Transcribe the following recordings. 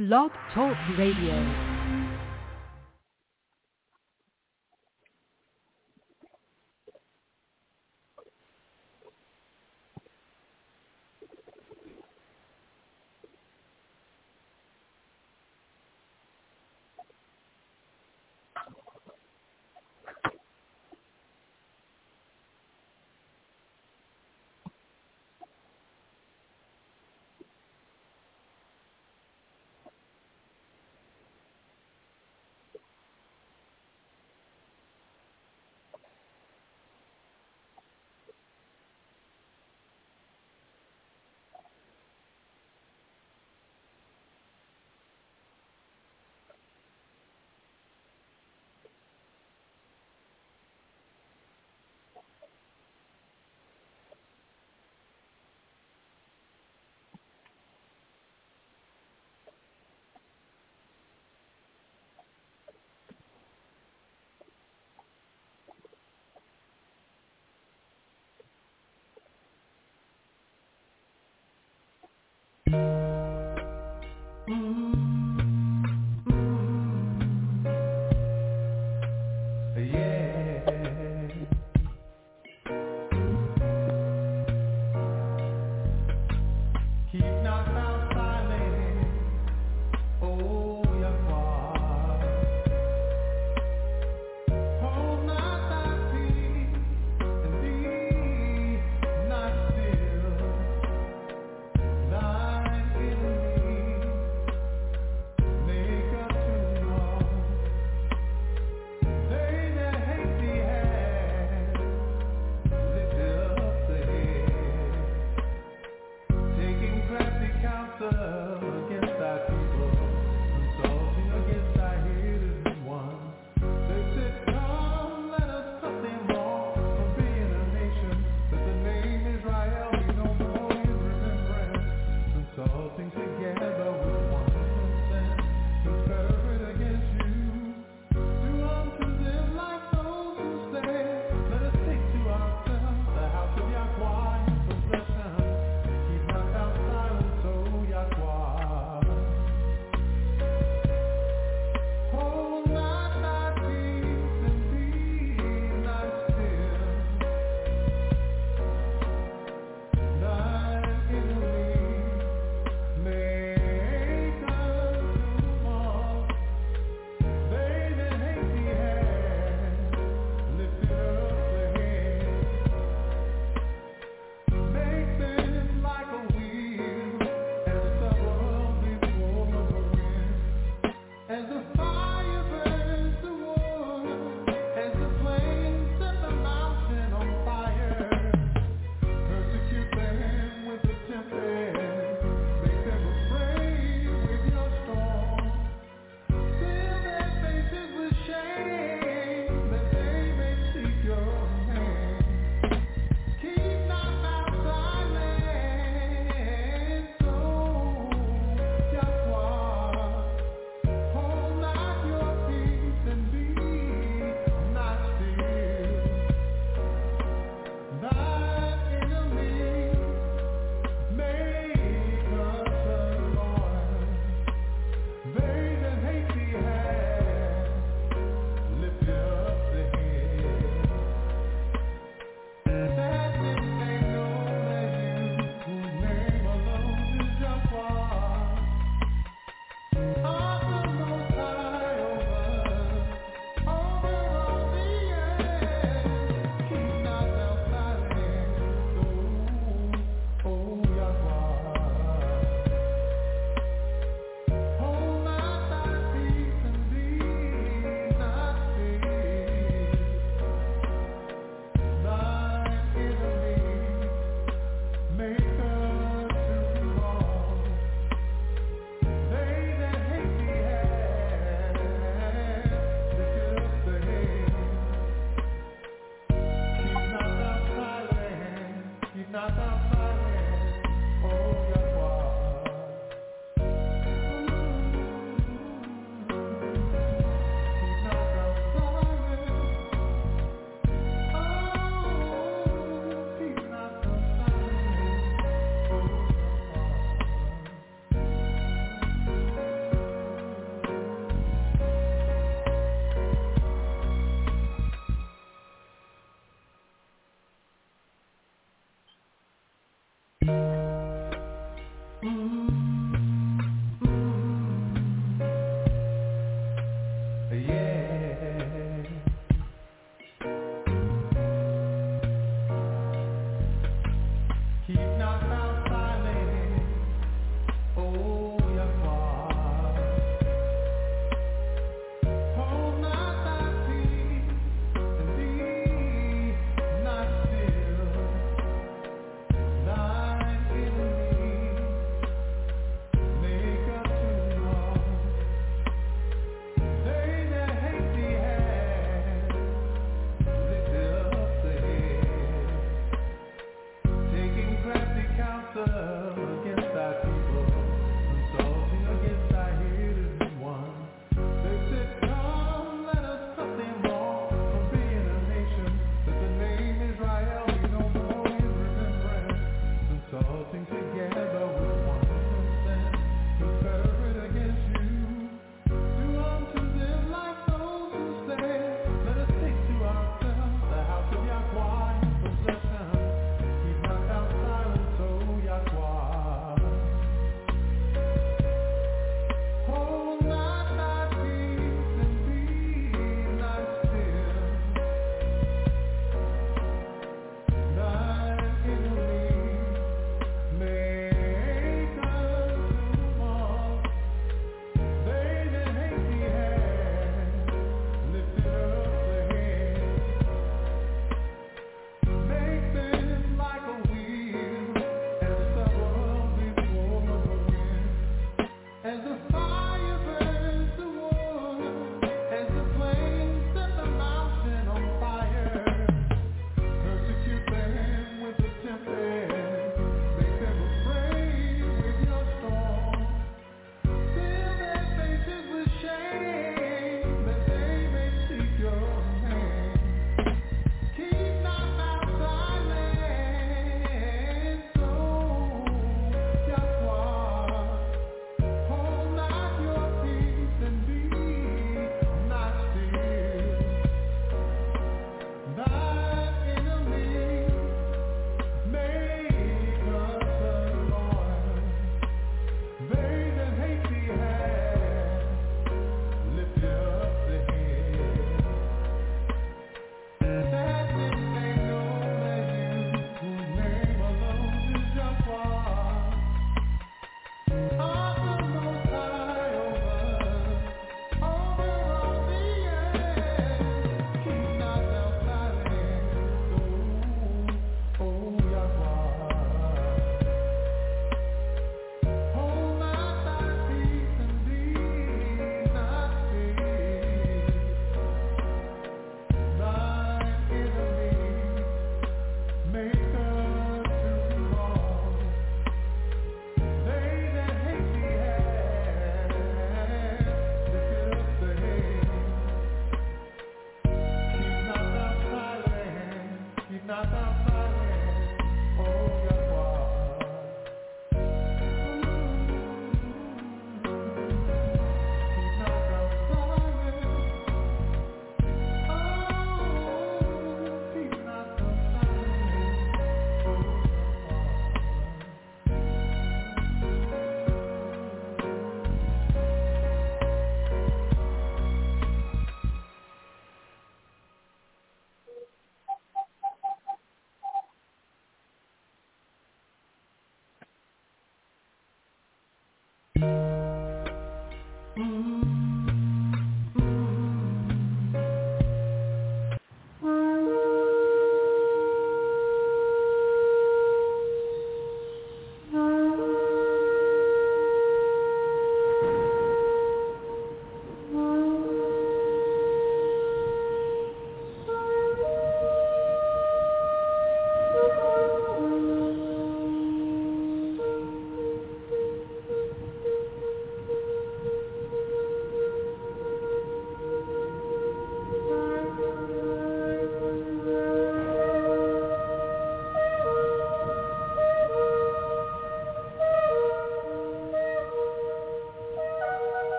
Blog Talk Radio.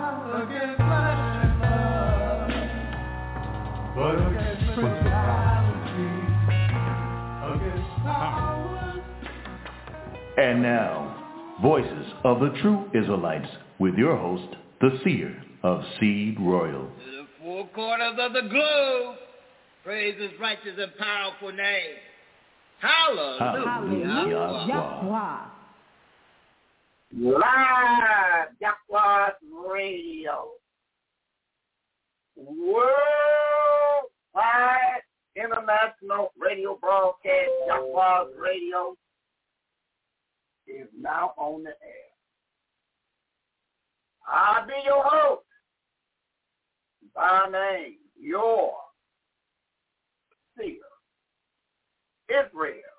against flesh and blood, but against principalities, against powers. And now, Voices of the True Israelites with your host, the seer of Seed Royal. To the four corners of the globe, praise his righteous and powerful name. Hallelujah. Yahweh. Live Yahweh Radio. Worldwide international radio broadcast Yahweh Radio is now on the air. I'll be your host. By name, your seer, Israel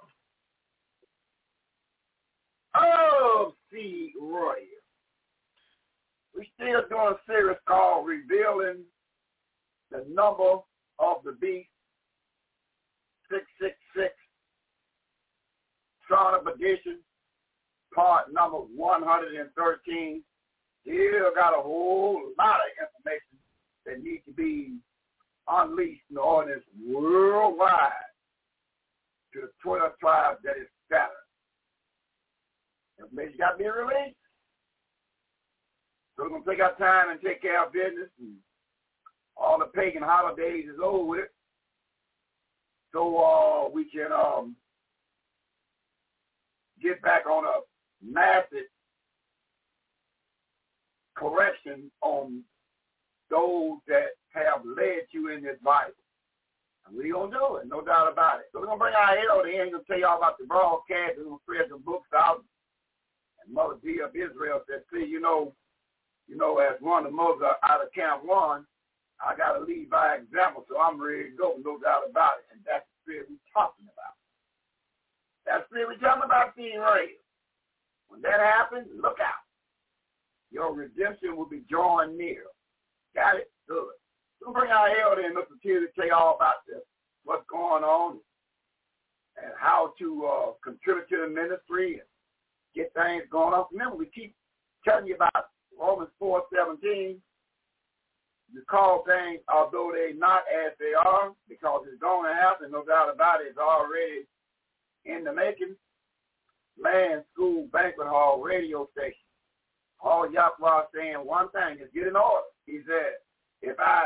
of Seed Royal. We're still doing a series called Revealing the Number of the Beast, 666, Start of Edition, part number 113. Still got a whole lot of information that needs to be unleashed in the audience worldwide to the 12 tribes that is scattered. Information got to be released. So we're going to take our time and take care of business. And all the pagan holidays is over with. So we can get back on a massive correction on those that have led you in this Bible. And we're going to do it, no doubt about it. So we're going to bring our elder in. We're going to tell you all about the broadcast. We're going to spread some books out. And Mother D of Israel said, see, you know, as one of the mothers out of Camp 1, I got to lead by example, so I'm ready to go, no doubt about it. And that's the spirit we're talking about. That's the spirit we're talking about being raised. When that happens, look out. Your redemption will be drawing near. Got it? Good. We'll bring our elder in, Mr. T, to tell you all about this, what's going on and how to contribute to the ministry and get things going on. Remember, we keep telling you about Romans 4:17. You call things although they're not as they are, because it's going to happen, no doubt about it. It's already in the making. Land, school, banquet hall, radio station. All Yahweh saying one thing is get in order. He said, if I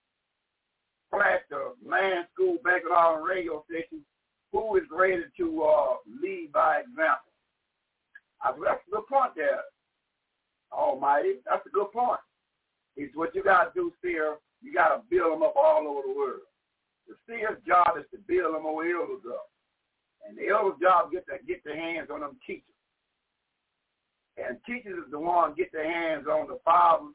flash the land, school, banquet hall, and radio station, who is ready to lead by example? That's a good point there, Almighty. That's a good point. It's what you got to do, seer. You got to build them up all over the world. The seer's job is to build them over elders up. And the elder's job is to get their hands on them teachers. And teachers is the one get their hands on the fathers.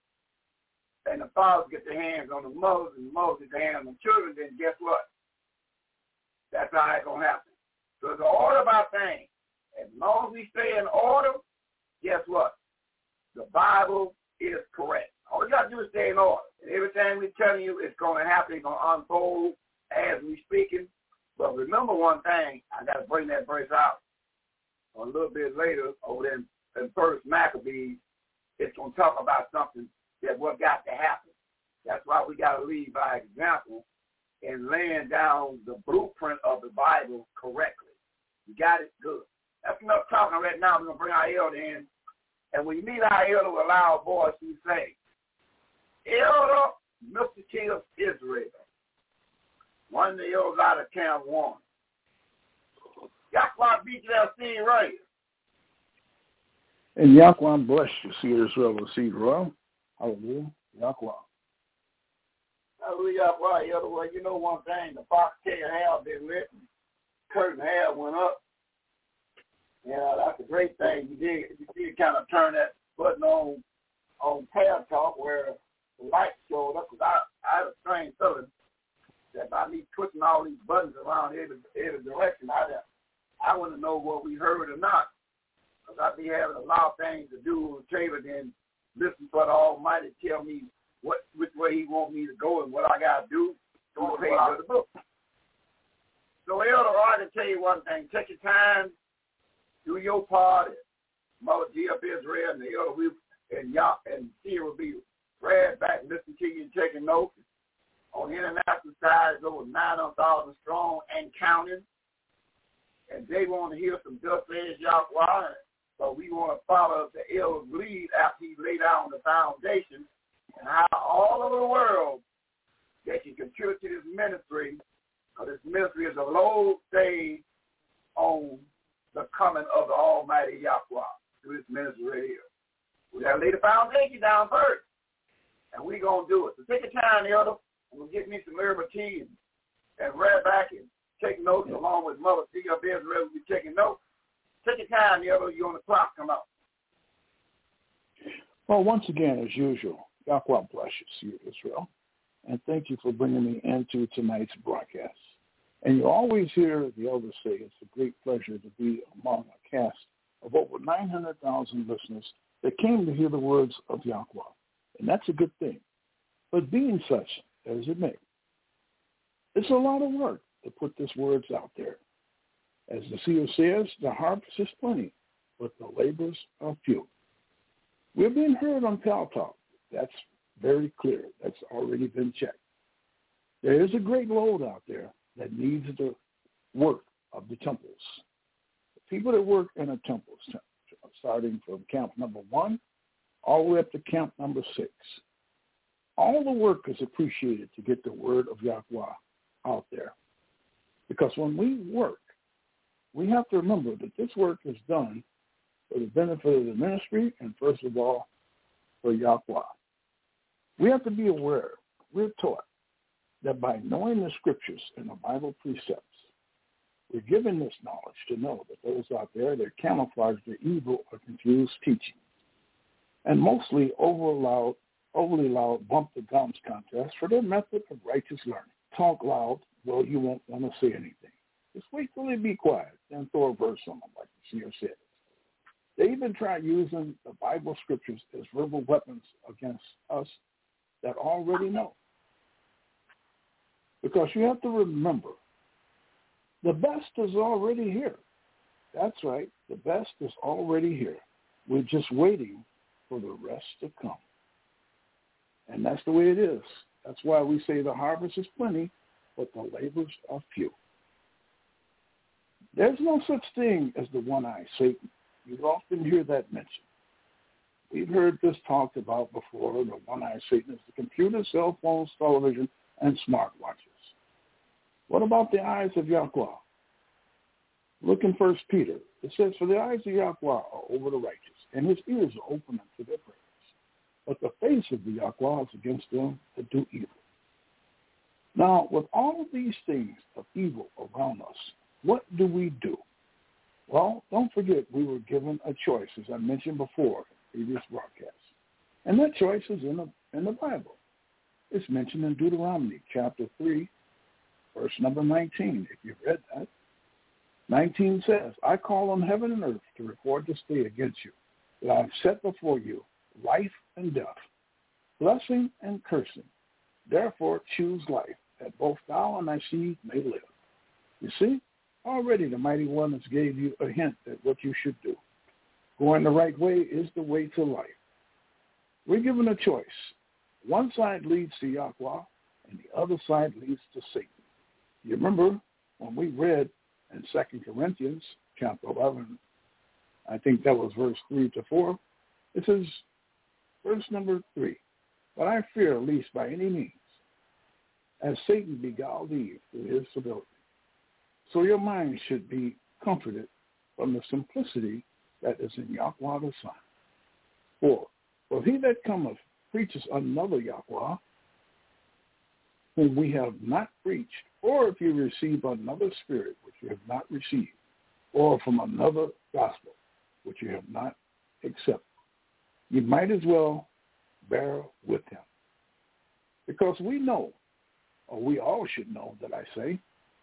And the fathers get their hands on the mothers. And the mothers get their hands on the children. Then guess what? That's how it's going to happen. So it's an order about things. As long as we stay in order, guess what? The Bible is correct. All you got to do is stay in order. And everything we're telling you is going to happen. It's going to unfold as we're speaking. But remember one thing. I got to bring that verse out a little bit later over there in First Maccabees. It's going to talk about something that what got to happen. That's why we got to lead by example and laying down the blueprint of the Bible correctly. You got it? Good. That's enough talking right now. We're going to bring our elder in. And when you meet our elder with a loud voice, you say, Elder, Mr. King of Israel, one of the elders out of Camp 1. Yahweh beat you that seed right. And Yahweh bless you, see Israel and Seed Royal. Hallelujah. Yahweh. Hallelujah, Yahweh, Elder. Well, you know one thing, the fox tail have been lit, and curtain have went up. Yeah, that's a great thing. You did kind of turn that button on Tab Talk where the light showed up, because I had a strange feeling that by me pushing all these buttons around every direction, I wouldn't know what we heard or not, because I'd be having a lot of things to do on the table, then listen for the Almighty tell me which way He wants me to go and what I got to do on the page of the book. So, Elder, I can tell you one thing. Take your time. Do your part. Mother G of Israel and the elder, and Seer will be read back, listen to you, and taking notes. On the international side, it's over 900,000 strong and counting. And they want to hear some just as Yahweh. So we want to follow the elder's lead after he laid down the foundation, and how all over the world they can contribute to this ministry. This ministry is a low stage on the coming of the Almighty Yahweh through this ministry right here. We got to lay the foundation down first, and we're going to do it. So take a time, Elder, and we'll get me some herbal tea and read back and take notes along with Mother C. Up there, we'll be taking notes. Take your time, Elder, you're on the clock, come out. Well, once again, as usual, Yahweh bless you, Israel, and thank you for bringing me into tonight's broadcast. And you always hear the elders say it's a great pleasure to be among a cast of over 900,000 listeners that came to hear the words of Yahweh. And that's a good thing. But being such as it may, it's a lot of work to put these words out there. As the seer says, the harvest is plenty, but the labors are few. We're being heard on Pal Talk. That's very clear. That's already been checked. There is a great load out there that needs the work of the temples. The people that work in a temple, starting from camp number 1 all the way up to camp number 6. All the work is appreciated to get the word of Yahweh out there. Because when we work, we have to remember that this work is done for the benefit of the ministry and, first of all, for Yahweh. We have to be aware, we're taught, that by knowing the scriptures and the Bible precepts, we're given this knowledge to know that those out there that camouflage the evil or confused teaching, and mostly overly loud bump the gums contest for their method of righteous learning. Talk loud, well, you won't want to say anything. Just wait till they be quiet, then throw a verse on them, like the seer said. They even try using the Bible scriptures as verbal weapons against us that already know. Because you have to remember, the best is already here. That's right, the best is already here. We're just waiting for the rest to come. And that's the way it is. That's why we say the harvest is plenty, but the labors are few. There's no such thing as the one-eyed Satan. You often hear that mentioned. We've heard this talked about before. The one-eyed Satan is the computer, cell phones, television, and smartwatches. What about the eyes of Yahweh? Look in 1 Peter. It says, for the eyes of Yahweh are over the righteous, and his ears are open unto their prayers. But the face of the Yahweh is against them that do evil. Now, with all of these things of evil around us, what do we do? Well, don't forget we were given a choice, as I mentioned before in previous broadcasts. And that choice is in the Bible. It's mentioned in Deuteronomy chapter 3, verse number 19, if you've read that. 19 says, I call on heaven and earth to report this day against you, that I have set before you life and death, blessing and cursing. Therefore choose life, that both thou and thy seed may live. You see, already the Mighty One has gave you a hint at what you should do. Going the right way is the way to life. We're given a choice. One side leads to Yahweh, and the other side leads to Satan. You remember when we read in 2 Corinthians chapter 11, I think that was verse 3 to 4, it says, verse number 3, but I fear least by any means, as Satan beguiled Eve through his subtlety. So your mind should be comforted from the simplicity that is in Yahweh the Son. For he that cometh preaches another Yahweh, whom we have not preached, or if you receive another spirit which you have not received, or from another gospel which you have not accepted, you might as well bear with him. Because we know, or we all should know that I say,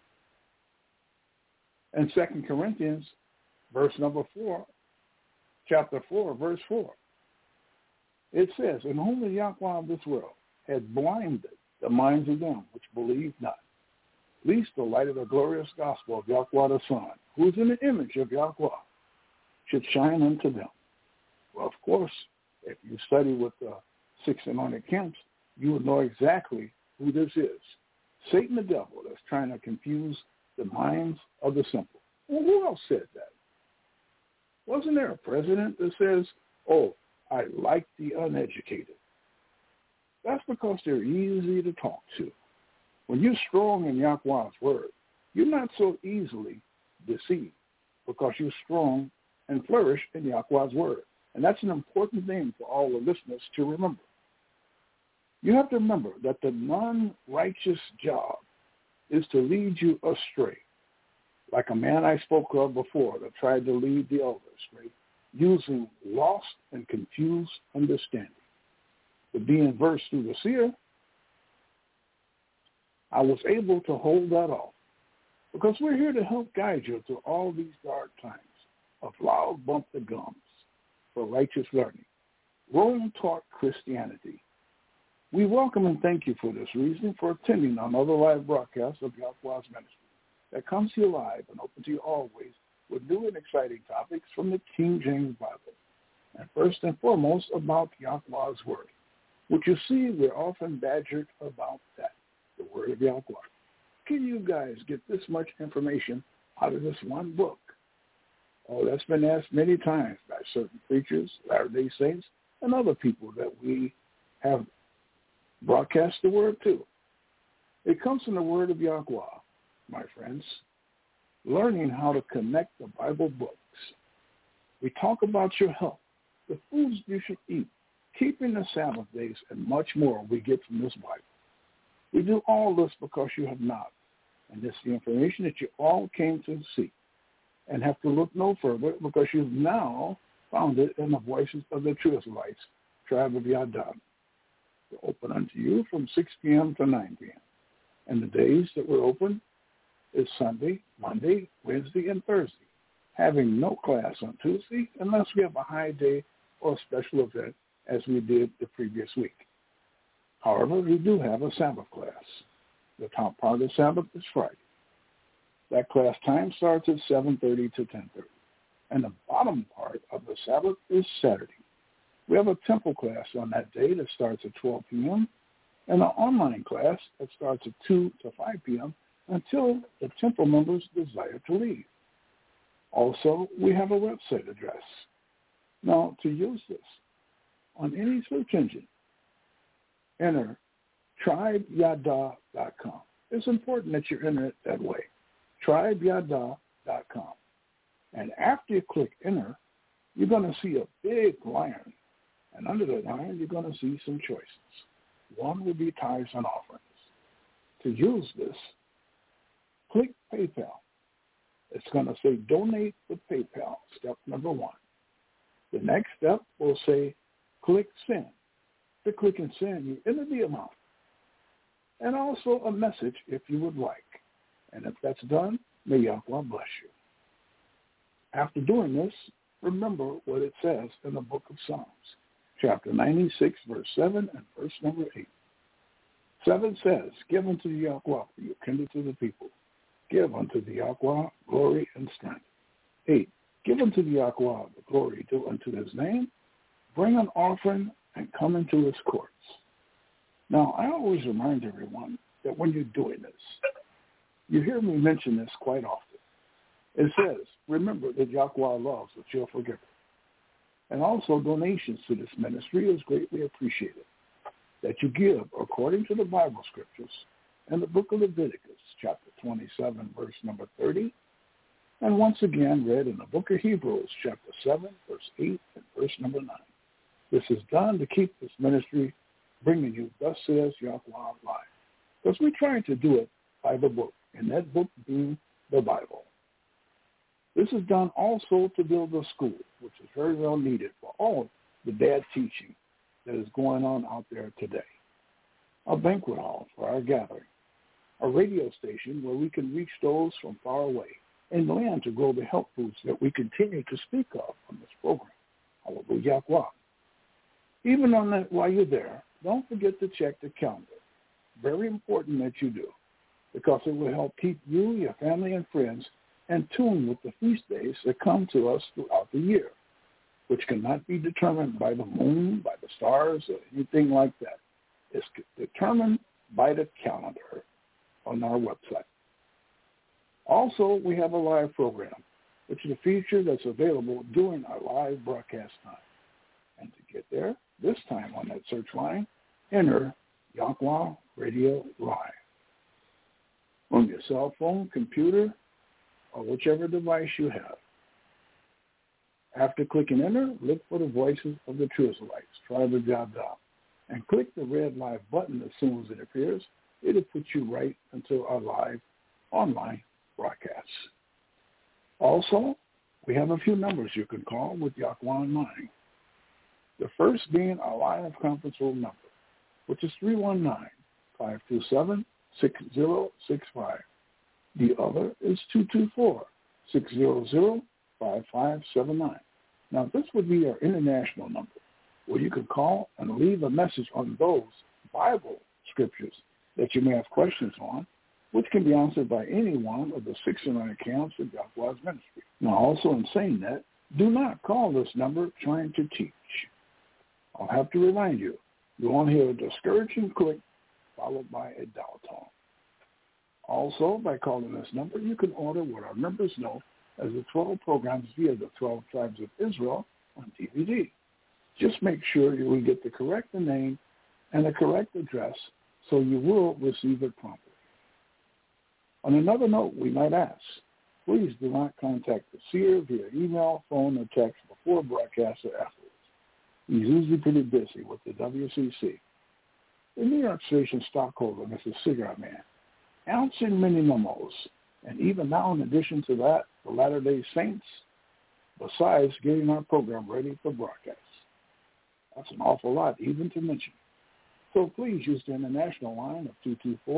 in 2 Corinthians, verse number 4, chapter 4, verse 4, it says, in whom the Yahweh of this world had blinded the minds of them which believe not, lest the light of the glorious gospel of Yahweh the Son, who is in the image of Yahweh, should shine unto them. Well, of course, If you study with the 6 anointed camps, you will know exactly who this is. Satan the devil that's trying to confuse the minds of the simple. Well, who else said that? Wasn't there a president that says, oh, I like the uneducated? That's because they're easy to talk to. When you're strong in Yahweh's word, you're not so easily deceived because you're strong and flourish in Yahweh's word. And that's an important thing for all the listeners to remember. You have to remember that the non-righteous job is to lead you astray, like a man I spoke of before that tried to lead the elder astray, using lost and confused understanding. But being versed through the seer, I was able to hold that off because we're here to help guide you through all these dark times of loud bump the gums for righteous learning. Rome taught Christianity. We welcome and thank you for this reason for attending another live broadcast of Yahweh's ministry that comes to you live and open to you always with new and exciting topics from the King James Bible. And first and foremost about Yahweh's word, which you see we're often badgered about that, the word of Yahweh. Can you guys get this much information out of this one book? Oh, that's been asked many times by certain preachers, Latter-day Saints, and other people that we have broadcast the word to. It comes from the word of Yahweh, my friends. Learning how to connect the Bible books. We talk about your health, the foods you should eat, keeping the Sabbath days, and much more we get from this Bible. We do all this because you have not. And this is the information that you all came to seek and have to look no further because you've now found it in the voices of the true Israelites, tribe of Yadan. We're open unto you from 6 p.m. to 9 p.m. And the days that we're open is Sunday, Monday, Wednesday, and Thursday, having no class on Tuesday unless we have a high day or a special event as we did the previous week. However, we do have a Sabbath class. The top part of the Sabbath is Friday. That class time starts at 7:30 to 10:30. And the bottom part of the Sabbath is Saturday. We have a temple class on that day that starts at 12 p.m. and an online class that starts at 2 to 5 p.m. until the temple members desire to leave. Also, we have a website address. Now, to use this, on any search engine, enter tribeyada.com. It's important that you enter it that way, tribeyada.com. And after you click enter, you're going to see a big lion. And under the lion, you're going to see some choices. One will be tithes and offerings. To use this, click PayPal. It's going to say donate with PayPal, step number 1. The next step will say click send. To click and send, you enter the amount. And also a message if you would like. And if that's done, may Yahweh bless you. After doing this, remember what it says in the book of Psalms, chapter 96, verse 7 and verse number 8. 7 says, give unto the Yahweh, for you kindred to the people. Give unto the Yahweh glory and strength. 8, give unto the Yahweh the glory due unto his name. Bring an offering and come into his courts. Now, I always remind everyone that when you're doing this, you hear me mention this quite often. It says, remember that Yahweh loves that you'll forgive. And also donations to this ministry is greatly appreciated. That you give according to the Bible scriptures in the book of Leviticus, chapter 27, verse number 30, and once again read in the book of Hebrews, chapter 7, verse 8, and verse number 9. This is done to keep this ministry bringing you, thus says Yahweh live. Because we're trying to do it by the book, and that book being the Bible. This is done also to build a school, which is very well needed for all the bad teaching that is going on out there today. A banquet hall for our gathering. A radio station where we can reach those from far away. And land to grow the health foods that we continue to speak of on this program. Hallelujah. Even on that, while you're there, don't forget to check the calendar. Very important that you do, because it will help keep you, your family, and friends in tune with the feast days that come to us throughout the year. which cannot be determined by the moon, by the stars, or anything like that. It's determined by the calendar on our website. Also, we have a live program, which is a feature that's available during our live broadcast time. And to get there, this time on that search line, enter Yahweh Radio Live. On your cell phone, computer, or whichever device you have. After clicking enter, look for the Voices of the True Israelites, Tribe of Yahweh, and click the red live button as soon as it appears. It'll put you right into our live online broadcasts. Also, we have a few numbers you can call with Yahweh in mind. The first being our line of conference room number, which is 319-527-6065. The other is 224-600-5579. Now, this would be our international number, where you can call and leave a message on those Bible scriptures that you may have questions on, which can be answered by any one of the 69 accounts of Yahweh's ministry. Now, also in saying that, do not call this number trying to teach. I'll have to remind you, you won't hear a discouraging click followed by a dial tone. Also, by calling this number, you can order what our members know as the 12 programs via the 12 Tribes of Israel on DVD. Just make sure you will get the correct name and the correct address so you will receive it promptly. On another note, we might ask, please do not contact the seer via email, phone, or text before broadcast or afterwards. He's usually pretty busy with the WCC. The New York Station stockholder, Mr. Cigar Man, answering many memos, and even now, in addition to that, the Latter-day Saints, besides getting our program ready for broadcast. That's an awful lot, even to mention. So please use the international line of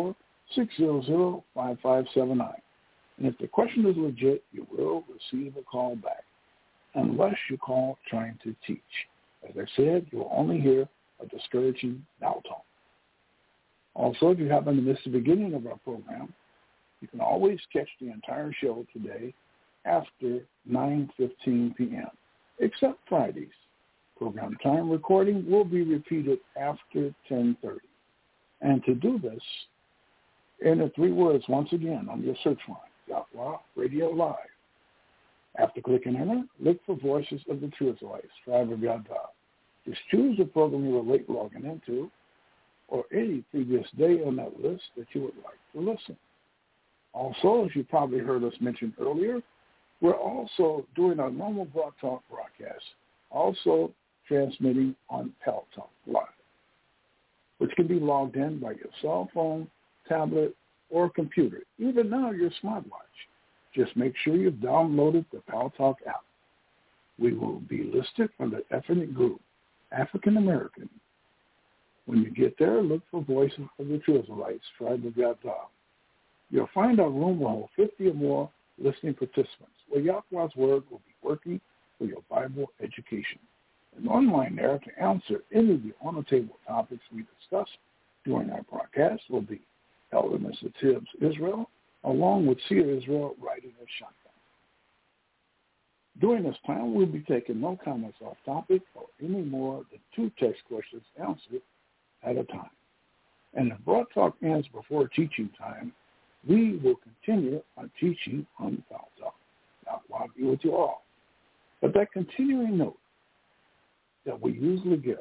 224-600-5579. And if the question is legit, you will receive a call back, unless you call trying to teach. As I said, you will only hear a discouraging dial tone. Also, if you happen to miss the beginning of our program, you can always catch the entire show today after 9:15 p.m., except Fridays. Program time recording will be repeated after 10:30. And to do this, enter 3 words once again on your search line, Yahweh Radio Live. After clicking enter, look for Voices of the True Israelites, Tribe of Yahweh. Just choose the program you were late logging into, or any previous day on that list that you would like to listen. Also, as you probably heard us mention earlier, we're also doing our normal Blog Talk broadcast, also transmitting on Pal Talk Live, which can be logged in by your cell phone, tablet, or computer, even now your smartwatch. Just make sure you've downloaded the Pal Talk app. We will be listed on the ethnic group, African American. When you get there, look for Voices of the True Israelites, Tribe of Yahweh. You'll find our room will hold 50 or more listening participants, where Yahweh's Word will be working for your Bible education. And online there to answer any of the on-the-table topics we discuss during our broadcast will be Elder Mr. Tibbs Israel, along with Seer Israel riding a shotgun. During this time, we'll be taking no comments off topic or any more than 2 text questions answered at a time. And if Broad Talk ends before teaching time, we will continue our teaching on the Pal Talk. Yahweh be with you all. But that continuing note that we usually give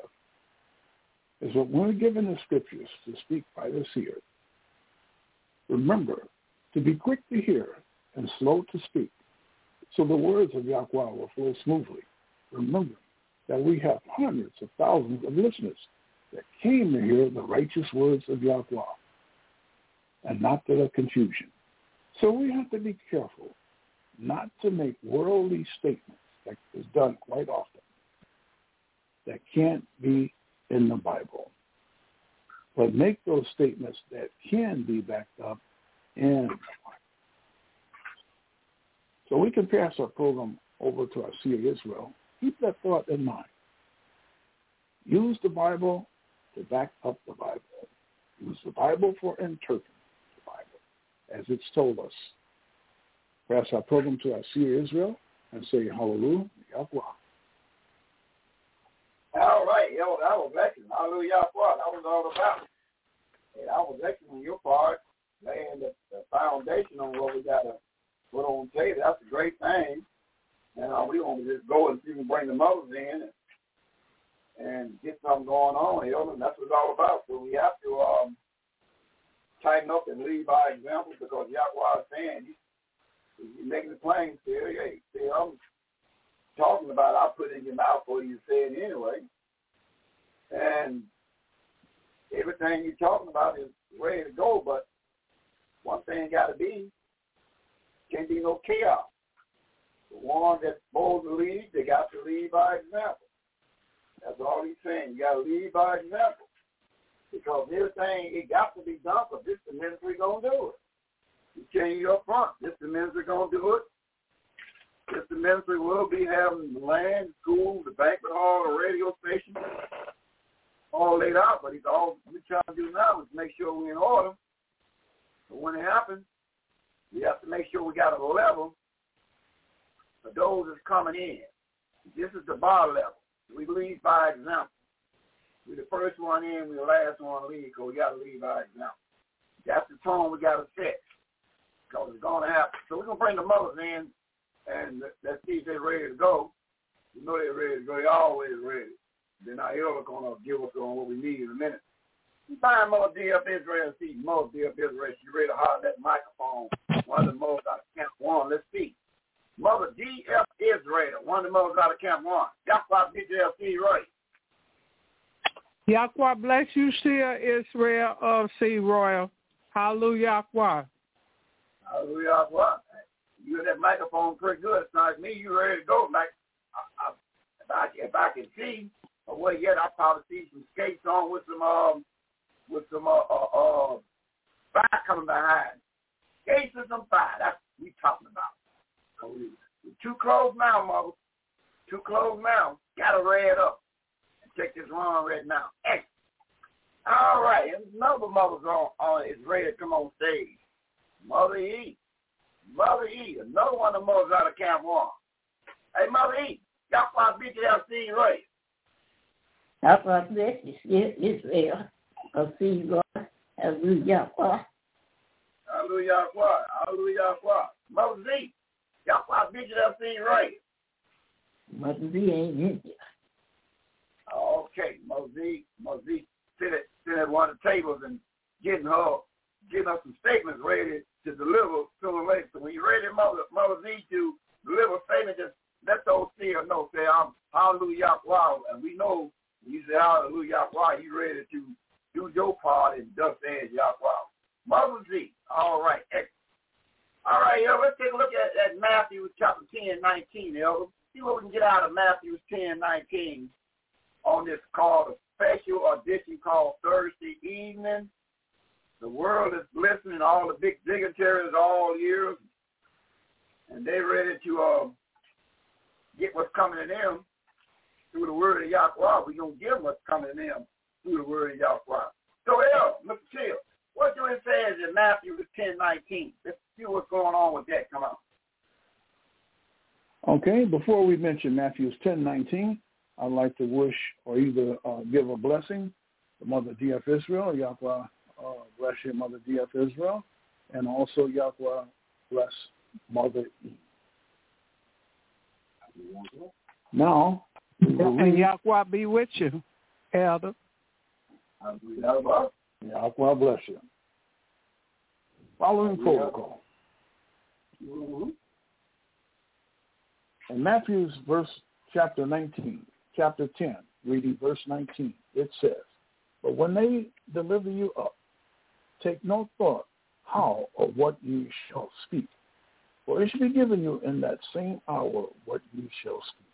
is that when we're given the scriptures to speak by the seer, remember to be quick to hear and slow to speak, so the words of Yahweh will flow smoothly. Remember that we have hundreds of thousands of listeners that came to hear the righteous words of Yahweh and not to the confusion. So we have to be careful not to make worldly statements that is done quite often that can't be in the Bible, but make those statements that can be backed up in the Bible. So we can pass our program over to our Seer Israel. Keep that thought in mind. Use the Bible to back up the Bible. Use the Bible for interpreting the Bible, as it's told us. Pass our program to our Seer Israel and say, Hallelujah, Yahweh. All right, yo, that was excellent. Hallelujah, what that was all about. And I was excellent on your part, laying the foundation on what we got to put on the table. That's a great thing. And we want to just go and see if we can bring the mothers in and get something going on, yo, and that's what it's all about. So we have to tighten up and lead by example, because Yahweh is saying, you're making it plain, still. Hey, see, I'm talking about it, I'll put it in your mouth for you to say it anyway. And everything you're talking about is ready to go, but one thing got to be, can't be no chaos. The one that's supposed to lead, they got to lead by example. That's all he's saying. You got to lead by example. Because everything, it got to be done, but this the ministry going to do it. You change you up front. This the ministry going to do it. This the ministry will be having the land, school, the banquet hall, the radio station, all laid out. But it's all we're trying to do now is make sure we're in order. But when it happens, we have to make sure we got a level for those that's coming in. This is the bar level. We lead by example. We're the first one in, we're the last one to lead, because we got to lead by example. That's the tone we got to set, because it's going to happen. So we're going to bring the mothers in, and let's see if they're ready to go. You know they're ready to go. They're always ready. Then our elder going to give us on what we need in a minute. You find Mother D.F. Israel, see Mother D.F. Israel. She's ready to holler that microphone. One of the mothers out of Camp 1. Let's see. Mother D.F. Israel, one of the mothers out of Camp 1. Yahweh B.J.F.C. right. Yahweh bless you, Seer Israel of C. Royal. Hallelujah, Yahweh. Hallelujah, Yahweh. You had that microphone pretty good. It's not like me. You ready to go. Like, if I can see, or well, yet I probably see some skates on with some fire coming behind. Skates and some fire. That's what we talking about. We're too close now, mother. Too close now. Got to read up. Take this run right now. Hey. All right, another mother's on is ready to come on stage. Mother E. Mother E. Another one of the mothers out of Camp 1. Hey, Mother E. Yahweh B.J.F.C. right. Yahweh bless you, Israel of C. Royal. Hallelujah. Hallelujah. Hallelujah. Mother Z. Yahweh B.J.F.C. right. Mother Z ain't in here. Okay, Mosey sit at one of the tables and getting her some statements ready to deliver sooner or later. So when you're ready, Mother Z, to deliver a statement, just let those seers know. Say, I'm hallelujah, and we know when you say hallelujah, you ready to do your part and thus says Yahweh. Mother Z, all right, excellent. All right, let's take a look at Matthew chapter 10, 19, Elder. See what we can get out of Matthew 10, 19. On this called a special audition called Thursday evening. The world is listening, all the big dignitaries all years, and they're ready to get what's coming to them through the word of Yahweh. We're going to give them what's coming to them through the word of Yahweh. So, Mr. Chill, what do it say in Matthew 10:19? Let's see what's going on with that. Come on. Okay, before we mention Matthew 10:19, I'd like to wish or either give a blessing to Mother D.F. Israel. Yahweh bless you, Mother D.F. Israel. And also Yahweh bless Mother E. Now, and Yahweh be with you, Elder. Yahweh bless you. Following protocol. In Matthew's chapter 10, reading verse 19, it says, "But when they deliver you up, take no thought how or what you shall speak, for it shall be given you in that same hour what you shall speak."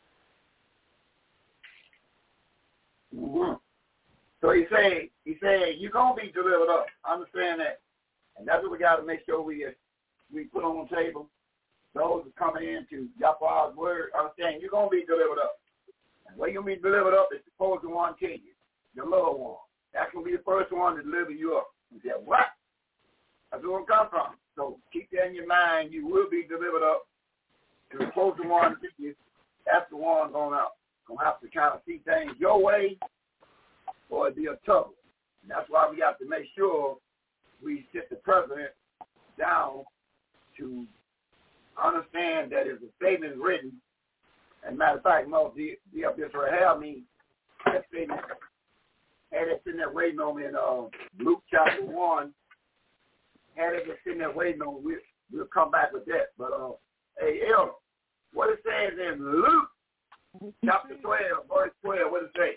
Mm-hmm. So he said, you're going to be delivered up. Understand that. And that's what we got to make sure we put on the table. Those are coming into Yahweh's word, understand you're going to be delivered up. And where you're going to be delivered up is supposed to one king you, your little one. That's going to be the first one to deliver you up. You say, what? That's where it come from. So keep that in your mind. You will be delivered up to the closest one to you. That's the one going out. going to have to kind of see things your way or it'll be a trouble. And that's why we have to make sure we sit the president down to understand that if the statement is written, and matter of fact, Mother D.F. Israel had me that statement, had it sitting there waiting on me in Luke chapter 1, had it sitting there waiting on me, we'll come back with that. But, hey, Elder, what it says in Luke chapter 12, verse 12, what it say?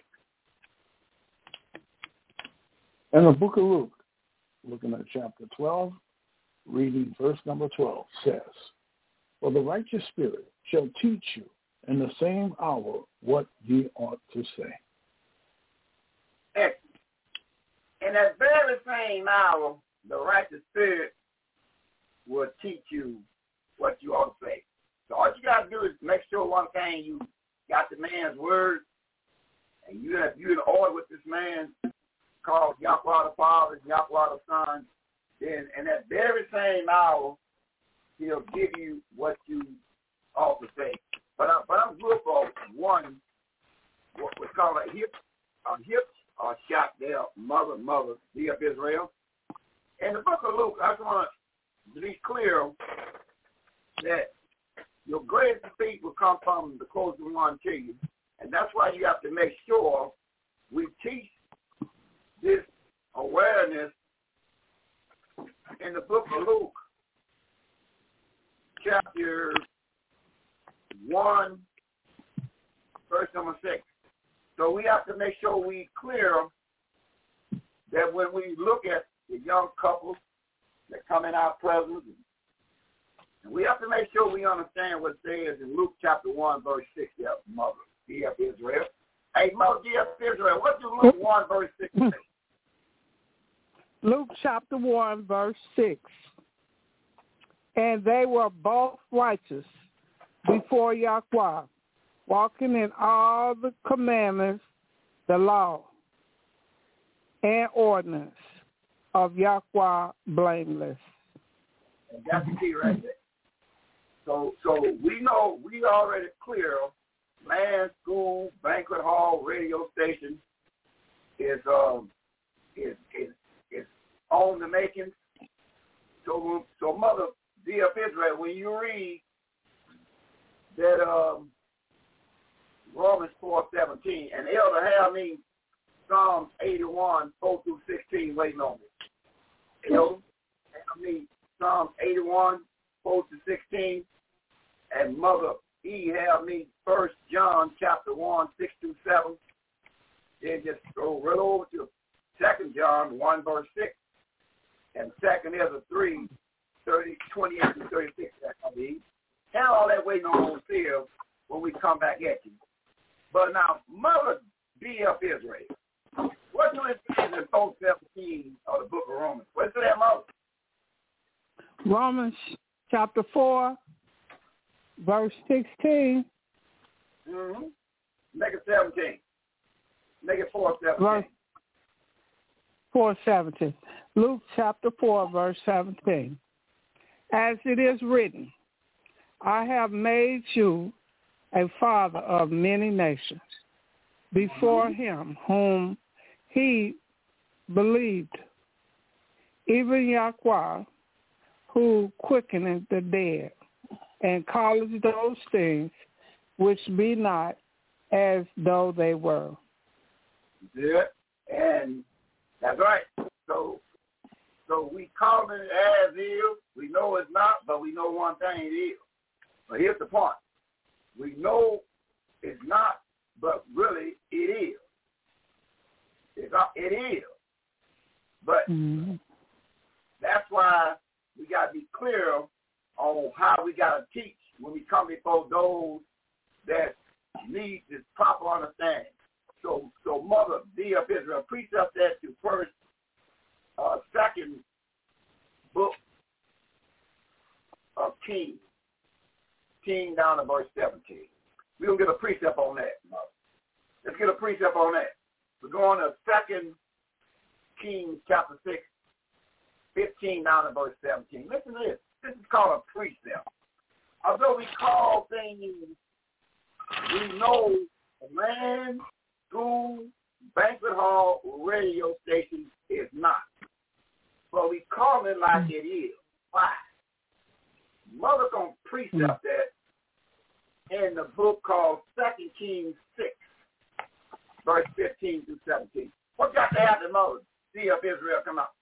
In the book of Luke, looking at chapter 12, reading verse number 12, says, "For the righteous spirit shall teach you in the same hour what ye ought to say." Excellent. In that very same hour, the righteous spirit will teach you what you ought to say. So all you got to do is make sure one thing, you got the man's word, and you're in order with this man called Yahweh the Father, Yahweh the Son, then in that very same hour, he'll give you what you ought to say. But I'm good for one, what we call a hip shot there, mother, D.F. Israel. In the book of Luke, I just want to be clear that your greatest defeat will come from the closest one to you. And that's why you have to make sure we teach this awareness in the book of Luke, chapter 1, verse number 6. So we have to make sure we clear that when we look at the young couples that come in our presence, and we have to make sure we understand what it says in Luke chapter 1, verse 6, there, Mother D.F. Israel. Hey, Mother D.F. Israel, what do Luke 1, verse 6 say? Luke chapter 1, verse 6. And they were both righteous before Yahweh, walking in all the commandments, the law, and ordinance of Yahweh blameless. And that's the key right there. So we know, we already clear, land, school, banquet hall, radio station is on the making. So Mother D.F. Israel, when you read that Romans 4:17, and Elder have me Psalms 81, 4 through 16 waiting on me. Elder have me Psalms 81, 4 through 16, and Mother E have me 1 John chapter 1, 6 through 7. Then just go right over to 2 John 1, verse 6, and 2 Ezra 3, 28 to 36, that's going to be. And all that waiting on field when we come back at you. But now, Mother D.F. Israel, what do it say in 4:17 of the book of Romans? What's that, Mother? Romans chapter 4, verse 16. Mm-hmm. Make it 17. Make it 4:17. Verse 4:17. Luke chapter 4, verse 17. As it is written, I have made you a father of many nations before him whom he believed, even Yahweh, who quickeneth the dead, and calleth those things which be not as though they were. Yeah, and that's right. So we call it as is. We know it's not, but we know one thing it is. But here's the point. We know it's not, but really it is. It is. But that's why we got to be clear on how we got to teach when we come before those that need this proper understanding. So Mother D.F. Israel, precept that to second book of Kings. King down to verse 17. We're going to get a precept on that, Mother. Let's get a precept on that. We're going to 2 Kings chapter 6, 15 down to verse 17. Listen to this. This is called a precept. Although we call things we know land, school, banquet hall, radio station is not. But we call it like it is. Why? Mother gonna precept that in the book called 2 Kings 6, verse 15 through 17. What got to happen, Mother? See of Israel come out.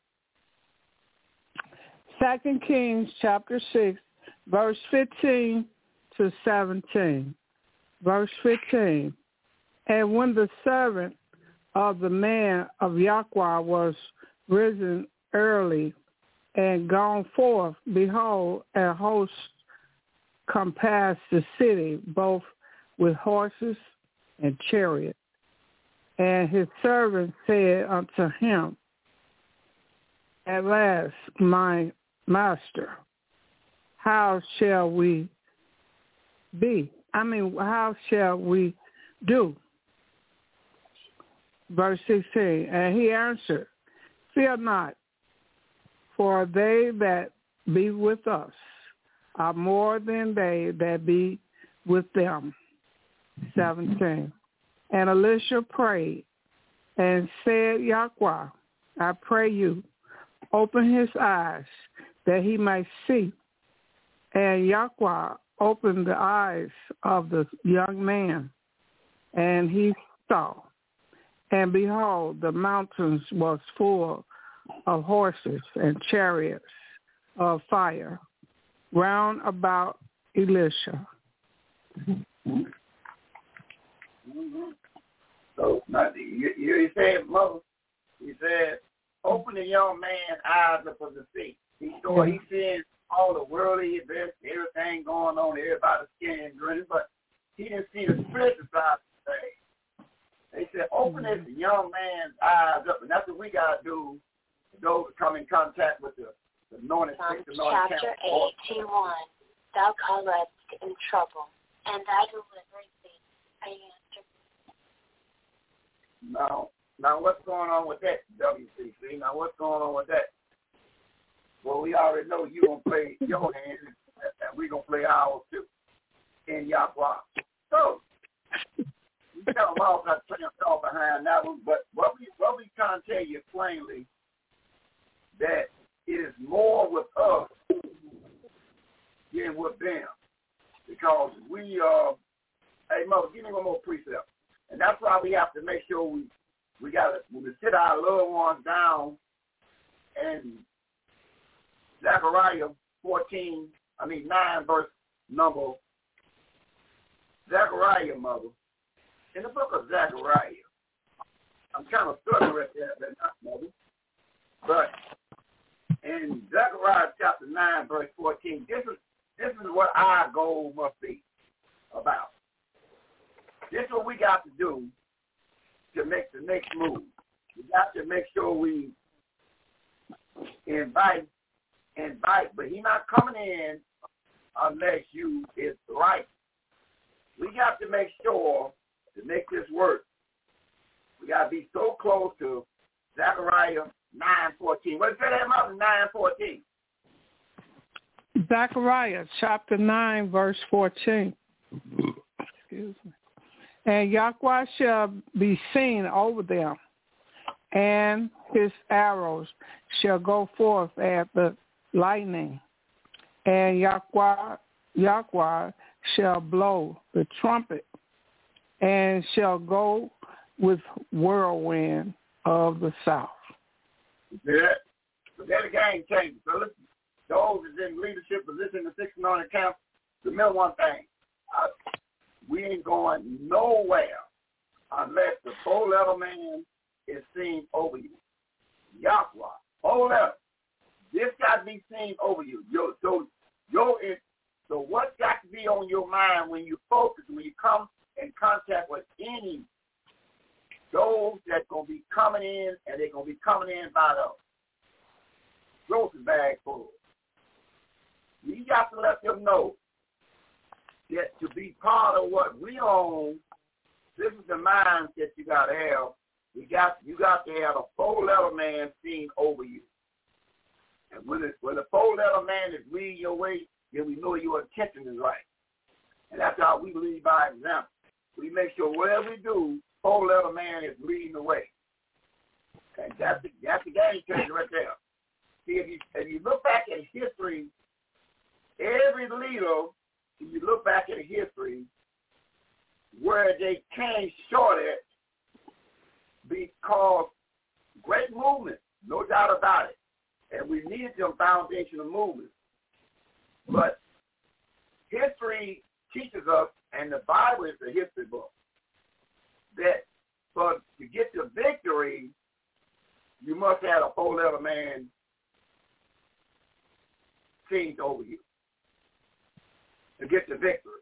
2 Kings chapter 6, verse 15 to 17. Verse 15. And when the servant of the man of Yahweh was risen early and gone forth, behold, a host compassed the city, both with horses and chariots. And his servant said unto him, At last, my master, how shall we how shall we do? Verse 16, and he answered, Fear not, for they that be with us are more than they that be with them. 17, and Elisha prayed and said, Yahweh, I pray you, open his eyes that he might see. And Yahweh opened the eyes of the young man, and he saw. And behold, the mountains was full of horses and chariots of fire round about Elisha. So you said, Mother, he said, open the young man's eyes up of the sea. He sees all the worldly events, everything going on, everybody's skin and grinning, but he didn't see the spiritual side of the thing. They said, open this young man's eyes up, and that's what we got to do. Those who come in contact with the anointed Psalms chapter 81, thou callest in trouble, and thy deliverest thee. I answer. Now what's going on with that, WCC? Now what's going on with that? Well, we already know you're going to play your hand, and we're going to play ours too, in Yahweh. So, you tell them all not to turn behind that one, but what we trying to tell you plainly, that it is more with us than with them. Because we hey, Mother, give me one more precept. And that's why we have to make sure we got to, when we sit our loved ones down, and Zechariah 9 verse number, Zechariah, Mother, in the book of Zechariah, I'm kind of stuttering at that, Mother, but in Zechariah chapter 9 verse 14, this is what our goal must be about. This is what we got to do to make the next move. We got to make sure we invite, but he's not coming in unless you is right. We got to make sure to make this work. We got to be so close to Zechariah 9:14. What did you say that, Mother? 9:14. Zechariah chapter 9, verse 14. Excuse me. And Yahweh shall be seen over them, and his arrows shall go forth at the lightning, and Yahweh shall blow the trumpet, and shall go with whirlwind of the south. Yeah. So that game changes. So listen, those that's in leadership position, the 6 anointed camp, remember one thing. We ain't going nowhere unless the 4-letter man is seen over you. Yahweh, 4-letter. This got to be seen over you. So what's got to be on your mind when you focus, when you come in contact with any those that's going to be coming in, and they're going to be coming in by the grocery bag full. You got to let them know that to be part of what we own, this is the mindset you got to have. You got to have a 4-letter man seen over you. And when the 4-letter man is reading your way, then we know your intention is right. And that's how we lead by example. we make sure whatever we do, four-letter man is leading the way. Okay, that's the game changer right there. See, if you look back at history, every leader, if you look back at history, where they came short at, because great movement, no doubt about it, and we needed some foundational movement. But history teaches us, and the Bible is a history book, that to get to victory, you must have a four-letter man king over you to get the victory.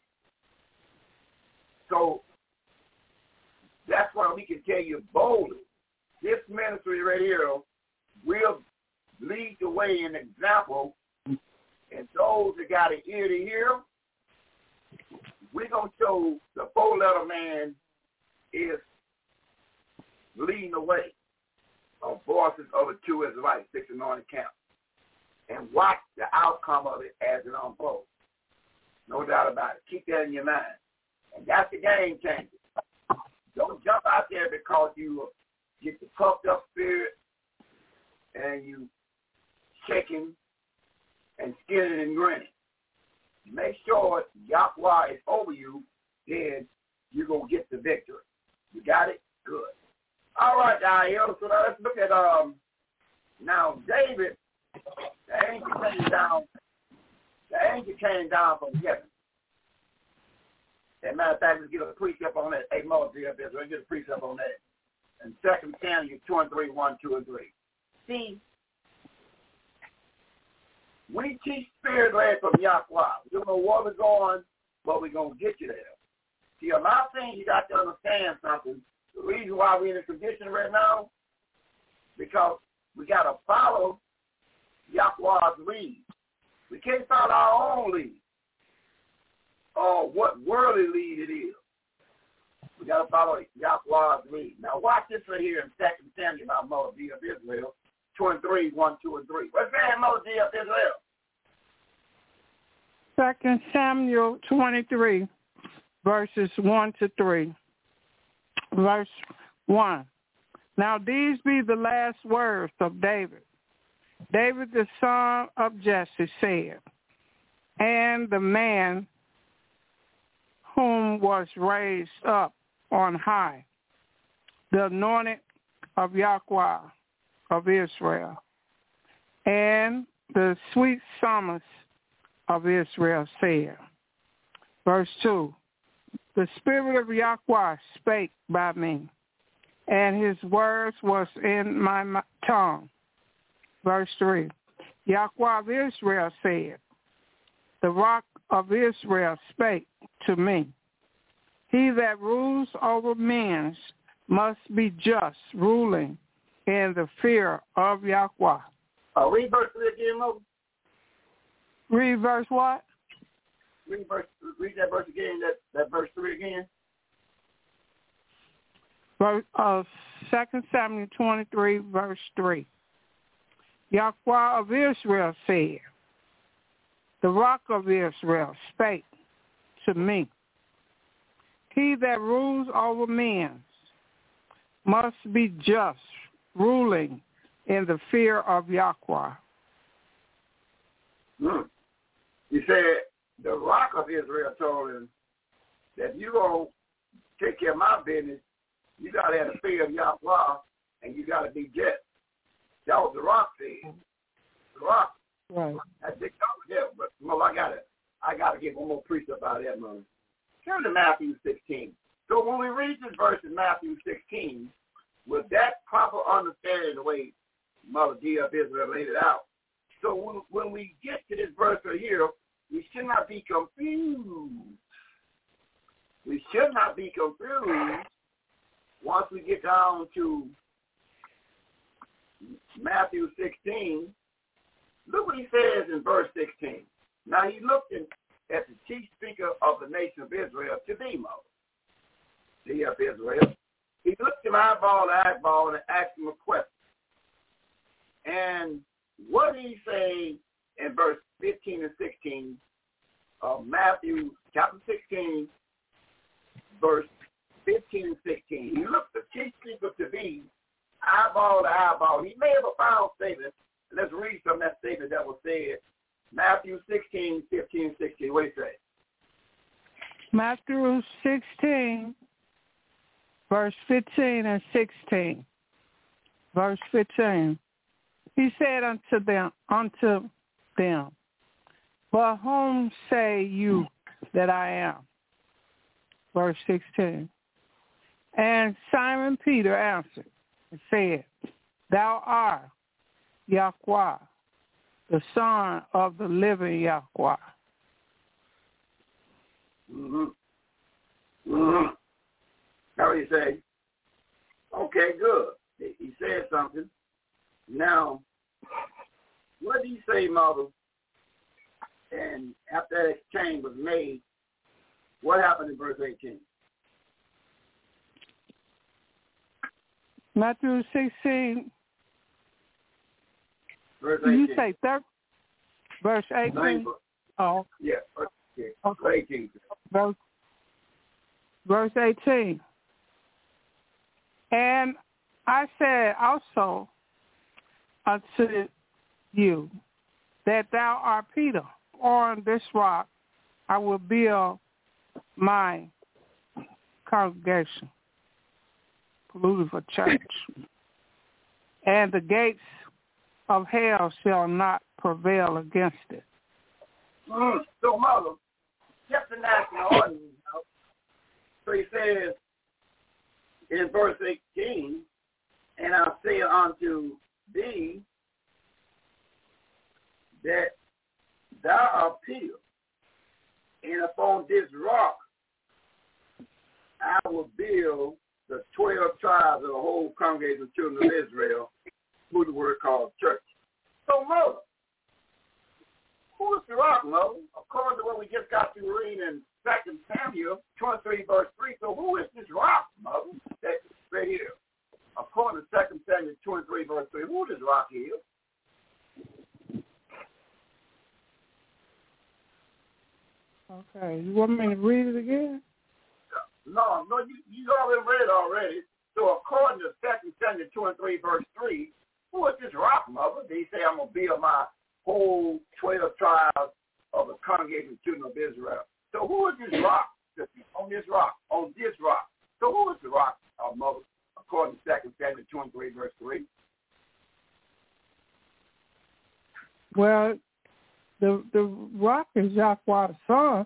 So that's why we can tell you boldly, this ministry right here will lead the way in example, and those that got an ear to hear, we're going to show the four-letter man is leading the way of voices of the two Israelites, 6 anointed camp, and watch the outcome of it as it unfolds. No doubt about it. Keep that in your mind. And that's the game changer. Don't jump out there because you get the puffed up spirit and you shaking and skinning and grinning. Make sure Yahweh is over you, then you're going to get the victory. You got it? Good. All right, Dial. So now let's look at, now David, the angel came down from heaven. As a matter of fact, let's get a precept on that. Hey, Moses up there, so let's get a precept on that. And 2 Samuel 23, 1, 2, and 3. See, we teach spirit led from Yahweh. We don't know where we're going, but we're going to get you there. See, a lot of things you got to understand something. The reason why we're in a condition right now, because we got to follow Yahweh's lead. We can't follow our own lead or what worldly lead it is. We got to follow Yahweh's lead. Now watch this right here in 2 Samuel about Melody of Israel, 23, 1, 2, and 3. What's that Melody of Israel? 2 Samuel 23, verses 1 to 3. Verse 1. Now these be the last words of David. David, the son of Jesse, said, and the man whom was raised up on high, the anointed of Yahweh of Israel, and the sweet psalmist of Israel said. Verse 2, the Spirit of Yahweh spake by me, and his words was in my tongue. Verse 3, Yahweh of Israel said, the rock of Israel spake to me. He that rules over men must be just, ruling in the fear of Yahweh. Read verse 3 again, Moses. Read verse what? Read that verse again, that verse 3 again. 2 Samuel 23, verse 3. Yahweh of Israel said, the rock of Israel spake to me. He that rules over men must be just, ruling in the fear of Yahweh. He said, the rock of Israel told him that if you're going to take care of my business, you got to have the fear of Yahweh, and you got to be just. That was the rock said. The rock. Right. That's big yeah, but well, I gotta get one more precept out of that, man. Turn to Matthew 16. So when we read this verse in Matthew 16, with that proper understanding the way Mother D of Israel laid it out, so when we get to this verse right here, we should not be confused. We should not be confused once we get down to Matthew 16. Look what he says in verse 16. Now he looked at the chief speaker of the nation of Israel, to thee, Moses, D of Israel. He looked him eyeball to eyeball and asked him a question. And what did he say in verse 15 and 16 of Matthew chapter 16, verse 15 and 16. He looked the chief secret to be eyeball to eyeball. He made a profound statement. Let's read some of that statement that was said. Matthew 16, 15, and 16. What do you say? Matthew 16, verse 15 and 16. Verse 15. He said unto them, but whom say you that I am? Verse 16. And Simon Peter answered and said, thou art Yahweh, the Son of the living Yahweh. How do you say? Okay, good. He said something. Now, what did he say, Mother? And after that exchange was made, what happened in verse 18? Matthew 16. Verse 18. You say verse 18? Oh. Yeah, verse 18. Verse 18. And I said also unto you that thou art Peter. On this rock I will build my congregation, polluted for church. And the gates of hell shall not prevail against it. So, Mother, kept the national ordinance. So he says in verse 18, and I'll say unto thee that thou art Peter, and upon this rock I will build the 12 tribes of the whole congregation of the children of Israel, who the word called church. So, Mother, who is the rock, Mother? According to what we just got to read in 2 Samuel 23, verse 3. So who is this rock, Mother? That's right here. According to 2 Samuel 23, verse 3, who this rock is? Okay, you want me to read it again? No, you already read it already. So according to 2 Samuel 23, verse 3, who is this rock, Mother? They say, I'm going to build my whole 12 tribes of the congregation of children of Israel. So who is this rock? On this rock. So who is the rock, Mother, according to 2 Samuel 23, verse 3? Well, the rock is Yahweh the Son.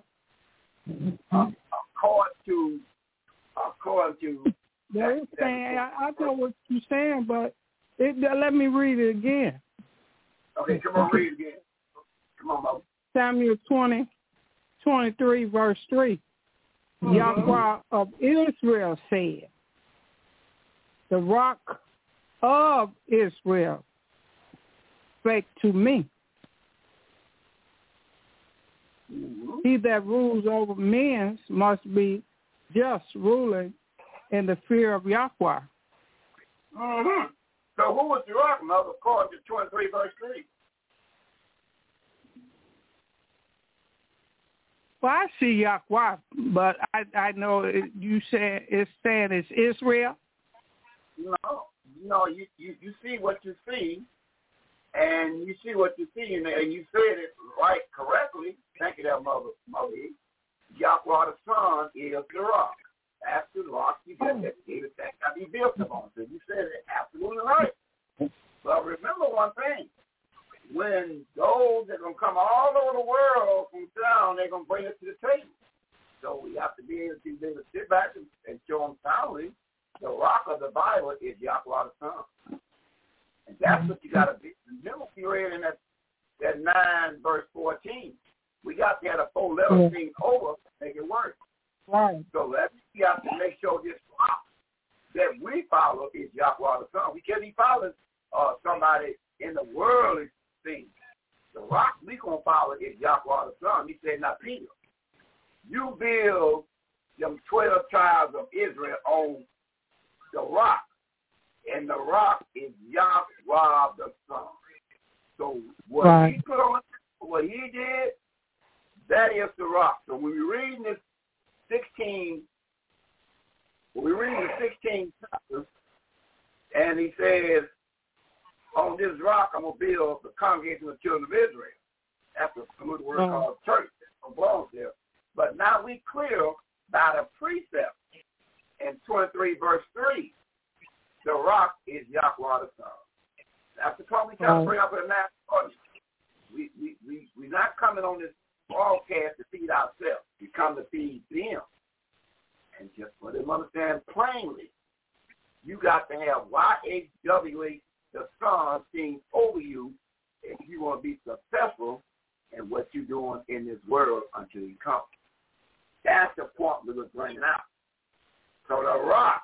According to they're saying, I know what you're saying, but let me read it again. Okay, come on, read it again. Come on, Mother. Samuel 23, verse 3. Yahweh of Israel said, the rock of Israel spake to me. He that rules over men must be just, ruling in the fear of Yahweh. So who was the rock, Mother, according to 23, verse 3? Well, I see Yahweh, but I know you said it's saying it's Israel. No, you see what you see, and you see what you see, and you said it right correctly. Thank you, that Mother. Yahweh the Son is the rock. That's the rock you just gave it that got to be built upon. So you said it absolutely right. But remember one thing. When those that are going to come all over the world from town, they're going to bring it to the table. So we have to be able to sit back and show them soundly the rock of the Bible is Yahweh the Son. And that's what you got to be. Remember, we read in that 9 verse 14. We got to have a 4-letter thing over to make it work. Right. So we have to make sure this rock that we follow is Yahweh the Son. We can't be following somebody in the worldly thing. The rock we going to follow is Yahweh the Son. He said, now, Peter, you build them 12 tribes of Israel on the rock, and the rock is Yahweh the Son. So what he put on, what he did, that is the rock. So when we read this 16 We read the 16th chapter, and he says, on this rock I'm going to build the congregation of the children of Israel. That's a good word called church. It belongs there. But now we clear by the precept in 23 verse 3. The rock is Yahweh the Son. That's the point we try to bring up in the last audience. We're not coming on this broadcast to feed ourselves. We come to feed them. And just for them to understand plainly, you got to have YHWH, the Son, sing over you if you want to be successful in what you're doing in this world until you come. That's the point we were bringing out. So the rock,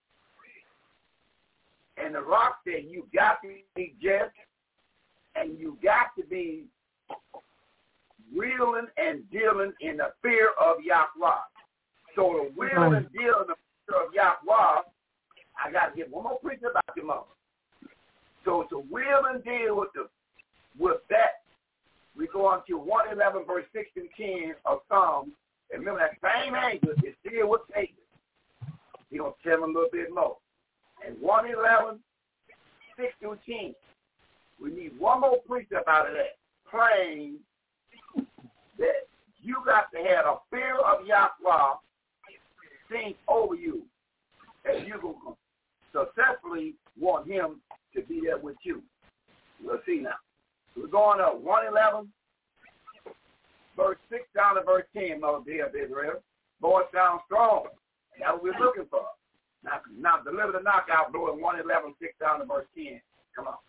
and the rock said you got to be just, and you got to be wheeling and dealing in the fear of Yahweh. So the will and deal in the fear of Yahweh, I got to get one more preaching about your mother. So to will and deal with that, we go on to 111 verse 6 and 10 of Psalms. And remember that same angel is still with David. He's going to tell him a little bit more. And 111, 6 through 10. We need one more precept out of that. Plain that you got to have a fear of Yahweh sing over you. And you're going to successfully want him to be there with you. We'll see now. We're going up 111, verse 6 down to verse 10, Mother dear of Israel. Boy, sounds strong. That's what we're looking for. Now deliver the knockout blow in 111, 6 down to verse 10. Come on.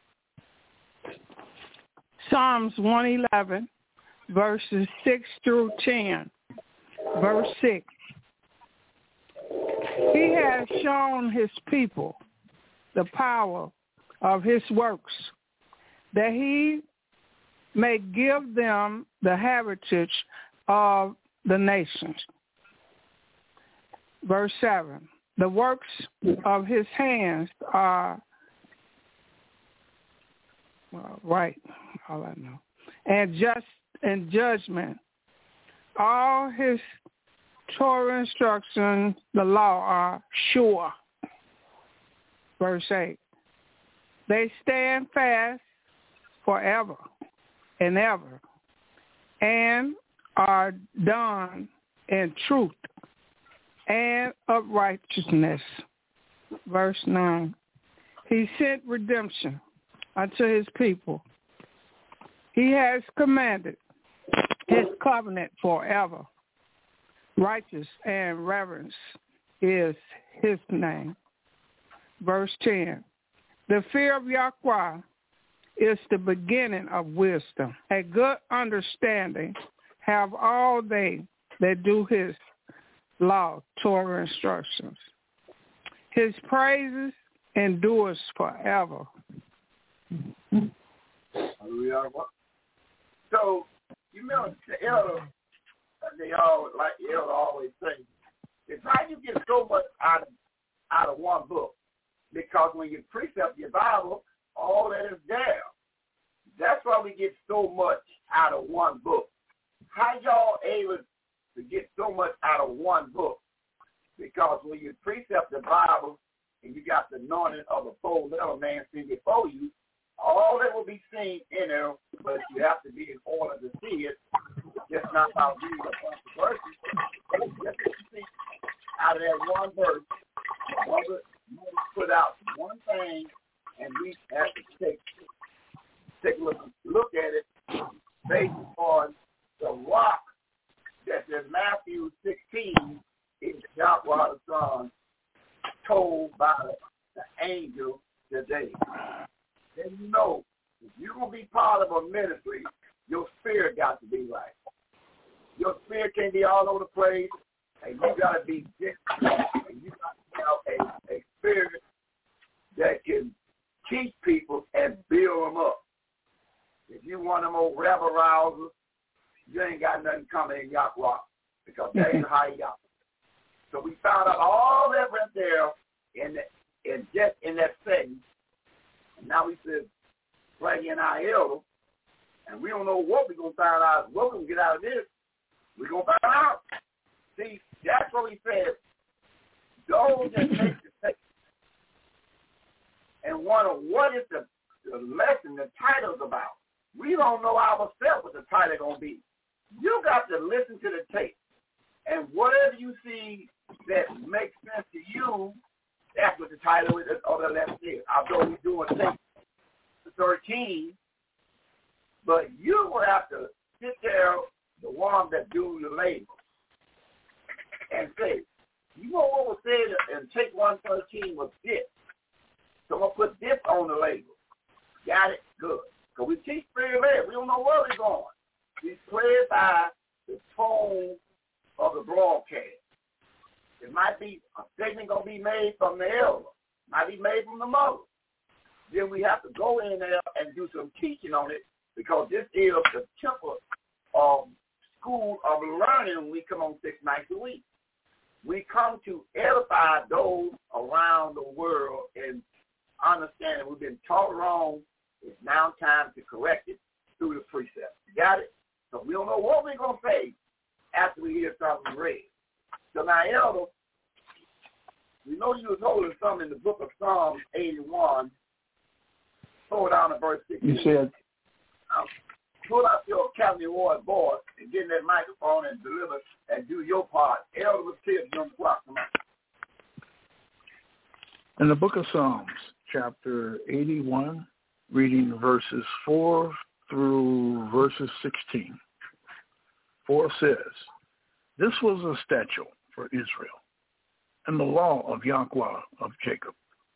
Psalms 111, verses 6 through 10. Verse 6. He has shown his people the power of his works, that he may give them the heritage of the nations. Verse 7. The works of his hands are right, all I know, and just in judgment. All his Torah instructions, the law, are sure. Verse 8. They stand fast forever and ever, and are done in truth and of righteousness. Verse 9. He sent redemption unto his people. He has commanded his covenant forever. Righteous and reverence is his name. Verse 10. The fear of Yahweh is the beginning of wisdom. A good understanding have all they that do his law, Torah instructions. His praises endures forever. So, you remember the elder, they always, like the elder always say, it's how you get so much out of one book. Because when you precept your Bible, all that is there. That's why we get so much out of one book. How y'all able to get so much out of one book? Because when you precept the Bible and you got the anointing of a four-letter man sitting before you, all that will be seen in there, but you have to be in order to see it. Just not about reading a bunch of verses. But just to see out of that one verse, Mother put out one thing, and we have to take a look at it based on the rock that's in Matthew 16 is Yahweh the Son told by the angel today. Then you know, if you're going to be part of a ministry, your spirit got to be right. Your spirit can't be all over the place, and you got to be different, and you got to have a spirit that can teach people and build them up. If you want them old rabble rousers, you ain't got nothing coming in Yahweh, because that ain't how Yahweh. So we found out all that right there in that setting. And now we said, bring in our elder, and we don't know what we're going to find out, what we're going to get out of this. We're going to find out. See, that's what we said. those that take the tape and wonder what is the lesson, the title's about. We don't know ourselves what the title going to be. You got to listen to the tape. And whatever you see that makes sense to you, that's what the title is, or the lesson is. Although we're doing tape 13, but you will have to sit there, the one that do the label, and say, you know what was said in take 113 was this. So I'm going to put this on the label. Got it? Good. Because we teach pretty late. We don't know where we're going. We play by the tone of the broadcast. It might be a statement going to be made from the elder. Might be made from the mother. Then we have to go in there and do some teaching on it because this is the temple of school of learning when we come on 6 nights a week. We come to edify those around the world and understand that we've been taught wrong. It's now time to correct it through the precepts. You got it? So we don't know what we're going to say after we hear something read. So now, Elder, we know you was holding something in the book of Psalms 81. Pull down to verse 16. You said, pull out your Academy Award board and get in that microphone and deliver and do your part. Elder was here, young clock. in the book of Psalms, chapter 81, reading verses 4 through verses 16. 4 says, this was a statute for Israel and the law of Yahweh of Jacob.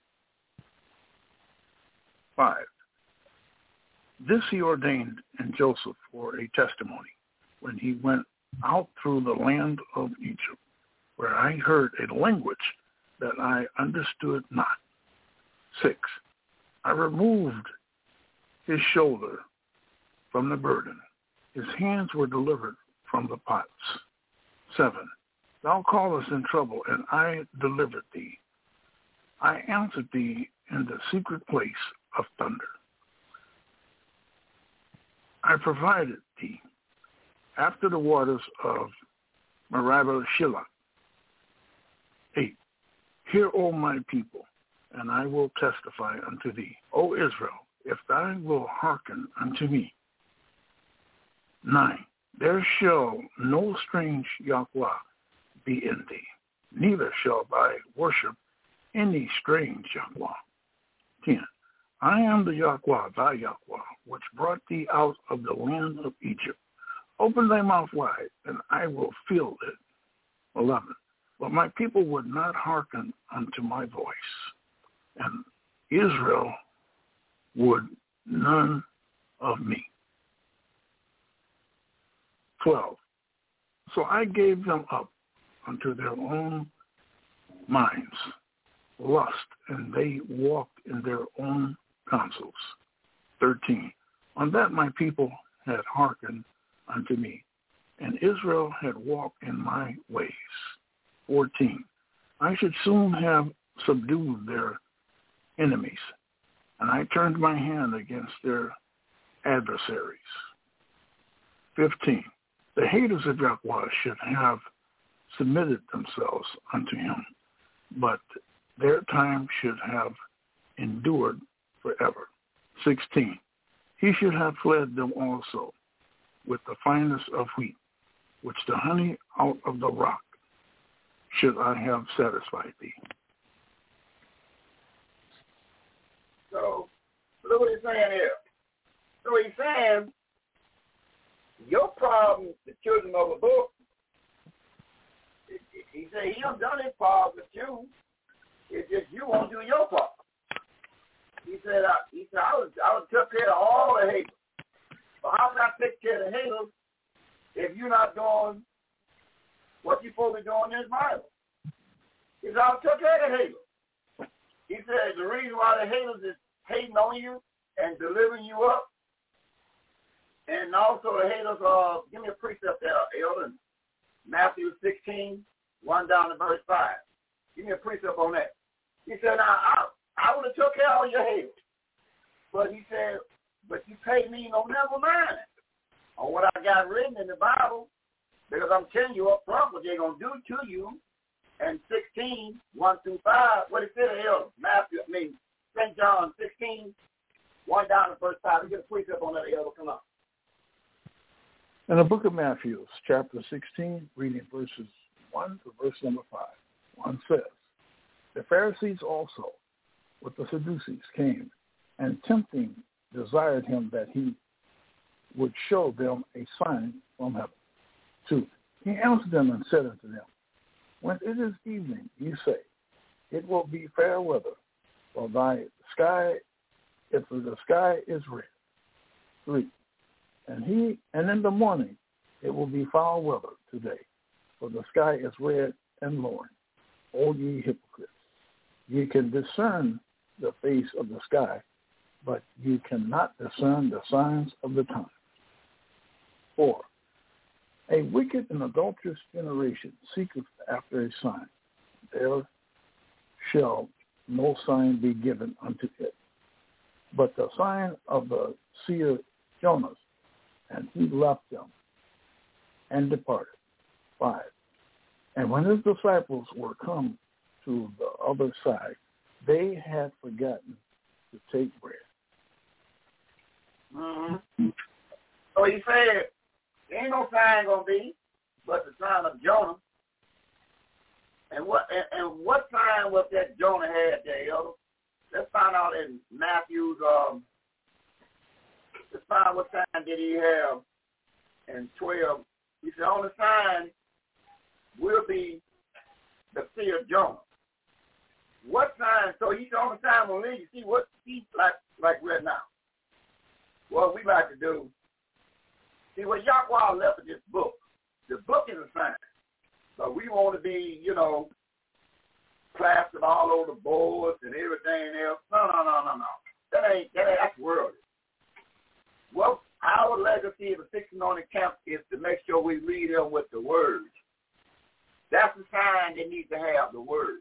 5. This he ordained in Joseph for a testimony when he went out through the land of Egypt, where I heard a language that I understood not. 6. I removed his shoulder from the burden. His hands were delivered from the pots. 7. Thou callest in trouble, and I delivered thee. I answered thee in the secret place of thunder. I provided thee after the waters of Meribah Shiloh. 8. Hear, O my people, and I will testify unto thee, O Israel, if thou wilt hearken unto me. 9. There shall no strange Yahweh be in thee, neither shall thy worship any strange Yahweh. 10. I am the Yahweh, thy Yahweh, which brought thee out of the land of Egypt. Open thy mouth wide, and I will fill it. 11. But my people would not hearken unto my voice, and Israel would none of me. 12. So I gave them up unto their own minds, lust, and they walked in their own counsels. 13. On that my people had hearkened unto me, and Israel had walked in my ways. 14. I should soon have subdued their enemies, and I turned my hand against their adversaries. 15. The haters of Yahweh should have submitted themselves unto him, but their time should have endured forever. 16. He should have fled them also with the finest of wheat, which the honey out of the rock should I have satisfied thee. So, look what he's saying here. So he's saying, your problem, the children of the book, he said he done his part with you. It's just you won't do your part. He said, I would take care of all the haters. But how can I take care of the haters if you're not doing what you're supposed to be doing in this Bible? He said, I'll take care of the haters. He said, the reason why the haters is hating on you and delivering you up, and also the haters give me a precept there, Elder, Matthew 16, 1 down to verse 5. Give me a precept on that. He said, now, I would have took care of all your haters. But he said, but you pay me no never mind on what I got written in the Bible, because I'm telling you up front what they're going to do to you and 16, 1 through 5, what it said here, St. John 16, 1 down to verse 5. We get a precept on that, Elder. Come on. In the book of Matthew, chapter 16, reading verses 1 to verse number 5, 1 says, the Pharisees also with the Sadducees came, and tempting desired him that he would show them a sign from heaven. 2, he answered them and said unto them, when it is evening, you say, it will be fair weather, for if the sky is red. 3, and in the morning it will be foul weather today, for the sky is red and lowering. O ye hypocrites, ye can discern the face of the sky, but you cannot discern the signs of the times. 4, a wicked and adulterous generation seeketh after a sign. There shall no sign be given unto it, but the sign of the seer Jonas. And he left them and departed. 5, and when his disciples were come to the other side, they had forgotten to take bread. Mm-hmm. So he said, there ain't no sign going to be but the sign of Jonah. And what sign was that Jonah had there, Elder? Let's find out in Matthew's, let's find out what sign did he have in 12. He said, on the sign will be the fear of Jonah. What sign? So he said, on the sign will lead you. See what he's like right now. What we like to do, see what Yahweh left in this book. The book is a sign. But we want to be, plastered all over the boards and everything else. No. That's worldly. Well, our legacy of the 6 anointed camp is to make sure we read them with the words. That's the sign they need to have, the words.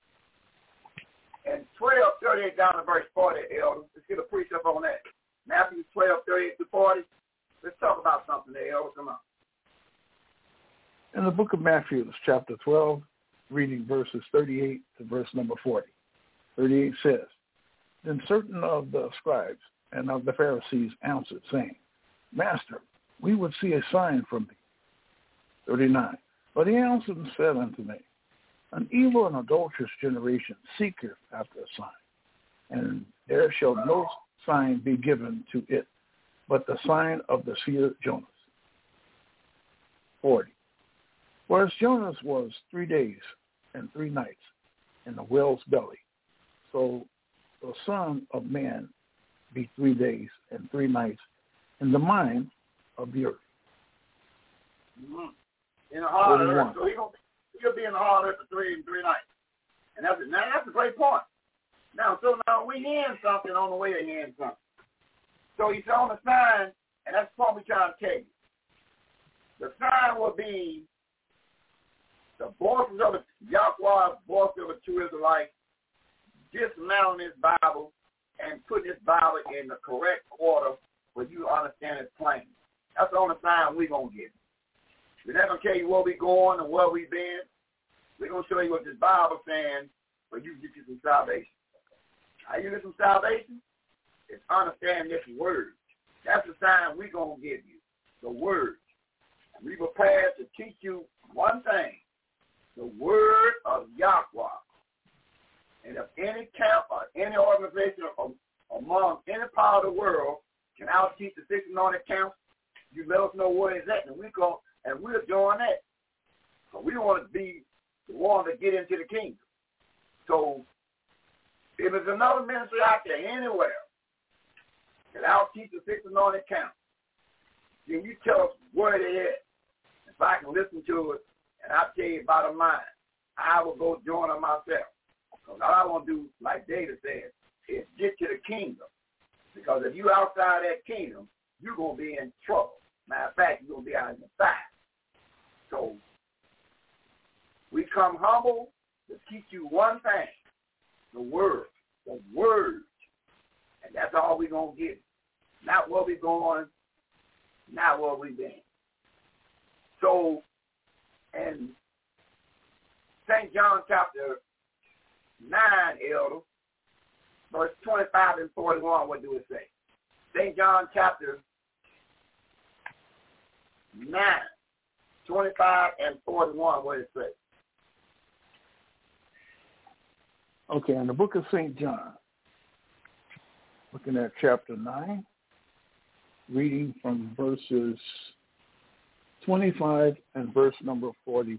And 12:38 down to verse 40, Elder. Let's get a precept on that. Matthew 12:38 to 40. Let's talk about something there, Elder. Come on. In the book of Matthew, chapter 12, reading verses 38 to verse number 40. 38 says, then certain of the scribes and of the Pharisees answered, saying, Master, we would see a sign from thee. 39, but he answered and said unto me, an evil and adulterous generation seeketh after a sign, and there shall no sign be given to it, but the sign of the seer Jonas. 40, whereas Jonas was 3 days and 3 nights in the whale's belly, so the Son of Man be 3 days and 3 nights in the mind of the earth. Mm-hmm. In the heart of the earth. So he'll be in the heart of earth for 3 nights. And that's a great point. Now we hearing something on the way of hearing something. So he's on the sign, and that's what we're trying to tell you. The sign will be the voices of the Yahweh, voice of the true Israelite, dismantling his Bible and putting his Bible in the correct order where you understand it plain. That's the only sign we're going to get. We're not going to tell you where we're going and where we've been. We're going to show you what this Bible is saying where you get you some salvation. How you get some salvation? It's understand this word. That's the sign we're going to give you, the word. And we prepared to teach you one thing, the word of Yahweh. And if any camp or any organization among any part of the world can out-teach the 6 anointed camps, you let us know where it's at, and we'll join that. But we want to be the one to get into the kingdom. So if there's another ministry out there anywhere that out-teach the 6 anointed camps, then you tell us where they at. If I can listen to it and I'll tell you about mine, I will go join them myself. Because all I want to do, like David said, is get to the kingdom. Because if you're outside that kingdom, you're going to be in trouble. Matter of fact, you're going to be out in the fire. So we come humble to teach you one thing, the word. The word. And that's all we're going to get. Not where we're going, not where we've been. So, and St. John chapter 9, Elder, verse 25 and 41, what do it say? St. John chapter 9, 25 and 41, what it say? Okay, in the book of St. John, looking at chapter 9, reading from verses 25 and verse number 41.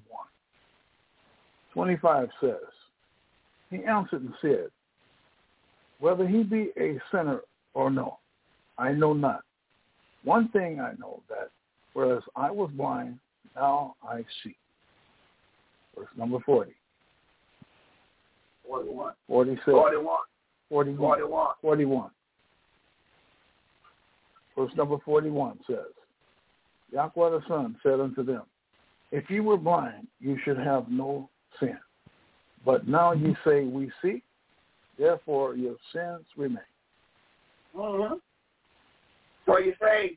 25 says, he answered and said, whether he be a sinner or no, I know not. One thing I know, that whereas I was blind, now I see. Verse number 40. 41. 46. 41. 41. 41. 41. Verse number 41 says, Yahweh the Son said unto them, if you were blind, you should have no sin. But now you say, we see, therefore your sins remain. Mm-hmm. So you say,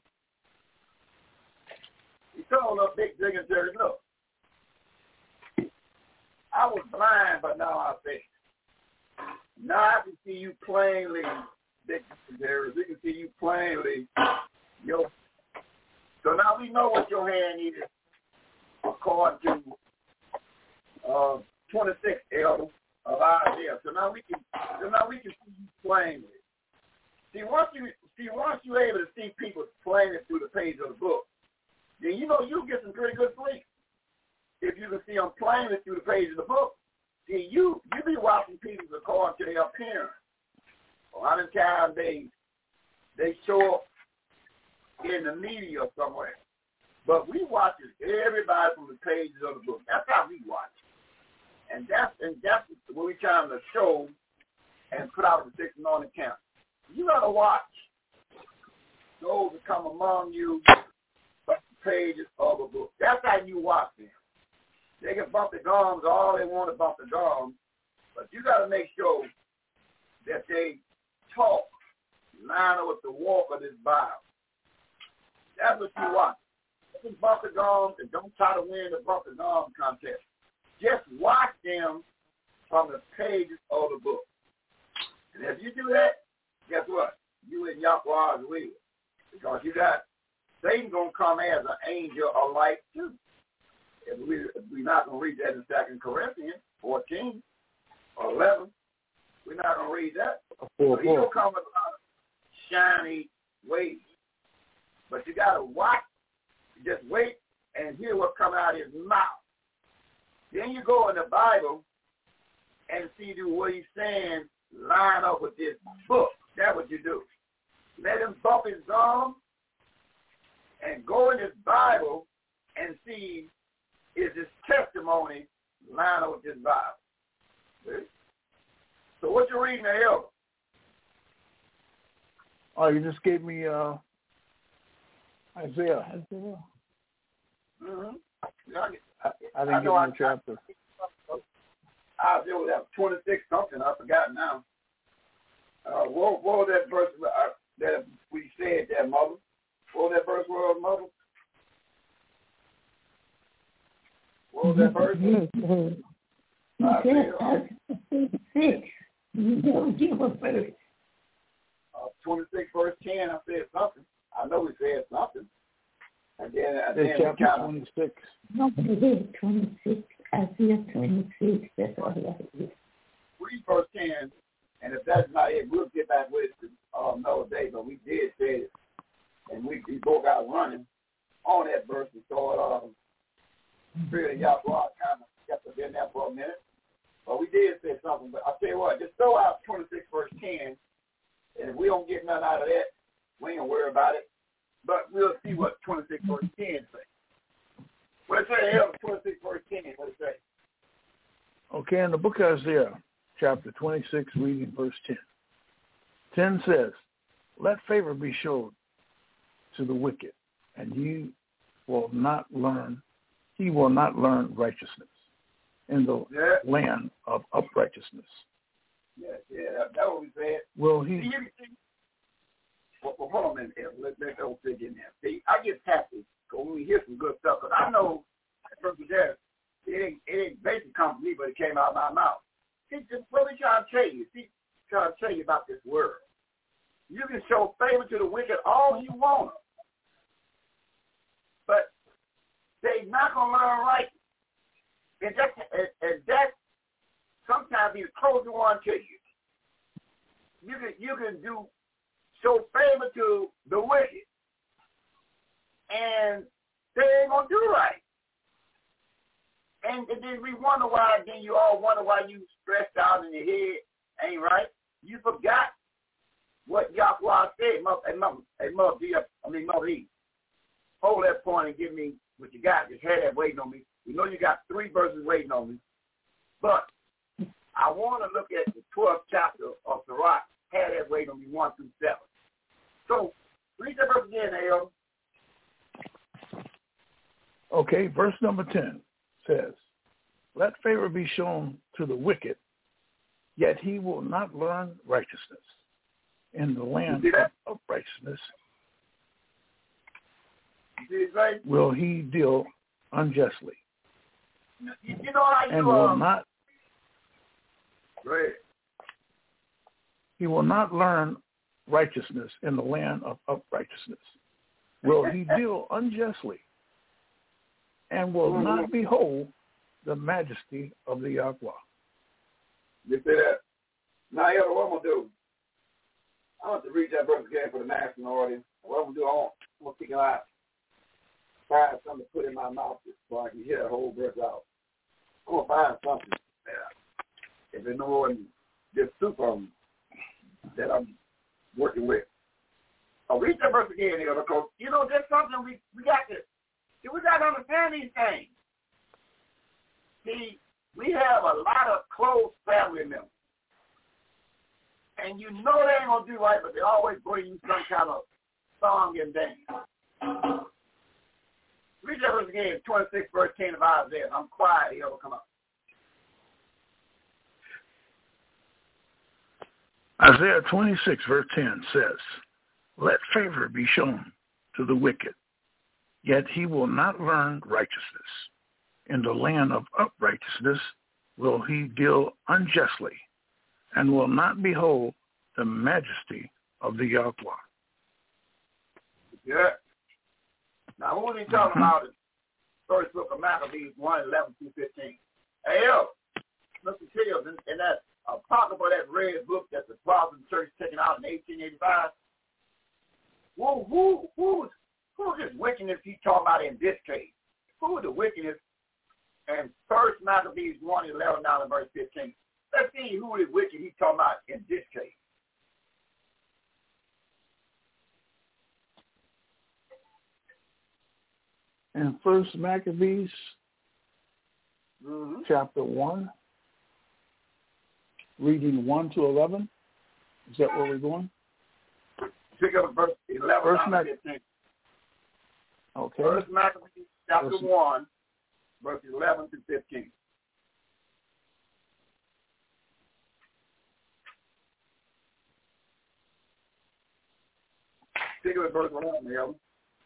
you told a big dignitary, look, I was blind, but now I see. Now I can see you plainly, big dignitary. We can see you plainly. So now we know what your hand is, according to 26 Elder of Isaiah. So now we can see you plainly. See, once you're able to see people plainly through the page of the book, then you know you'll get some pretty good sleep. If you can see them plainly through the page of the book, see you be watching people according to their appearance. A lot of times they show up in the media somewhere. But we watch everybody from the pages of the book. That's how we watch. And that's what we're trying to show and put out the 6 anointing camp. You gotta watch those that come among you from the pages of a book. That's how you watch them. They can bump the gums all they want to bump the gums, but you gotta make sure that they talk line up with the walk of this Bible. That's what you watch. Don't bump the gums and don't try to win the bump the gums contest. Just watch them from the pages of the book. And if you do that, guess what? You in Yahweh's will. Because you got Satan going to come as an angel of light too. If we're not going to read that in 2 Corinthians 14 or 11, we're not going to read that. So he's going to come with a lot of shiny ways. But you got to watch. Just wait and hear what comes out of his mouth. Then you go in the Bible and see what he's saying line up with this book. That's what you do. Let him bump his gum and go in his Bible and see is his testimony line up with this Bible. See? So what you reading there, Elder? Oh, you just gave me Isaiah. Mm-hmm. I didn't get my chapter. Isaiah was at 26 something. I forgot now. What was that verse that we said there, Mother? What was that verse, Mother? What was that verse? He said 6. You don't give a verse. 26 verse 10, I said something. I know we said something. And then chapter 26. No, it is 26. Isaiah 26. That's all that is. Read verse 10, and if that's not it, we'll get back with it another day. But we did say it, and we broke out running on that verse and started Spirit of Yahweh kind of kept us in there for a minute. But we did say something. But I'll tell you what, just throw out 26 verse 10, and if we don't get nothing out of that, we ain't going to worry about it. But we'll see what 26 verse 10 say. What it say, 26 verse 10, what it say? Okay, in the book of Isaiah, chapter 26, reading verse 10. 10 says, let favor be showed to the wicked, and he will not learn righteousness in the land of uprightness. Yeah, that's what we said. Will he? Well, hold on a minute. Let those sit in there. See, I get happy when we hear some good stuff, because I know that person there, it ain't basically come from me, but it came out of my mouth. See, what we trying to tell you? See, trying to tell you about this word. You can show favor to the wicked all you want, but they're not gonna learn right. And that sometimes he's closer one to you. You can show favor to the wicked, and they ain't gonna do right. And then we wonder why. Then you all wonder why you stressed out in your head. Ain't right. You forgot what Yahweh said. Mother E. Hold that point and give me what you got. Just had that waiting on me. You know you got 3 verses waiting on me. But I want to look at the 12th chapter of Sirach. Had that waiting on me 1 through 7. So read that verse again, Al. Okay, verse number 10 says, let favor be shown to the wicked, yet he will not learn righteousness. In the land of righteousness will he deal unjustly. You know how you and will not. Right. He will not learn righteousness in the land of uprightness. Will he deal unjustly, and will not behold the majesty of the Yahweh. You see that? Now, what I'm going to do, I want to read that verse again for the national audience. What I'm going to do, I'm going to kick it out, find something to put in my mouth so I can hear the whole verse out. I'm going to find something if there's no more than just super that I'm working with. I'll read that verse again here because, there's something we got to understand these things. See, we have a lot of close family members. And they ain't going to do right, but they always bring you some kind of song and dance. Read that verse again, 26 verse 10 of Isaiah. I'm quiet, he'll come up. Isaiah 26 verse 10 says, let favor be shown to the wicked, yet he will not learn righteousness. In the land of uprightness will he deal unjustly, and will not behold the majesty of the Yahweh. Yeah. Now, what are you talking about? Is first book of Maccabees 1:11 through 15. Hey, yo, Mr. Tills, in that apocryphal, that red book that the Protestant church taken out in 1885. Well, who's this wickedness he talking about in this case? Who is the wickedness? And first Maccabees 1:11 down to verse 15. Let's see who is wicked he's talking about in this case. In First Maccabees, chapter 1, reading 1 to 11. Is that where we're going? Pick up verse 11 down to 15. Okay. First Maccabees chapter 1, verses 11 to 15. Pick up verse 11, Elton.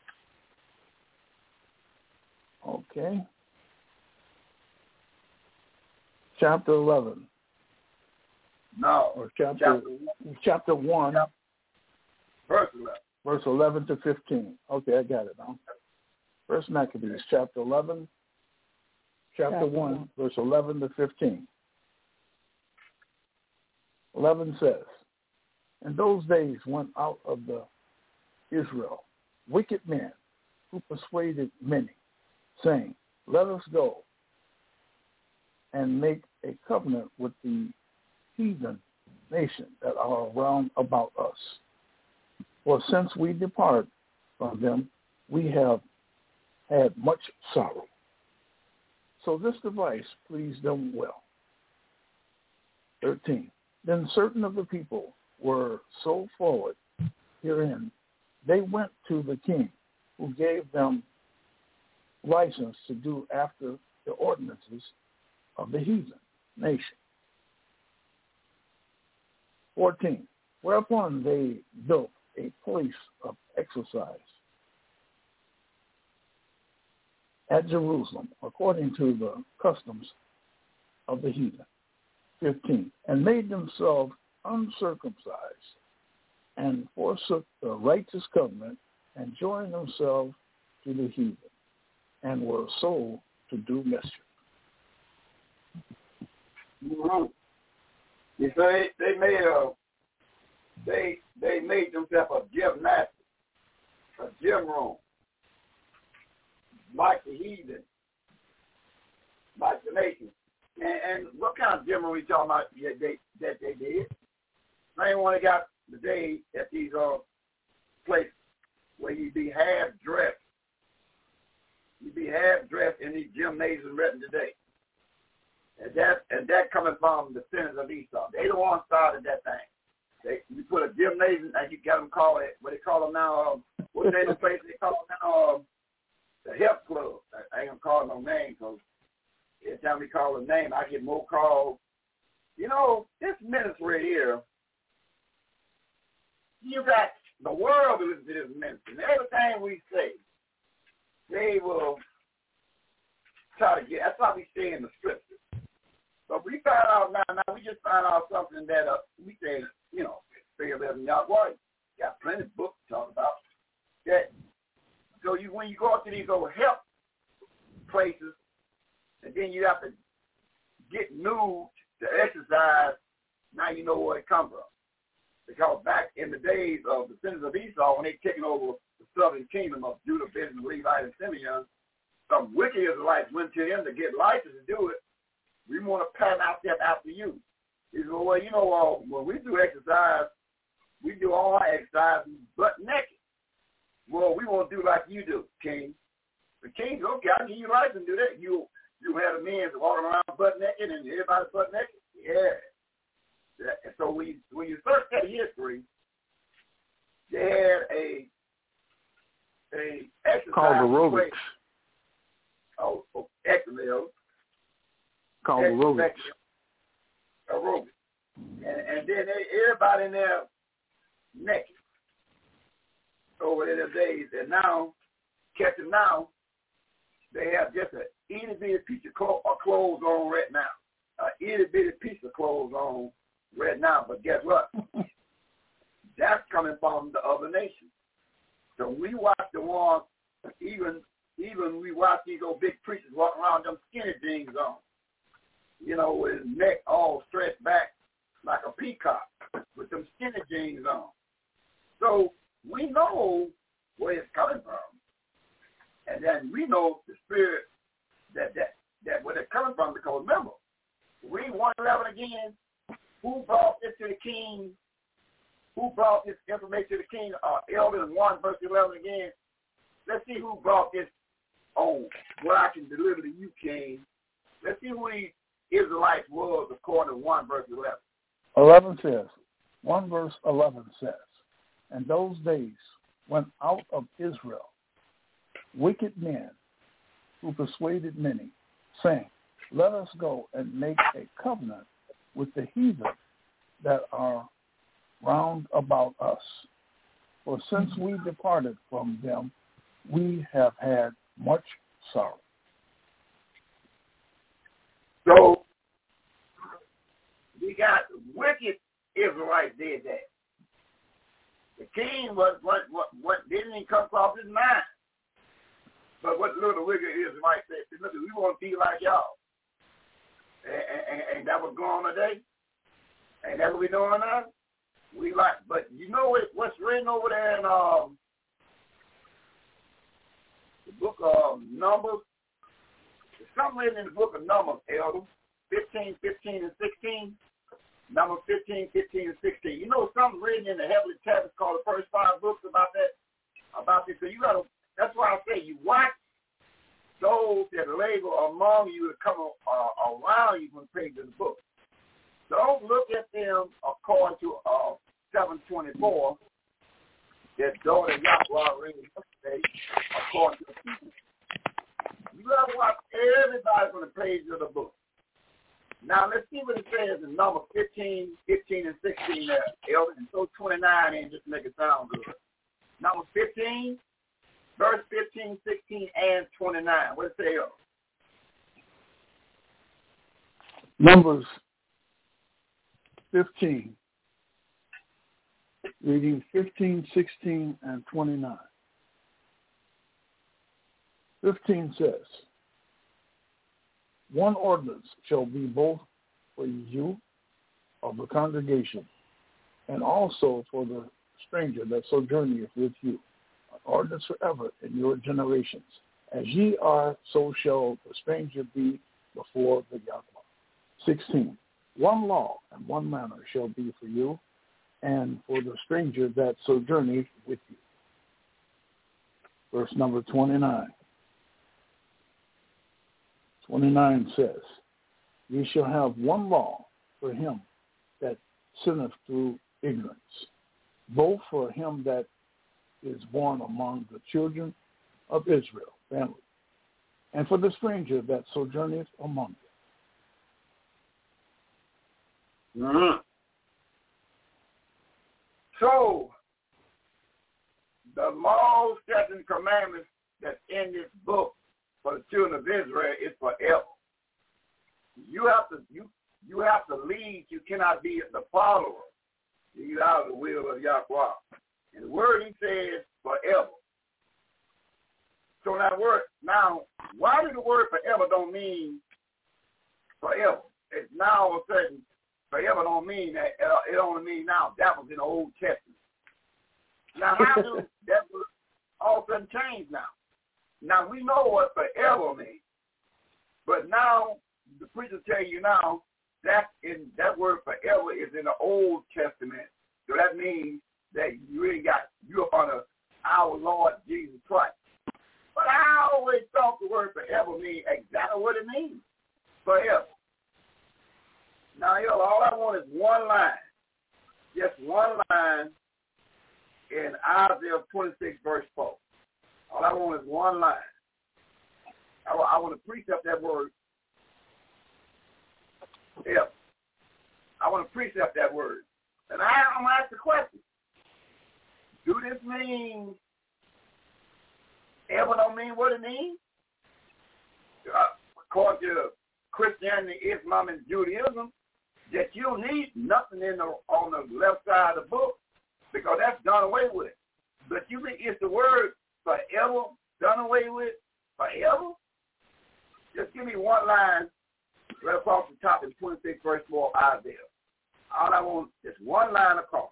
Okay. Chapter 11. No. Or chapter 1. Verse 11. Verse 11 to 15. Okay, I got it now. First Maccabees, chapter 11, chapter 1, verse 11 to 15. 11 says, in those days went out of the Israel wicked men who persuaded many, saying, let us go and make a covenant with the heathen nation that are round about us. For since we depart from them, we have had much sorrow. So this device pleased them well. 13. Then certain of the people were so forward herein, they went to the king, who gave them license to do after the ordinances of the heathen nation. 14. Whereupon they built a place of exercise at Jerusalem, according to the customs of the heathen. 15, and made themselves uncircumcised, and forsook the righteous covenant, and joined themselves to the heathen, and were sold to do mischief. Mm-hmm. You say they made themselves a gymnastic, a gym room, like the heathen, like the nation. And what kind of gym room we talking about that they did? Same one they got today at these places where you be half dressed. You be half dressed in these gymnasiums written today. And that coming from the sinners of Esau. They the ones started that thing. You put a gymnasium, and you got them call it, what they call them now, what's the place they call them now, the health club. I ain't going to call it no name, because every time we call a name, I get more calls. You know, this ministry here, you got the world to listen to this ministry. And everything we say, they will try to get. That's why we say in the scripture. But we find out now we just find out something that we say, you know, 11 y'all boy, got plenty of books to talk about. That so when you go up to these old health places, and then you have to get nude to exercise, now you know where it comes from. Because back in the days of the sinners of Esau, when they taken over the southern kingdom of Judah, Benjamin, Levi, and Simeon, some wicked Israelites went to him to get license to do it. We want to pattern out that after you. He said, well, you know, when we do exercise, we do all our exercise butt naked. Well, we want to do like you do, King. The King's okay, I'll give you license to do that. You have the men walking around butt naked and everybody butt naked? Yeah. So when you search that history, they had a exercise called aerobics. Exercise. Called aerobics. Aerobics. And then everybody in there naked over there days. And now, they have just an itty bitty piece of clothes on right now. An itty bitty piece of clothes on right now. But guess what? That's coming from the other nations. So we watch the ones, even we watch these old big preachers walking around them skinny jeans on. You know, with his neck all stretched back like a peacock with them skinny jeans on. So we know where it's coming from. And then we know the spirit that where it's coming from, because remember, read 1:11 again. Who brought this to the king? Who brought this information to the king? Elders 1 verse 11 again. Let's see who brought this on what I can deliver to you, king. Let's see who the Israelites was according to 1 verse 11. 11 says, 1 verse 11 says, and those days went out of Israel wicked men who persuaded many, saying, let us go and make a covenant with the heathen that are round about us. For since we departed from them, we have had much sorrow. So we got wicked Israelites did that. The king what didn't even come across his mind. But what little wicked Israelites said, look, we want to be like y'all. And that was going on today. And that's what we're doing now. We like, but you know what's written over there in the book of Numbers? There's something written in the book of Numbers, Elder, 15, 15, and 16. Numbers 15, 15, and 16. You know something written in the heavenly tablets called the first 5 books about that? About this. So you gotta. That's why I say you watch those that labor among you that come around you from the page of the book. Don't look at them according to 7:24 that daughter Yahweh read yesterday according to the people. You gotta watch everybody from the page of the book. Now let's see what it says in Numbers 15, 15, and 16 there, Elder, and throw 29 in just to make it sound good. Numbers 15, verse 15, 16, and 29. What it say? Numbers 15, reading 15, 16, and 29. 15 says, one ordinance shall be both for you of the congregation and also for the stranger that sojourneth with you, an ordinance forever in your generations. As ye are, so shall the stranger be before the Yahweh. 16. One law and one manner shall be for you and for the stranger that sojourneth with you. Verse number 29. 29 says, ye shall have one law for him that sinneth through ignorance, both for him that is born among the children of Israel, family, and for the stranger that sojourneth among them. Mm-hmm. So, the laws, statutes, and commandments that's in this book for the children of Israel is forever. You have to lead. You cannot be the follower. You out of the will of Yahweh. And the word he says forever. So now, why does the word forever don't mean forever? It's now all of a sudden forever don't mean that. It only means now. That was in the Old Testament. Now, how do that all of a sudden change now? Now, we know what forever means. But now, the preacher tell you now, that word forever is in the Old Testament. So that means that you really you up under our Lord Jesus Christ. But I always thought the word forever means exactly what it means. Forever. Now, all I want is one line. Just one line in Isaiah 26, verse 4. All I want is one line. I want to precept that word. Yeah. I want to precept that word. And I'm going to ask the question. Do this mean ever don't mean what it means? According to Christianity, Islam, and Judaism, that you don't need nothing on the left side of the book because that's done away with. But you think it's the word forever done away with? Forever? Just give me one line right across the top in 26 verse 4 of Isaiah. All I want is one line across.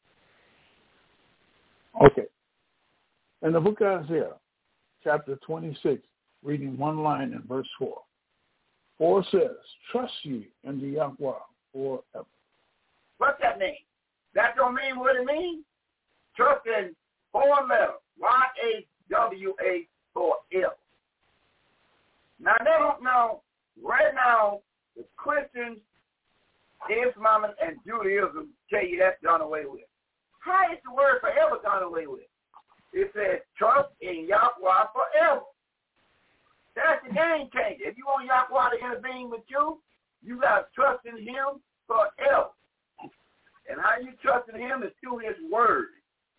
Okay. In the book of Isaiah, chapter 26, reading one line in verse 4. 4 says, trust ye in the Yahweh forever. What's that mean? That don't mean what it means. Trust in 4 letters. Y-A-W-A forever. Now, they don't know. Right now, the Christians, Islam, and Judaism tell you that's done away with. How is the word forever done away with? It says, trust in Yahweh forever. That's the game changer. If you want Yahweh to intervene with you, you got to trust in him forever. And how you trust in him is through his word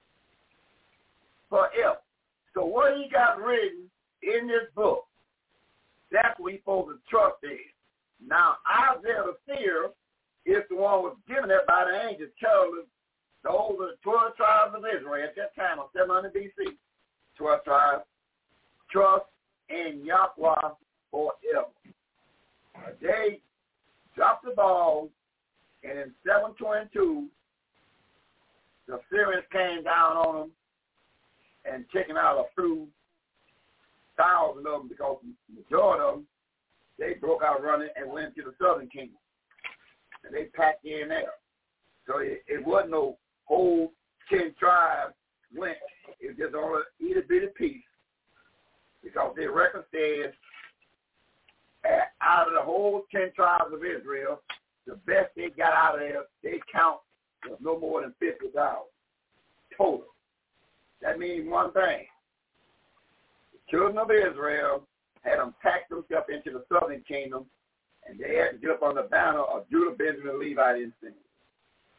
forever. So what he got written in this book, that's what he's supposed to trust in. Now, Isaiah the seer is the one who was given that by the angel, telling the 12 tribes of Israel at that time of 700 B.C. 12 tribes, trust in Yahweh forever. They dropped the ball, and in 722, the Syrians came down on them and taken out a few thousand of them because the majority of them, they broke out running and went to the southern kingdom. And they packed in there. So it wasn't no whole 10 tribes went. It was just only a little bitty piece. Because their record says out of the whole 10 tribes of Israel, the best they got out of there, they count was no more than 50,000 total. That means one thing. The children of Israel had them packed themselves into the southern kingdom, and they had to get up on the banner of Judah, Benjamin, Levi, instinct.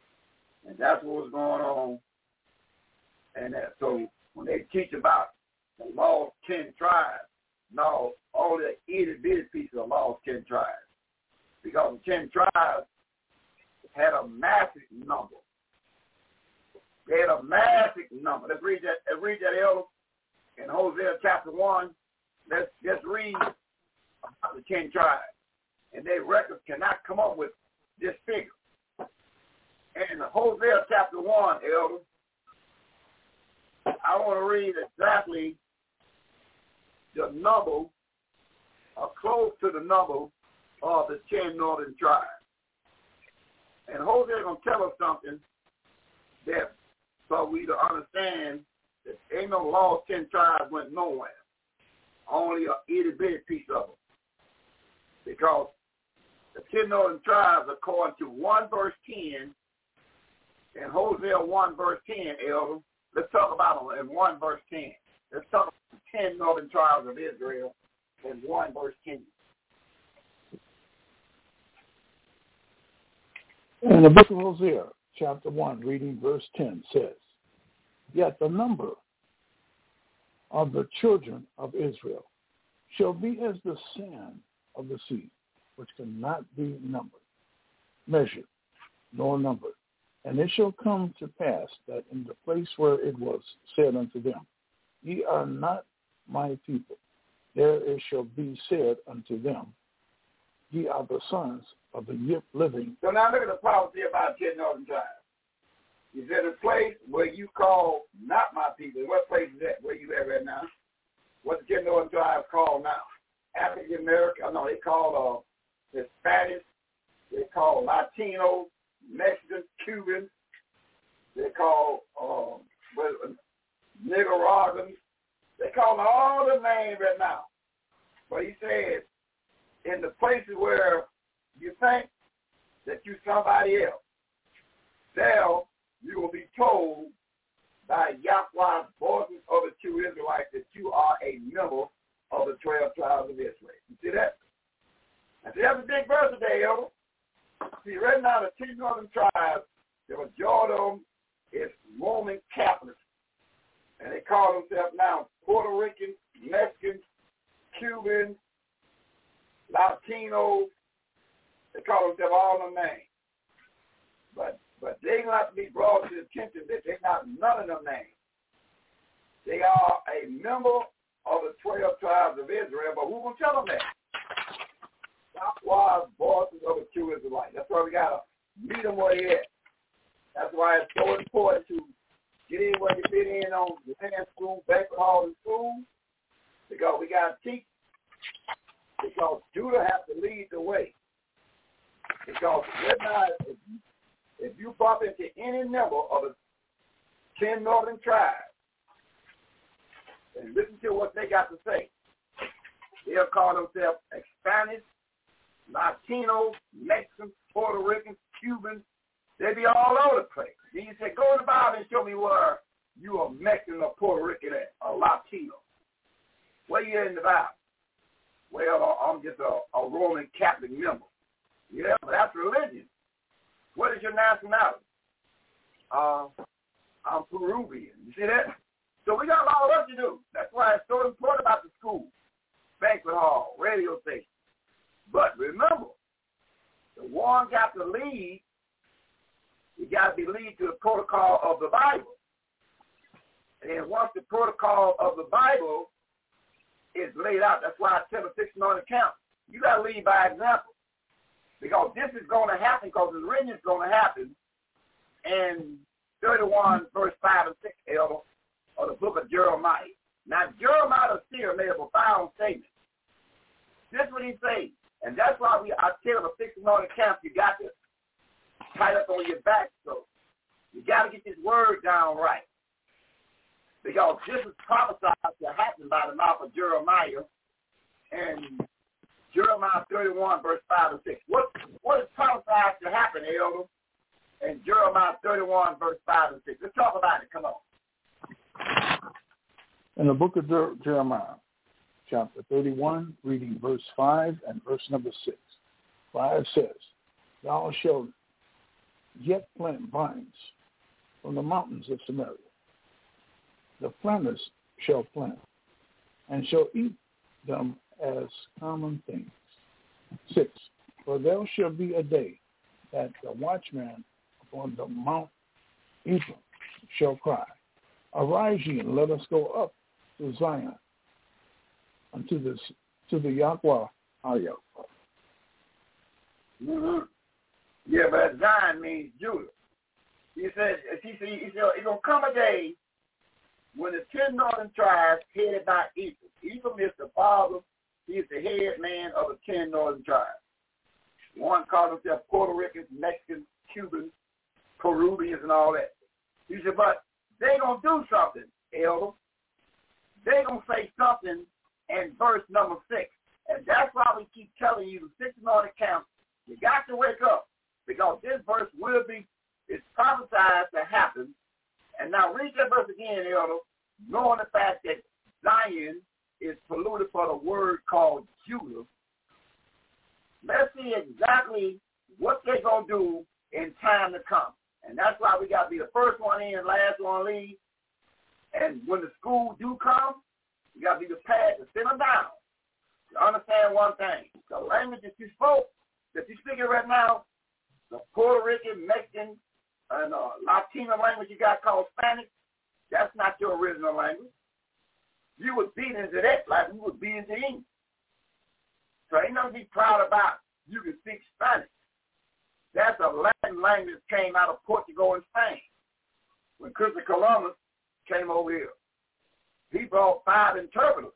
And that's what was going on. And so when they teach about the lost 10 tribes. No, only an itty-bitty piece of the lost 10 tribes. Because the 10 tribes had a massive number. They had a massive number. Let's read that, Elder, in Hosea chapter 1. Let's just read about the 10 tribes. And their records cannot come up with this figure. And in Hosea chapter 1, Elder, I want to read exactly the number, or close to the number of the 10 northern tribes. And Hosea is going to tell us something that, so we to understand that ain't no lost 10 tribes went nowhere. Only a itty-bitty piece of them. Because the 10 northern tribes, according to 1 verse 10, in Hosea 1 verse 10, Elder, let's talk about them in 1 verse 10. Let's talk about the 10 northern tribes of Israel in 1 verse 10. In the book of Hosea, chapter 1, reading verse 10, says, "Yet the number of the children of Israel shall be as the sand of the sea, which cannot be numbered, measured, nor numbered. And it shall come to pass that in the place where it was said unto them, Ye are not my people, there it shall be said unto them, Ye are the sons of the yet living." So now look at the prophecy about 10 northern tribes. He said, "A place where you call not my people." What place is that? Where you at right now? What the 10 northern tribes call now? African American? No, they call Hispanics. They call Latinos, Mexicans, Cubans. They call Nicaraguans. They call them all the names right now. But he says, in the places where you think that you somebody else, there you will be told by Yahweh's voices of the true Israelites that you are a member of the 12 tribes of Israel. You see that? And see, that's a big verse today, Elder. See, right now, the 10 northern tribes, the majority of them is Roman Catholics. And they call themselves now Puerto Ricans, Mexicans, Cubans, Latinos. They call themselves all them names. But they have to be brought to the attention that they're not none of them names. They are a member of the 12 tribes of Israel, but who's going to tell them that? Yahweh's voices of the true Israelites. That's why we got to meet them where they're at. That's why it's so important to get in where you fit in on the land school, banquet hall, and school, because we got to teach. Because Judah has to lead the way. Because if you bump into any member of the 10 northern tribes and listen to what they got to say, they'll call themselves Hispanics, Latinos, Mexicans, Puerto Ricans, Cubans. They'll be all over the place. Then you say, go to the Bible and show me where you are Mexican or Puerto Rican or Latino. Where you in the Bible? Well, I'm just a Roman Catholic member. Yeah, but that's religion. What is your nationality? I'm Peruvian. You see that? So we got a lot of work to do. That's why it's so important about the school, banquet hall, radio station. But remember, the one got to lead. You got to be lead to the protocol of the Bible. And once the protocol of the Bible is laid out, that's why I tell the fixing on account. You got to lead by example. Because this is going to happen, because the written is going to happen in 31, verse 5 and 6, Elder, of the book of Jeremiah. Now, Jeremiah the seer made a profound statement. This is what he says. And that's why I tell the fixing on account, you got to tie up on your back. So you got to get this word down right. Because this is prophesied to happen by the mouth of Jeremiah. And Jeremiah 31, verse 5 and 6. What is prophesied to happen, Elder? In Jeremiah 31, verse 5 and 6. Let's talk about it. Come on. In the book of Jeremiah, chapter 31, reading verse 5 and verse number 6. 5 says, Thou shalt yet plant vines from the mountains of Samaria. The planters shall plant, and shall eat them as common things. 6. For there shall be a day that the watchman upon the Mount Ephraim shall cry, Arise ye, and let us go up to Zion, unto the Yahweh our Yahweh. Mm-hmm. Yeah, but Zion means Judah. He said, it's going to come a day when the 10 northern tribes headed by Ephraim. Ephraim is the father. He is the head man of the 10 northern tribes. One called himself Puerto Ricans, Mexicans, Cubans, Peruvians, and all that. He said, but they're going to do something, elder. They're going to say something in verse number 6. And that's why we keep telling you the 6 northern camps, you got to wake up, because this verse will be, it's prophesied to happen. And now read that verse again, elder, knowing the fact that Zion is polluted for the word called Judah. Let's see exactly what they're going to do in time to come. And that's why we got to be the first one in, last one leave. And when the school do come, you got to be prepared to sit them down. You understand one thing. The language that you spoke, that you're speaking right now, the Puerto Rican, Mexican, and Latino language you got called Spanish, that's not your original language. You would beat into that like you would beat into English. So ain't nothing to be proud about. You can speak Spanish. That's a Latin language that came out of Portugal and Spain. When Christopher Columbus came over here, he brought 5 interpreters.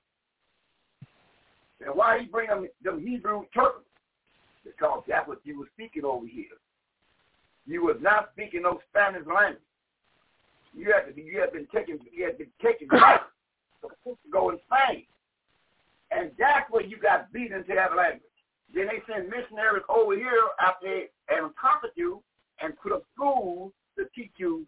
And why he bring them Hebrew interpreters? Because that's what you were speaking over here. You was not speaking no Spanish language. You had been taken to Portugal and Spain. And that's where you got beat into that language. Then they send missionaries over here after they comfort you and put up schools to teach you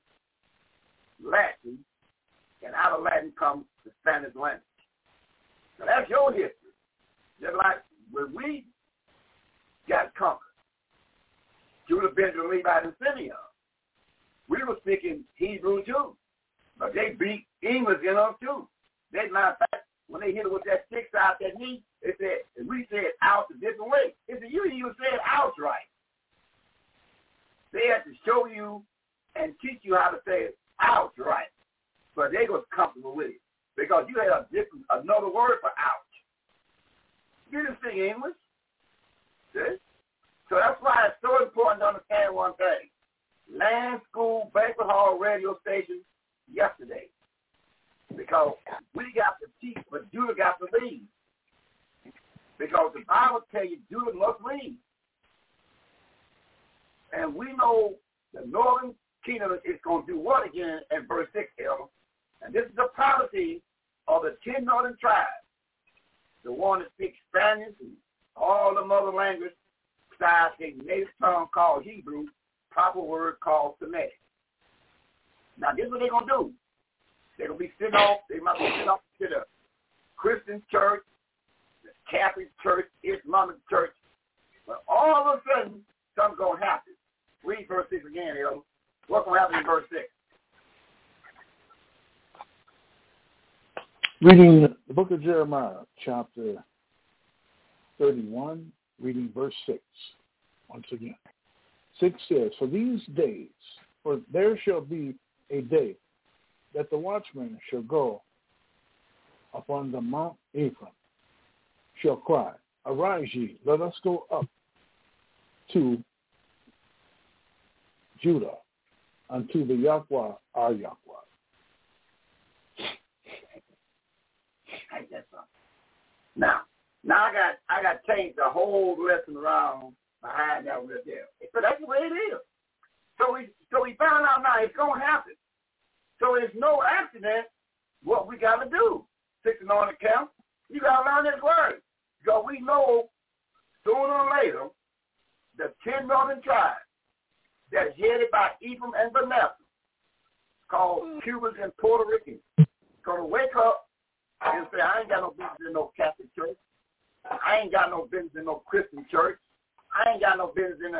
Latin. And out of Latin comes the Spanish language. So that's your history. Just like when we got conquered, Judah, Benjamin, Levi, and Simeon, we were speaking Hebrew too. But they beat English in us too. They, matter of fact, when they hit it with that stick out that knee, they said, and we said out a different way. They said, you even said out right. They had to show you and teach you how to say it out right. But they was comfortable with it because you had another word for out. You didn't speak English. See? So that's why it's so important to understand one thing. Land, school, banquet hall, radio station, yesterday. Because we got to teach, but Judah got to lead. Because the Bible tells you Judah must lead. And we know the northern kingdom is going to do what again in verse 6, Elder? And this is the prophecy of the 10 northern tribes. The one that speaks Spanish and all the mother language, besides a native tongue called Hebrew, proper word called Semitic. Now, this is what they're going to do. They're going to be sitting off, they might be sitting off to the Christian church, the Catholic church, Islamic church. But all of a sudden, something's going to happen. Read verse 6 again, Elder. What's going to happen in verse 6? Reading the book of Jeremiah, chapter 31, reading verse 6, once again. 6 says, For these days, for there shall be a day that the watchman shall go upon the Mount Ephraim, shall cry, Arise ye, let us go up to Judah, unto the Yahweh our Yahweh. Now I got to change the whole lesson around behind that right there. So that's the way it is. So we found out now it's going to happen. So it's no accident what we got to do. 6 on the count. You got to learn this word. Because we know sooner or later the 10 northern tribes that's headed by Ephraim and Manasseh, called Cubans and Puerto Ricans, going to wake up and say, I ain't got no business in no Catholic church. I ain't got no business in no Christian church. I ain't got no business in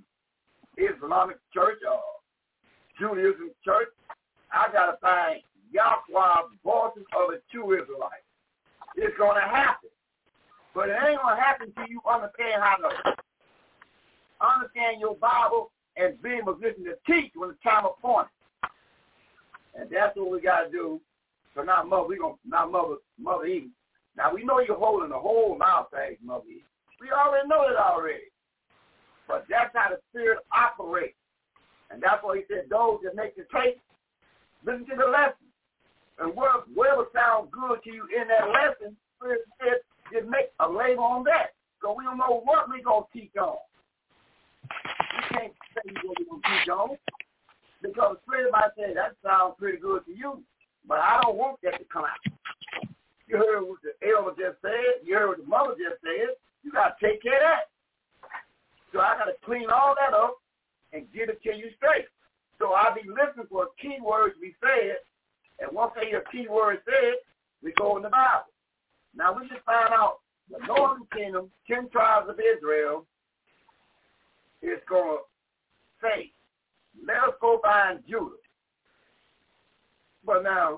Islamic church or Judaism church. I got to find Yahweh, voices of the true Israelites. It's going to happen. But it ain't going to happen until you understand how to understand your Bible and be in a position to teach when the time appointed. And that's what we got to do. So now, Mother, Mother Eve. Now, we know you're holding the whole mouth thing, Mother Eve. We already know it already. But that's how the Spirit operates. And that's why he said, those that make the tape, listen to the lesson. And whatever sounds good to you in that lesson, Spirit said, just make a label on that. So we don't know what we're going to teach on. We can't say what we're going to teach on. Because the Spirit might say, that sounds pretty good to you, but I don't want that to come out. You heard what the elder just said. You heard what the mother just said. You got to take care of that. So I got to clean all that up and get it to you straight. So I'll be listening for key words to be said, and once I hear a key word said, we go in the Bible. Now we just found out the northern kingdom, 10 tribes of Israel, is going to say, let us go find Judah. But now,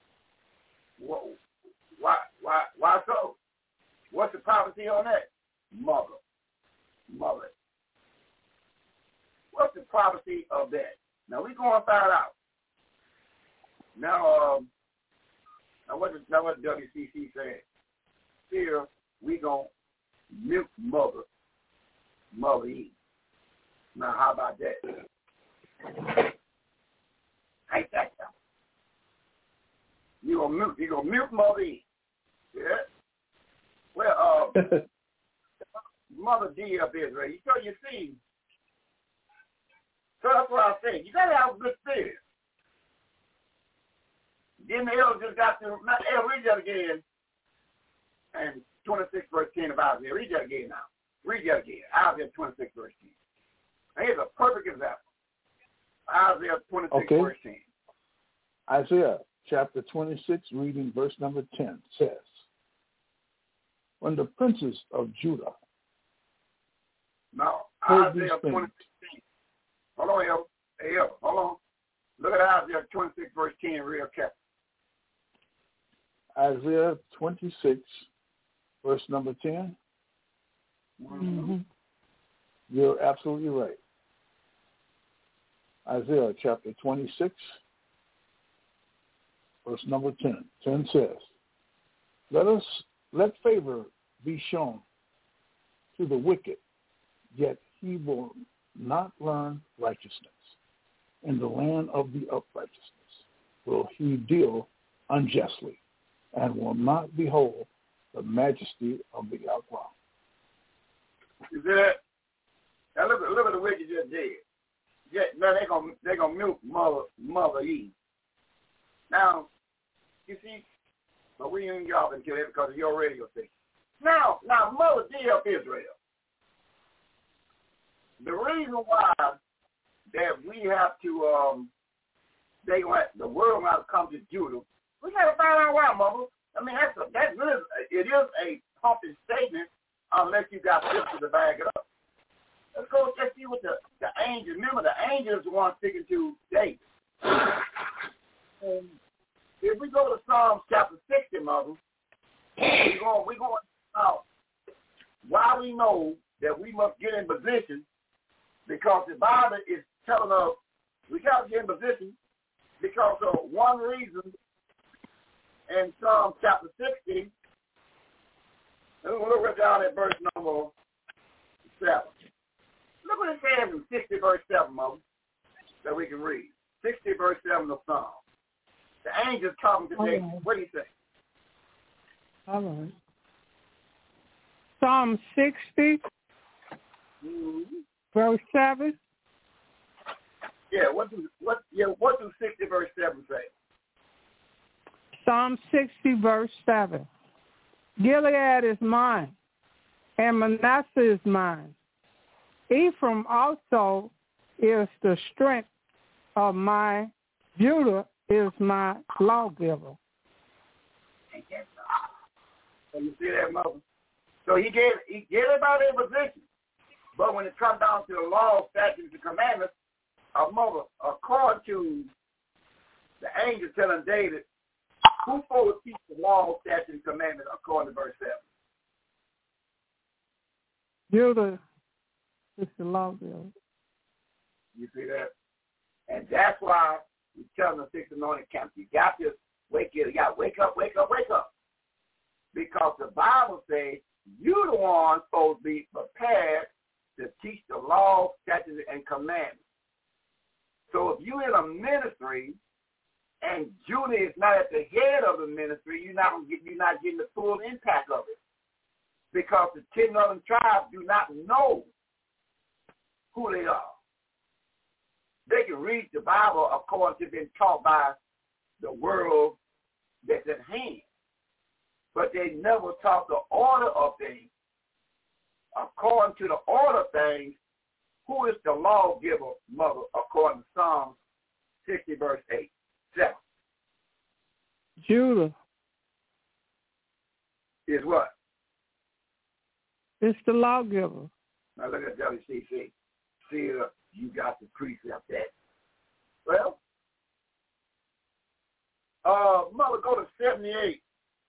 why so? What's the prophecy on that? Mother. What's the prophecy of that? Now we're going to find out. Now what WCC said? Here we going to mute Mother Eve. Now how about that? Ain't that something? You gonna mute Mother Eve. Yeah? Well, Mother D of Israel. So you see, so that's what I say. You gotta have a good spirit. Then the elder just got to read that again. And 26 verse 10 of Isaiah. Read that again now. Read that again. Isaiah 26 verse 10. And here's a perfect example. Isaiah 26 verse 10. Isaiah chapter 26, reading verse number 10, says, when the princes of Judah now, heard Isaiah these 26. Hold on, hold on. Look at Isaiah 26 verse 10 real careful. Isaiah 26, verse number 10. Mm-hmm. You're absolutely right. Isaiah chapter 26, verse number 10. 10 says, let favor be shown to the wicked, yet he will not learn righteousness. In the land of the uprightness will he deal unjustly, and will not behold the majesty of the Yahweh. You see that? Now look at the wicked just did. Yeah, now they're gonna mute Mother Eve. Now, you see, but we ain't y'all into it because of your radio station. Now, Mother D of Israel. The reason why that we have to the world has come to Judah, we gotta find out why, Mother. I mean it is a pumping statement unless you got scripture to back it up. Let's go just see what the angel. Remember, the angel is the one sticking to David. And if we go to Psalms chapter 60, Mother, we're going out why we know that we must get in position, because the Bible is telling us we got to get in position because of one reason. In Psalm chapter 60, and we'll look down at verse number 7. Look what it says in 60 verse 7, Mother, that we can read. 60 verse 7 of Psalm. The angel's talking to David. Right. What do you say? All right. Psalm 60, verse 7. Yeah, what do 60 verse 7 say? Psalm 60, verse 7. Gilead is mine, and Manasseh is mine. Ephraim also is the strength of my, Judah is my lawgiver. So you see that, Mother? So he gave everybody a position. But when it comes down to the law, statutes, and commandments, Mother, according to the angel telling David, who supposed to keep the law, statutes, and commandments according to verse 7? Judah is the lawgiver. You see that? And that's why we tell them the six anointed camps. You got to wake it. You got to wake up, wake up, wake up. Because the Bible says you the one supposed to be prepared to teach the law, statutes, and commandments. So if you're in a ministry and Judah is not at the head of the ministry, you're not getting the full impact of it. Because the 10 northern tribes do not know who they are. They can read the Bible according to being taught by the world that's at hand. But they never taught the order of things. According to the order of things, who is the lawgiver, mother, according to Psalms 60, verse 7? Judah. Is what? It's the lawgiver. Now look at WCC. See, you got the precept that. Well, mother, go to 78,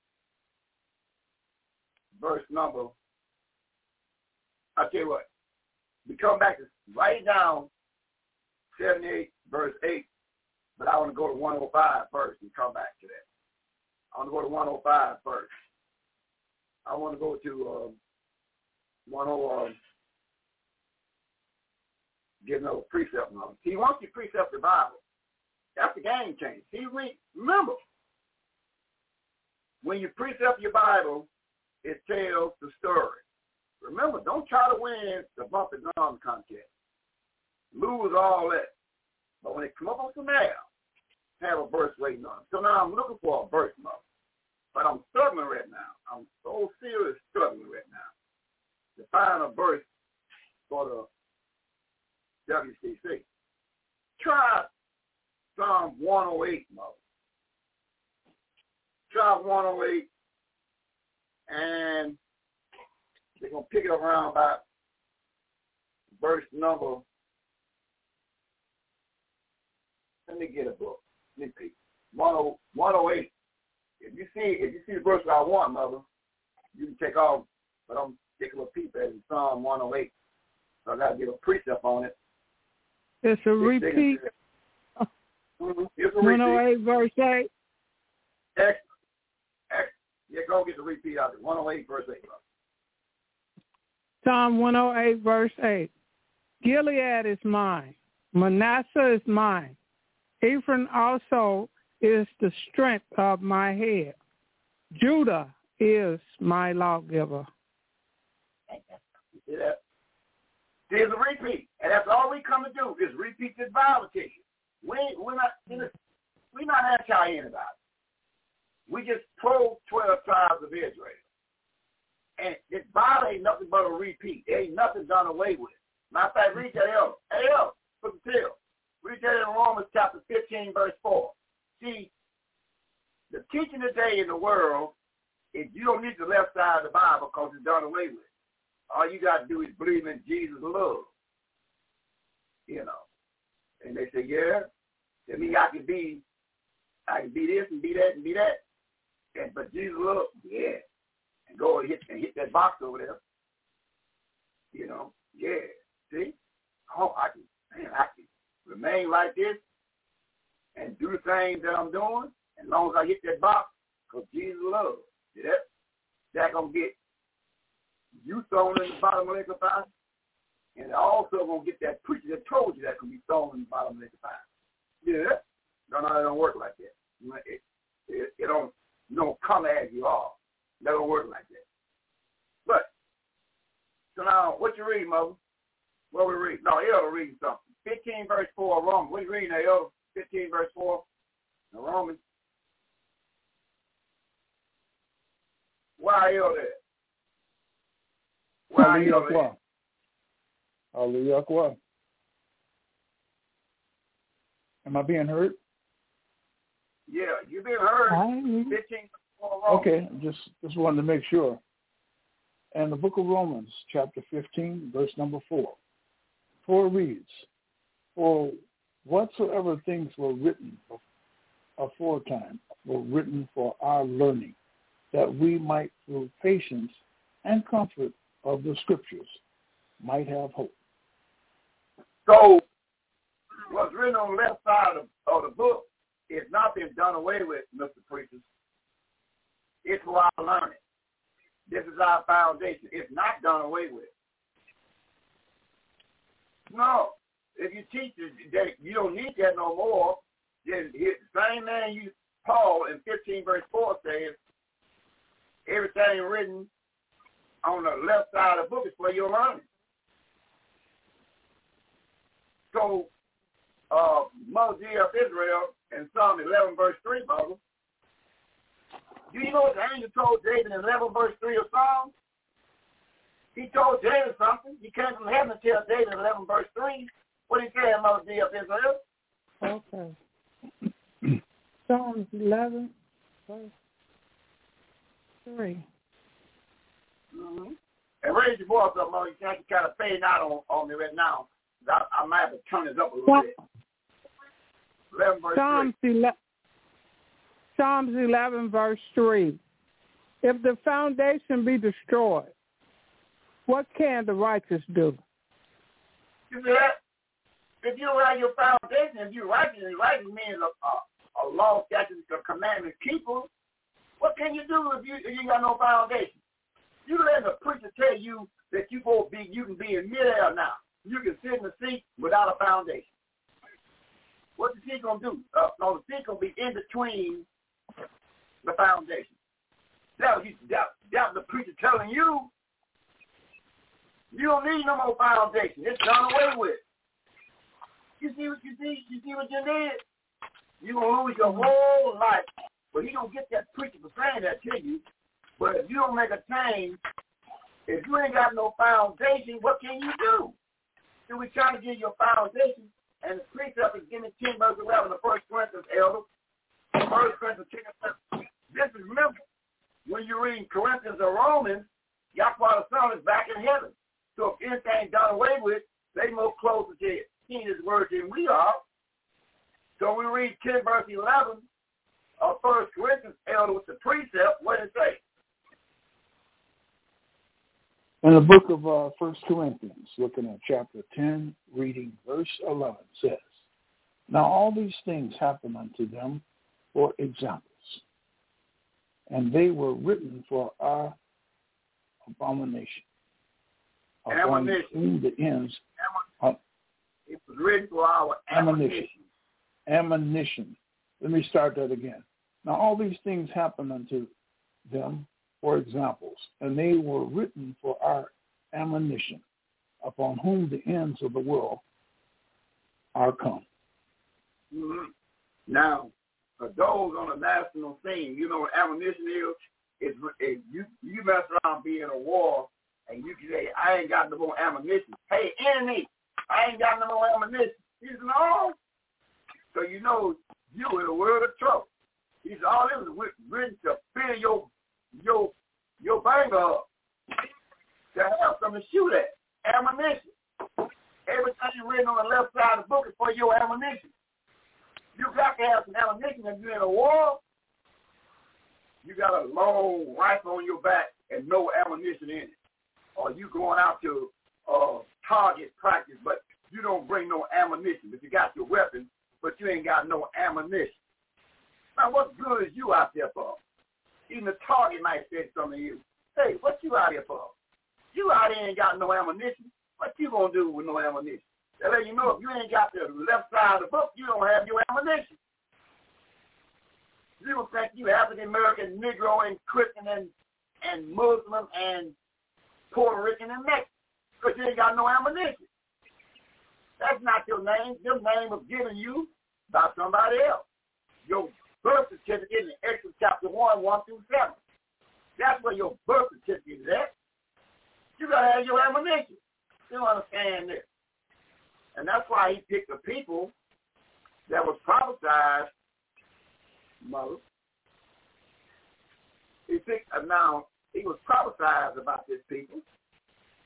verse number. I'll tell you what. We come back to write down 78, verse 8, but I want to go to 105 first and come back to that. I want to go to 105 first. I want to go to 105. Give no precept on. See, once you precept the Bible, that's the game change. See, remember, when you precept your Bible, it tells the story. Remember, don't try to win the bump and gum contest. Lose all that. But when it come up on some air, have a verse waiting on it. So now I'm looking for a verse, mother. But I'm struggling right now. I'm so serious struggling right now to find a verse for the WCC. Try Psalm 108, mother. Try 108, and they're going to pick it up around about verse number. Let me get a book. Let me pick 108. If you see the verse I want, mother, you can take off, but I'm taking a peep at it in Psalm 108. So I got to give a precept on it. It's a repeat. It's a 108 verse 8. Excellent. Yeah, go get the repeat out there. 108 verse 8. Psalm 108 verse 8. Gilead is mine. Manasseh is mine. Ephraim also is the strength of my head. Judah is my lawgiver. See that? There's a repeat, and that's all we come to do is repeat this Bible to you. We're not anti-anybody. We just pro 12 tribes of Israel. And this Bible ain't nothing but a repeat. There ain't nothing done away with. Matter of fact, read that elder. Hey, elder, put the tail. Read that in Romans chapter 15, verse 4. See, the teaching today in the world is you don't need the left side of the Bible because it's done away with. All you got to do is believe in Jesus' love. You know. And they say, yeah, that means I can be this and be that and be that. But Jesus' love, yeah. And go and hit that box over there. You know, yeah. See? Oh, I can remain like this and do the things that I'm doing as long as I hit that box because Jesus loves. See that? That's going to get you thrown in the bottom of the fire, and also going to get that preacher that told you that can be thrown in the bottom of the fire. Yeah? No, it don't work like that. It don't come as you are. That don't work like that. But, so now, what you read, Mother? What we read? No, Elder reading something. 15 verse 4 of Romans. What are you reading there, Elder? 15 verse 4 of Romans. Why Elder there? Why Elder there? Hallelujah. Am I being heard? Yeah, you've been heard. 15 verse 4 of Romans. Okay, just wanted to make sure. And the book of Romans, chapter 15, verse number 4. 4 reads, for whatsoever things were written aforetime were written for our learning, that we might, through patience and comfort of the Scriptures, might have hope. So, what's written on the left side of the book is not been done away with, Mr. Preachers. It's for our learning. This is our foundation. It's not done away with. No. If you teach that you don't need that no more, then the same man Paul in 15 verse 4 says, everything written on the left side of the book is for your learning. So, Mother of Israel in Psalm 11 verse 3, brother, do you know what the angel told David in 11 verse 3 of Psalm? He told David something. He came from heaven to tell David in 11 verse 3. What did he say, Mother of Israel? Okay. Psalms 11 verse 3. Mm-hmm. And raise your voice up, Mother. You can't kind of fade out on me right now. I might have to turn this up a little bit. 11 verse 3. Psalms 11 verse 3. If the foundation be destroyed, what can the righteous do? You see that? If you don't have your foundation, if you're righteous, and righteous means a law, statute, a commandment keeper, what can you do if you got no foundation? You let the preacher tell you that you can be in midair now. You can sit in the seat without a foundation. What's the seat going to do? No, the seat going to be in between the foundation. That was the preacher telling you, you don't need no more foundation. It's done away with. You see what you did? You're going to lose your whole life. But he don't get that preacher for saying that to you. But if you don't make a change, if you ain't got no foundation, what can you do? So we're trying to give you a foundation, and the precept is giving 10 verse 11 of 1 Corinthians, elder. 1 Corinthians 10. Just remember, when you read Corinthians or Romans, Yahweh the Son is back in heaven. So if anything done away with, they more closer to seeing his word than we are. So we read 10 verse 11 of 1 Corinthians, elder, with the precept. What does it say? In the book of 1 Corinthians, looking at chapter 10, reading verse 11, says, Now all these things happen unto them for examples, and they were written for our abomination. Upon whom the ends. It was written for our ammunition. Let me start that again. Now all these things happen unto them for examples, and they were written for our ammunition, upon whom the ends of the world are come. Mm-hmm. Now, for those on the national scene, you know what ammunition is? If you mess around being in a war, and you can say, I ain't got no more ammunition. Hey, enemy, I ain't got no more ammunition. He said, no. So you know you're in a world of trouble. He said, all this is written to fill your banger up, to have something to shoot at. Ammunition. Everything written on the left side of the book is for your ammunition. You got to have some ammunition if you're in a war. You got a long rifle on your back and no ammunition in it. Or you going out to target practice, but you don't bring no ammunition. But you got your weapon, but you ain't got no ammunition. Now, what good is you out there for? Even the target might say something to you. Hey, what you out here for? You out here ain't got no ammunition. What you gonna do with no ammunition? They let you know if you ain't got the left side of the book, you don't have your ammunition. You don't think you African American, Negro, and Christian, and Muslim, and Puerto Rican, and Mexican, because you ain't got no ammunition. That's not your name. Your name was given you by somebody else. Your birth certificate in Exodus chapter 1, 1 through 7. That's where your birth certificate is at. You got to have your ammunition. You don't understand this. And that's why he picked the people that was prophesied, mother. He picked, now, he was prophesied about this people.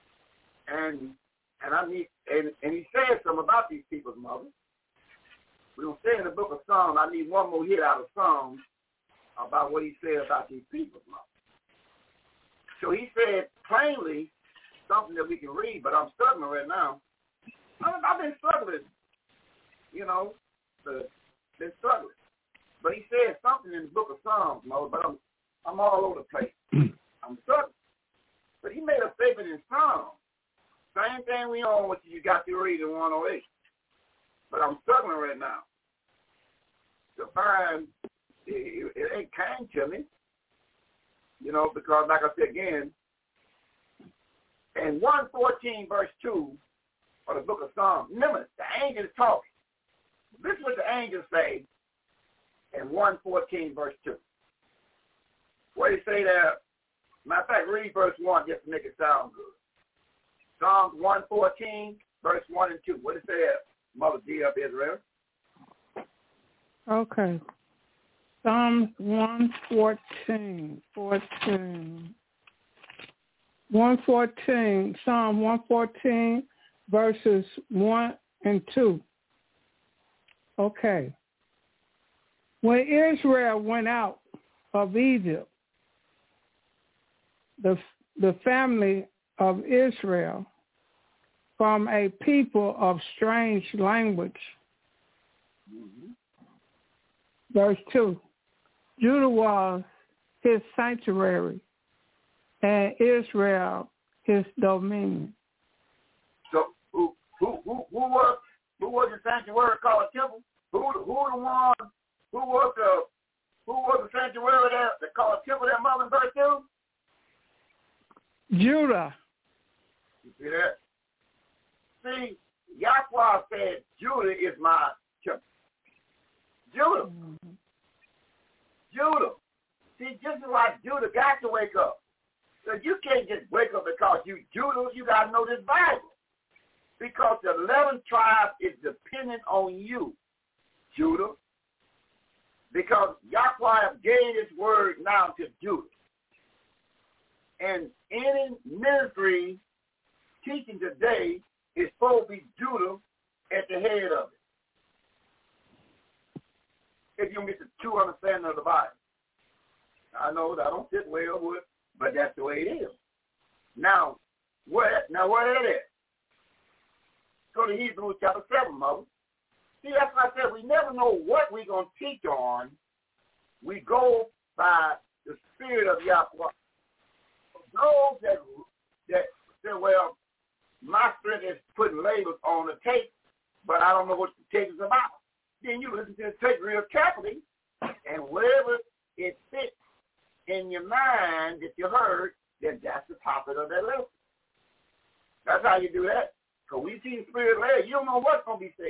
And he said something about these people's mother. We're going to stay in the book of Psalms. I need one more hit out of Psalms about what he said about these people. So he said plainly something that we can read, but I'm struggling right now. I've been struggling, been struggling. But he said something in the book of Psalms, Mo, but I'm all over the place. I'm struggling. But he made a statement in Psalms. Same thing we on what you got to read in 108. But I'm struggling right now to find it ain't came to me, because like I said again, in 114 verse 2 of the book of Psalms, remember, the angel is talking. This is what the angels say in 114 verse 2. What do you say there? Matter of fact, read verse 1 just to make it sound good. Psalms 114 verse 1 and 2. What do you say there, Mother D of Israel? Okay. Psalms 114. Psalm 114, verses 1 and 2. Okay. When Israel went out of Egypt, the family of Israel, from a people of strange language. Mm-hmm. Verse 2, Judah was his sanctuary, and Israel his dominion. So who was the sanctuary called a temple? Who was the sanctuary that called a temple that mother in verse 2? Judah. You see that? See, Yahweh said, Judah is my temple. Judah. Mm-hmm. Judah. See, just like Judah got to wake up. So you can't just wake up because you Judah. You got to know this Bible. Because the 11th tribe is dependent on you, Judah. Because Yahweh gave his word now to Judah. And any ministry teaching today is supposed to be Judah at the head of it. If you get the true understanding of the Bible. I know that I don't sit well with it, but that's the way it is. Now, where it is? Go to Hebrews chapter 7, Mother. See, that's what I said. We never know what we're going to teach on. We go by the Spirit of Yahweh. Those that say, well, my spirit is putting labels on the tape, but I don't know what the tape is about. Then you listen to the tape real carefully, and wherever it fits in your mind that you heard, then that's the topic of that lesson. That's how you do that. Because we see the Spirit led, you don't know what's going to be said.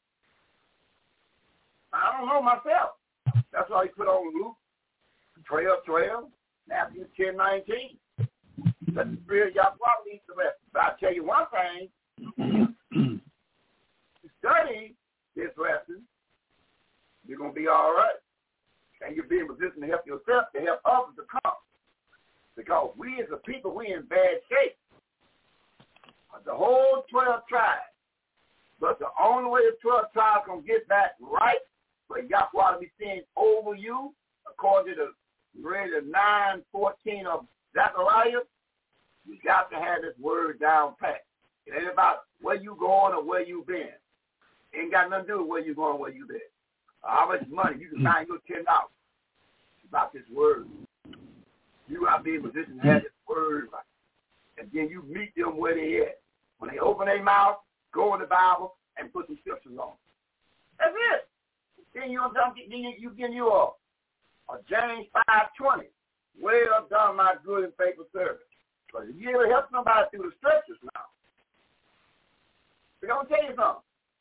I don't know myself. That's why he put on Luke 12:12, Matthew 10:19. Let the Spirit of Yahweh lead the rest. But I'll tell you one thing. To study this lesson, you're going to be all right. And you'll be in position to help yourself, to help others to come. Because we as a people, we in bad shape. The whole 12 tribes. But the only way the 12 tribes going to get back right, for Yahweh to be seen over you, according to the 9:14 of Zechariah, you got to have this word down pat. It ain't about where you going or where you been. It ain't got nothing to do with where you going or where you been. How much money you can find your $10. It's about this word. You got to be in position to have this word right. And then you meet them where they at. When they open their mouth, go in the Bible and put some scriptures on. That's it. Then you give you a James 5:20. Well done, my good and faithful servant. But if you ever help somebody through the scriptures now, I'm going to tell you something.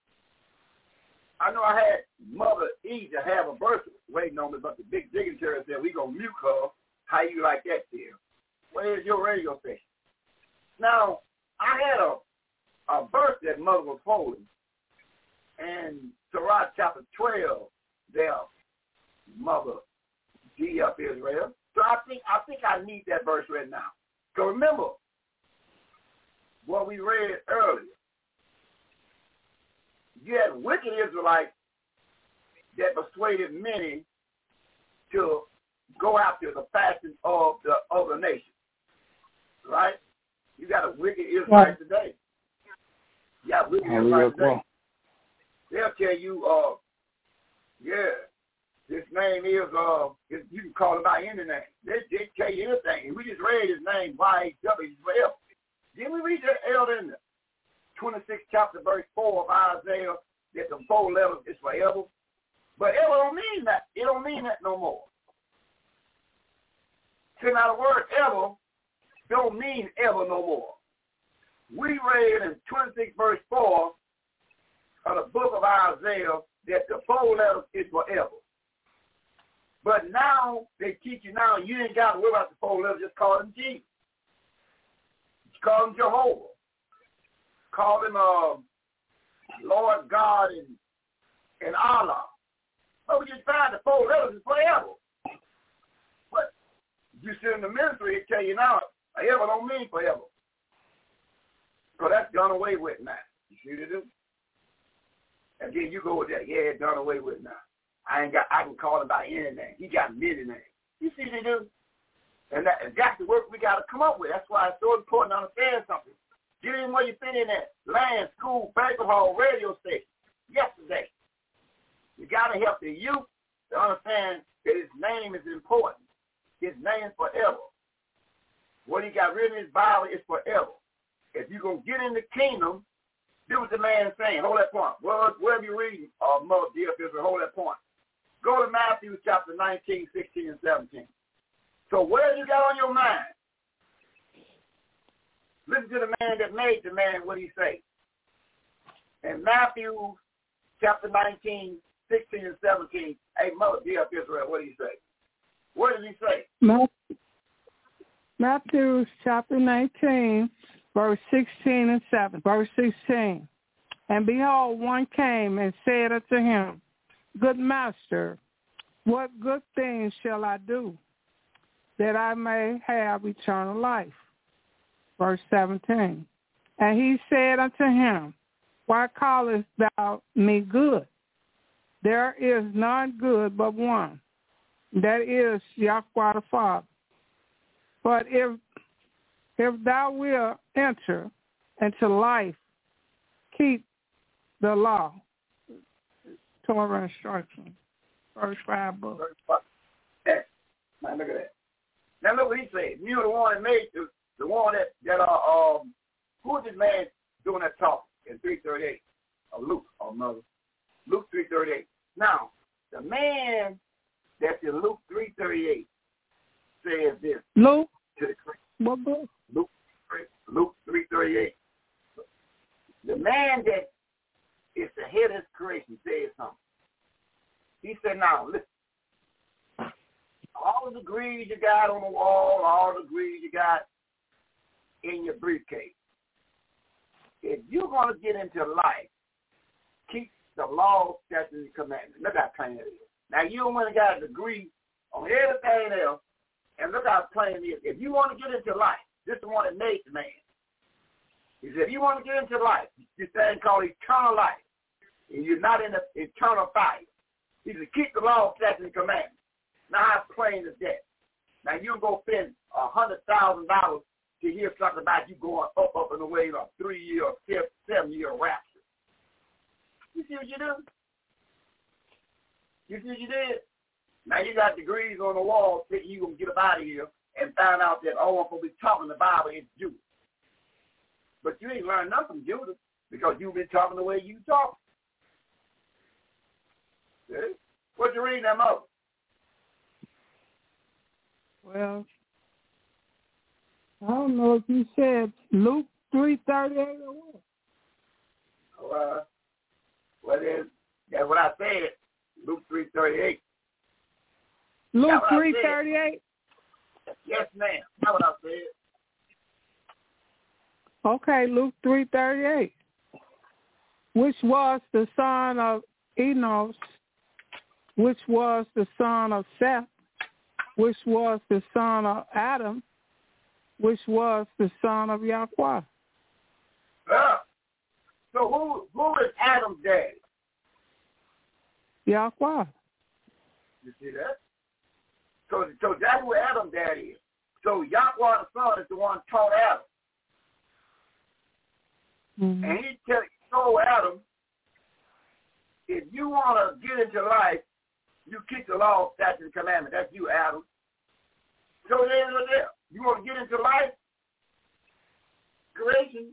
I know I had Mother E to have a birth waiting on me, but the big dignitary said, we going to mute her. How you like that, dear? Where's your radio station? Now, I had a verse that Mother was holding, and Sirach chapter 12, there, Mother G up Israel. So I think I need that verse right now. So remember what we read earlier. You had wicked Israelites that persuaded many to go after the fashion of the nation. Right? You got a wicked Israelite today. You got wicked Israelite today. They'll tell you, this name is, you can call him by any name. They tell you anything. We just read his name, Y-H-W, forever. Didn't we read that elder in the 26th chapter, verse 4 of Isaiah, that the 4 letters is forever? But ever don't mean that. It don't mean that no more. So now the word ever don't mean ever no more. We read in 26 verse 4 of the book of Isaiah that the 4 letters is forever. But now they teach you now you ain't got to worry about the 4 letters, just call him Jesus. Just call him Jehovah. Call him Lord God and Allah. But we just find the 4 letters is forever. But you sit in the ministry, it tell you now, forever don't mean forever. So that's done away with now. You see what they do? And then you go with that, it's done away with now. I can call him by any name. He got many names. You see what they do? And that's the work we got to come up with. That's why it's so important to understand something. Get in where you fit in at. Land, school, banquet hall, radio station. Yesterday. You got to help the youth to understand that his name is important. His name is forever. What he got written in his Bible is forever. If you're going to get in the kingdom, do what the man is saying. Hold that point. Wherever you're reading, Mother Dear Fisher, hold that point. Go to Matthew chapter 19, 16, and 17. So where you got on your mind? Listen to the man that made the man what he say. In Matthew chapter 19, 16, and 17, hey, Mother Dear Israel, what do you say? What does he say? Matthew chapter 19, verse 16 and 7. Verse 16. And behold, one came and said unto him, Good master, what good things shall I do that I may have eternal life? Verse 17. And he said unto him, Why callest thou me good? There is none good but one, that is Yahweh the Father. But if thou wilt enter into life, keep the law. Torah instruction. Verse 5 book. Now look at that. Now look what he said. You the one that made the one that who is this man doing that talk in 338? Luke, mother. Luke 338. Now, the man that's in Luke 338 says this. Luke? What book? Luke 338. The man that is the head of his creation says something. He said, now, listen. All the degrees you got on the wall, all the degrees you got in your briefcase, if you're going to get into life, keep the law, statutes, and commandments. Look how plain it is. Now, you went and got a degree on everything else, and look how plain it is. If you want to get into life, this is the one that made the man. He said, if you want to get into life, this thing called eternal life, and you're not in the eternal fire. He said, keep the law, statutes, and commandments. Now, how plain is that? Now, you can go spend $100,000 to hear something about you going up and away on a 3-year or 7-year rapture. You see what you do? You see what you did? Now, you got degrees on the wall thinking you're going to get up out of here and find out that, I'm going to be talking the Bible is Judas. But you ain't learned nothing from Judas because you've been talking the way you talk. See? What you reading them up? Well, I don't know if you said Luke 3:38 or what. Well, that's what I said. Luke 3:38. Luke 3:38? Yes, ma'am. That's what I said. Okay, Luke 3:38. Which was the son of Enos, which was the son of Seth, which was the son of Adam, which was the son of Yahweh. So who is Adam's daddy? Yahweh. You see that? So that's who Adam dad is. So Yahweh the Son is the one taught Adam. Mm-hmm. And he told Adam, if you want to get into life, you keep the law, statutes, and commandments. That's you, Adam. So there. You want to get into life? Creation.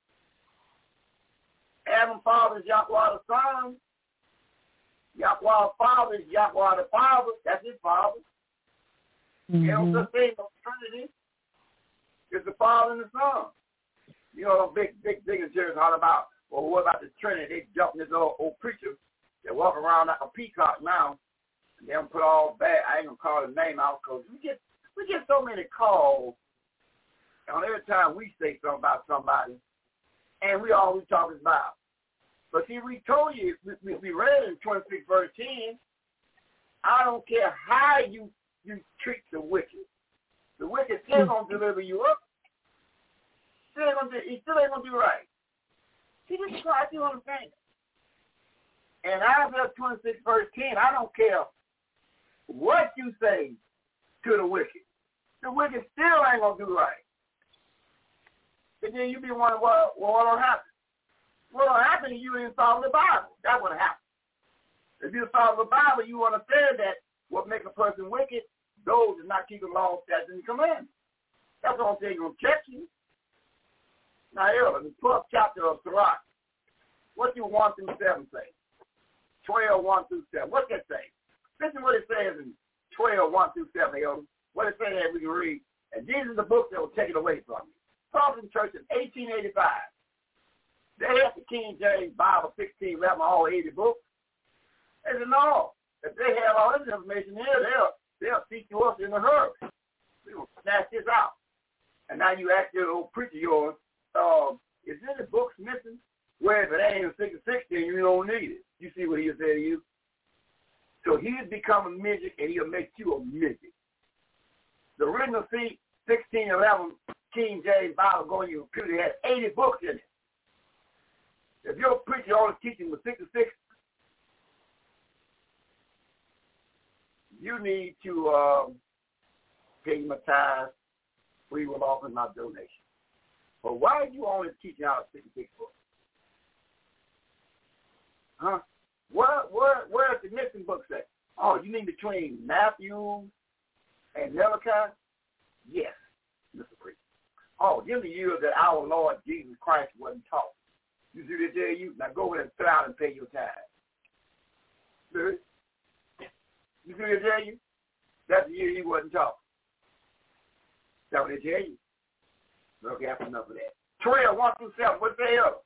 Adam father is Yahweh the Son. Yahweh father is Yahweh the Father. That's his father. Mm-hmm. You know the thing of Trinity is the Father and the Son. You know, big dignitaries all about, well, what about the Trinity? They jump in this old preacher that walk around like a peacock now. And they don't put all bad. I ain't gonna call his name out because we get so many calls on every time we say something about somebody, and we always talking about. But see, we told you, we read in 26 verse 10, I don't care how you treat the wicked. The wicked still going to deliver you up. He still ain't going to do right. He just tried you on the finger. And Isaiah 26 verse 10, I don't care what you say to the wicked. The wicked still ain't going to do right. And then you be wondering, well, what'll happen? What'll happen if you didn't follow the Bible? That would happen. If you follow the Bible, you understand that what makes a person wicked, those that not keep the law, statutes, and commandments. That's the only thing going to check you. Now, here, in the 12th chapter of Sirach, what do 1 through 7 say? 12, 1 through 7. What's that say? Listen what it says in 12, 1 through 7, Elder. What it says that we can read. And these are the books that will take it away from you. Protestant Church in 1885. They have the King James Bible 1611, all 80 books. They said, no, if they have all this information here, they'll seek you us in a hurry. We're going to snatch this out. And now you ask your old preacher yours, is any books missing? Well, if it ain't in 66, then you don't need it. You see what he'll say to you? So he'll become a midget, and he'll make you a midget. The original 1611 King James Bible going to your computer has 80 books in it. If your preacher only teaching with 66, you need to pay him a tithe. We will offer my donation. But why are you only teaching out of 66 books? Huh? Where's the missing books at? Oh, you mean between Matthew and Malachi? Yes, Mr. Preacher. Oh, them the years that our Lord Jesus Christ wasn't taught. You see what they tell you? Now go ahead and sit out and pay your tithe. See? You see what they tell you? That's the year he wasn't taught. That's what they tell you. Look after enough of that. 12, 1 through 7, what's the hell?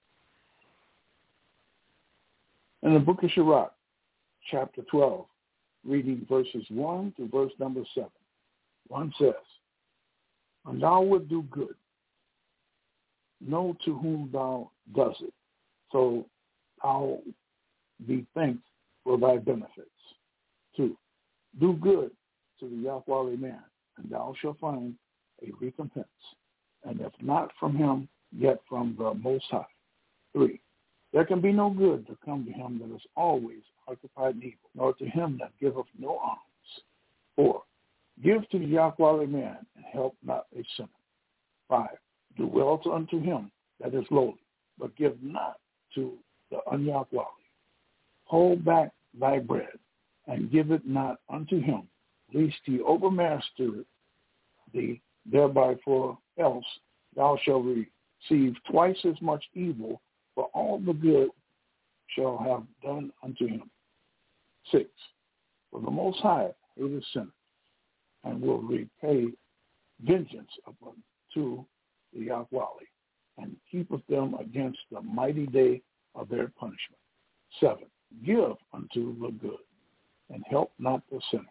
In the book of Sirach, chapter 12, reading verses 1 to verse number 7. 1 says, and thou wilt do good, know to whom thou doest it, so thou be thanked for thy benefits. 2, do good to the Yahweh man, and thou shalt find a recompense, and if not from him, yet from the Most High. 3, there can be no good to come to him that is always occupied in evil, nor to him that giveth no alms. 4, give to the Yahweh man, and help not a sinner. 5, do well unto him that is lowly, but give not to the un-Yahweh. Hold back thy bread, and give it not unto him, lest he overmaster thee thereby, for else thou shalt receive twice as much evil for all the good shall have done unto him. 6, for the Most High hateth sinners, and will repay vengeance unto the Yahweh, and keepeth them against the mighty day of their punishment. 7, give unto the good, and help not the sinner.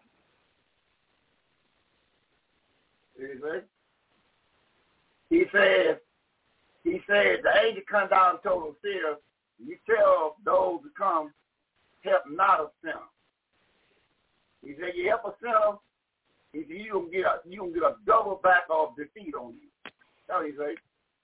He said, the angel come down and told Hosea, you tell those who come, help not a sinner. He said, you help a sinner, he said, you gonna get a double back of defeat on you. That's what he said.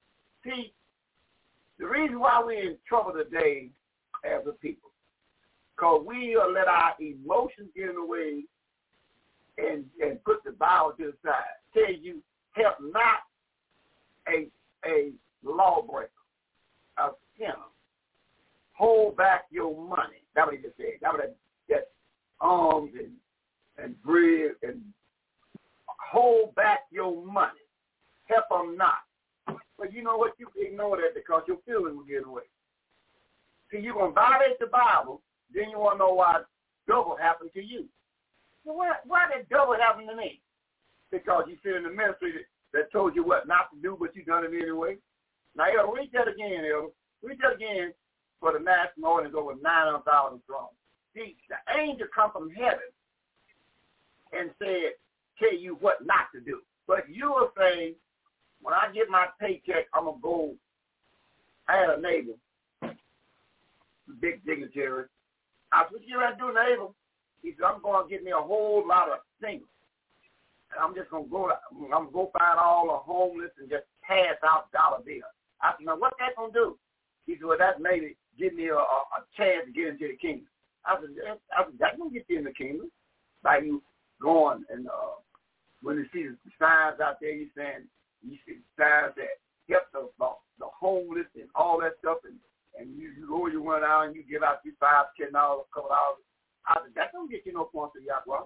See, the reason why we're in trouble today as a people, Because we let our emotions get in the way and put the Bible to the side. Tell you, help not a lawbreaker, a sinner. Hold back your money. That's what he just said. That's what that alms and bread and hold back your money. Help them not. But you know what? You ignore that because your feelings will get in the way. See, you're going to violate the Bible, then you want to know why double happened to you. So why did double happen to me? Because you sit in the ministry that told you what not to do, but you done it anyway. Now, Elder, read that again, Elder. Read that again for the national audience over 900,000 strong. See, the angel come from heaven and said, tell you what not to do. But you will say, when I get my paycheck, I'm going to go. I had a neighbor, big dignitary. I said, what you ready to do, neighbor? He said, I'm going to get me a whole lot of singles. And I'm just going to go find all the homeless and just pass out dollar bills. I said, now, what's that going to do? He said, well, that maybe give me a chance to get into the kingdom. I said, that's going to get you in the kingdom. By you going and when you see the signs out there, you see signs that help the homeless and all that stuff, and you go, you run out and you give out $5, $10, a couple hours. I said, that don't get you no points to Yahweh.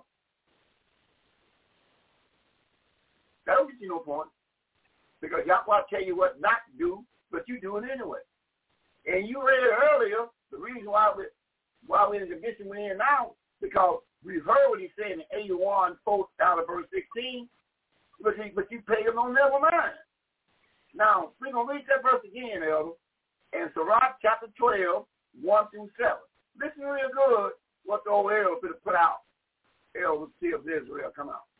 That don't get you no points. Because Yahweh tell you what not to do, but you do it anyway. And you read it earlier, the reason why we're in the condition we're in now, because we heard what he said in 81, 4 down to verse 16, but you pay him on never mind. Now, we're going to read that verse again, Elder, in Sirach chapter 12, 1 through 7. Listen real good what the old Elder put out. Elder, see if Israel come out.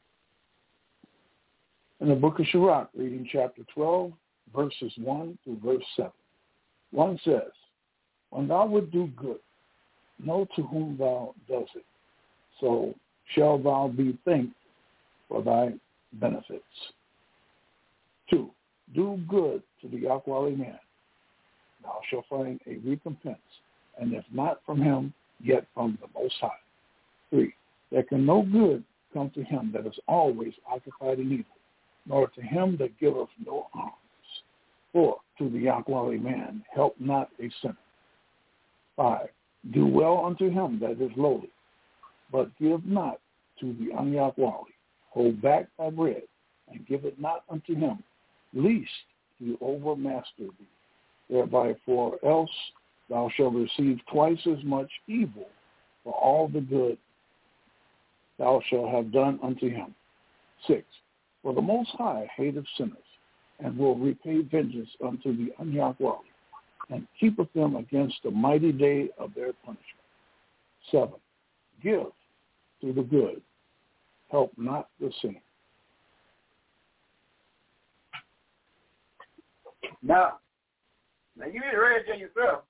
In the book of Sirach, reading chapter 12, verses 1 through verse 7. 1 says, when thou would do good, know to whom thou doest it, so shall thou be thanked for thy benefits. 2, do good to the Yahweh man, thou shalt find a recompense, and if not from him, yet from the Most High. 3, there can no good come to him that is always occupied in evil, nor to him that giveth no alms. 4, to the Yahweh man, help not a sinner. 5, do well unto him that is lowly, but give not to the un-Yahweh. Hold back thy bread, and give it not unto him, lest he overmaster thee. Thereby, for else thou shalt receive twice as much evil for all the good thou shalt have done unto him. 6, for the Most High hateth sinners, and will repay vengeance unto the un-Yahweh, and keepeth them against the mighty day of their punishment. 7, give to the good, help not the sinner. Now you need to read it yourself.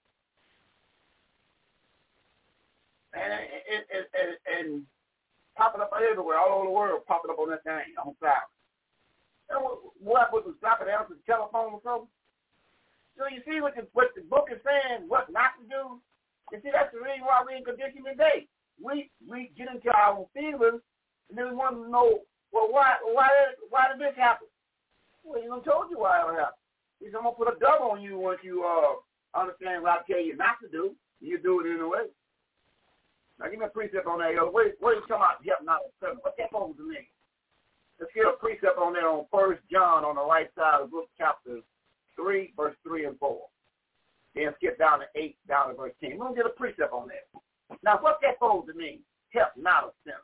And popping up everywhere, all over the world, popping up on that thing on fire. And what was the stop and answer the telephone or something? So you see what the book is saying, what not to do? You see, that's the reason why we're in condition today. We get into our feelings, and then we want to know, well, why did this happen? Well, you told you why it happened. He said, I'm going to put a dub on you once you understand what I tell you not to do. You do it anyway. Now, give me a precept on that. What are you talking about? Yep, not a seven. What's that supposed to mean? Let's get a precept on there on 1 John on the right side of the book, chapter 3, verse 3 and 4. Then skip down to 8, down to verse 10. We're going to get a precept on that. Now, what's that supposed to mean? Help not a sinner.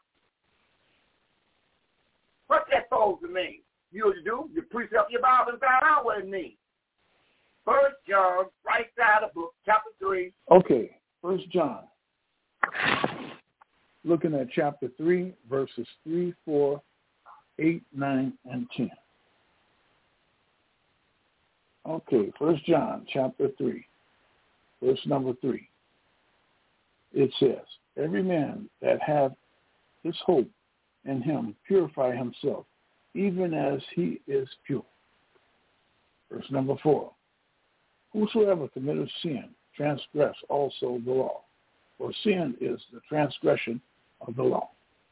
What's that supposed to mean? You know what you do? You precept your Bible and find out what it means. 1 John, right side of the book, chapter 3. Okay, 1 John. Looking at chapter 3, verses 3, 4, 8, 9, and 10. Okay, 1 John, chapter 3, verse number 3. It says, every man that hath his hope in him purify himself, even as he is pure. Verse number 4. Whosoever committeth sin transgress also the law. for sin is the transgression of the law.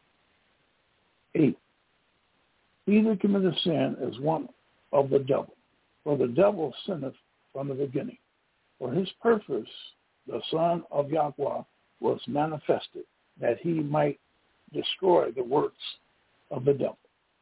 8. He that committeth sin is one of the devil, for the devil sinneth from the beginning. For his purpose the Son of Yahweh was manifested, that he might destroy the works of the devil.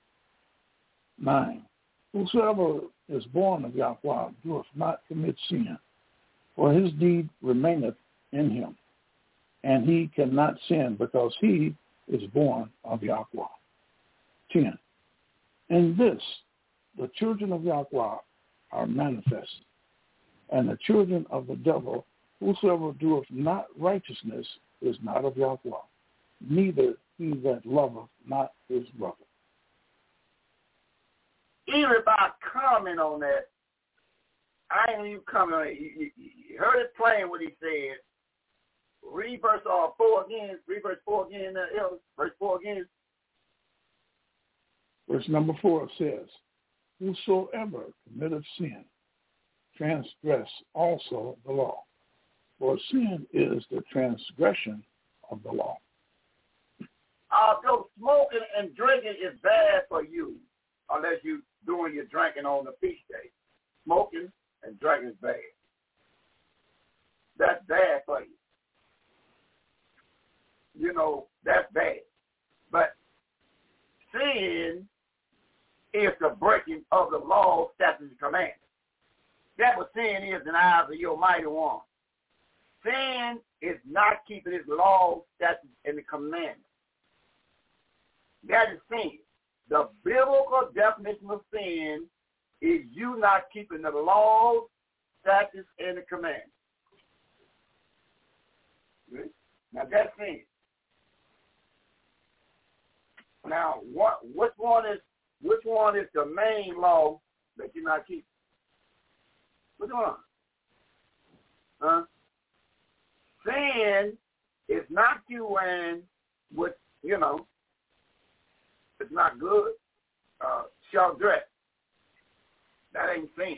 9. Whosoever is born of Yahweh doeth not commit sin, for his deed remaineth in him, and he cannot sin because he is born of Yahweh. 10. In this, the children of Yahweh are manifest, and the children of the devil, whosoever doeth not righteousness is not of Yahweh, neither he that loveth not his brother. Even if I comment on that, I ain't even comment on it. You heard it plain what he said. Read verse 4 again. Read verse 4 again. Verse 4 again. Verse number 4 says, whosoever committeth sin transgress also the law, for sin is the transgression of the law. So smoking and drinking is bad for you unless you're doing your drinking on the feast day. Smoking and drinking is bad. That's bad for you. You know, that's bad. But sin is the breaking of the law, statutes, and commandments. That's what sin is in the eyes of your mighty one. Sin is not keeping his law, statutes, and the commandments. That is sin. The biblical definition of sin is you not keeping the laws, statutes, and the commandments. Okay? Now that's sin. Now, which one is the main law that you're not keeping? Which one? Huh? Sin is not you wearing what, you know, it's not good. Short dress. That ain't sin.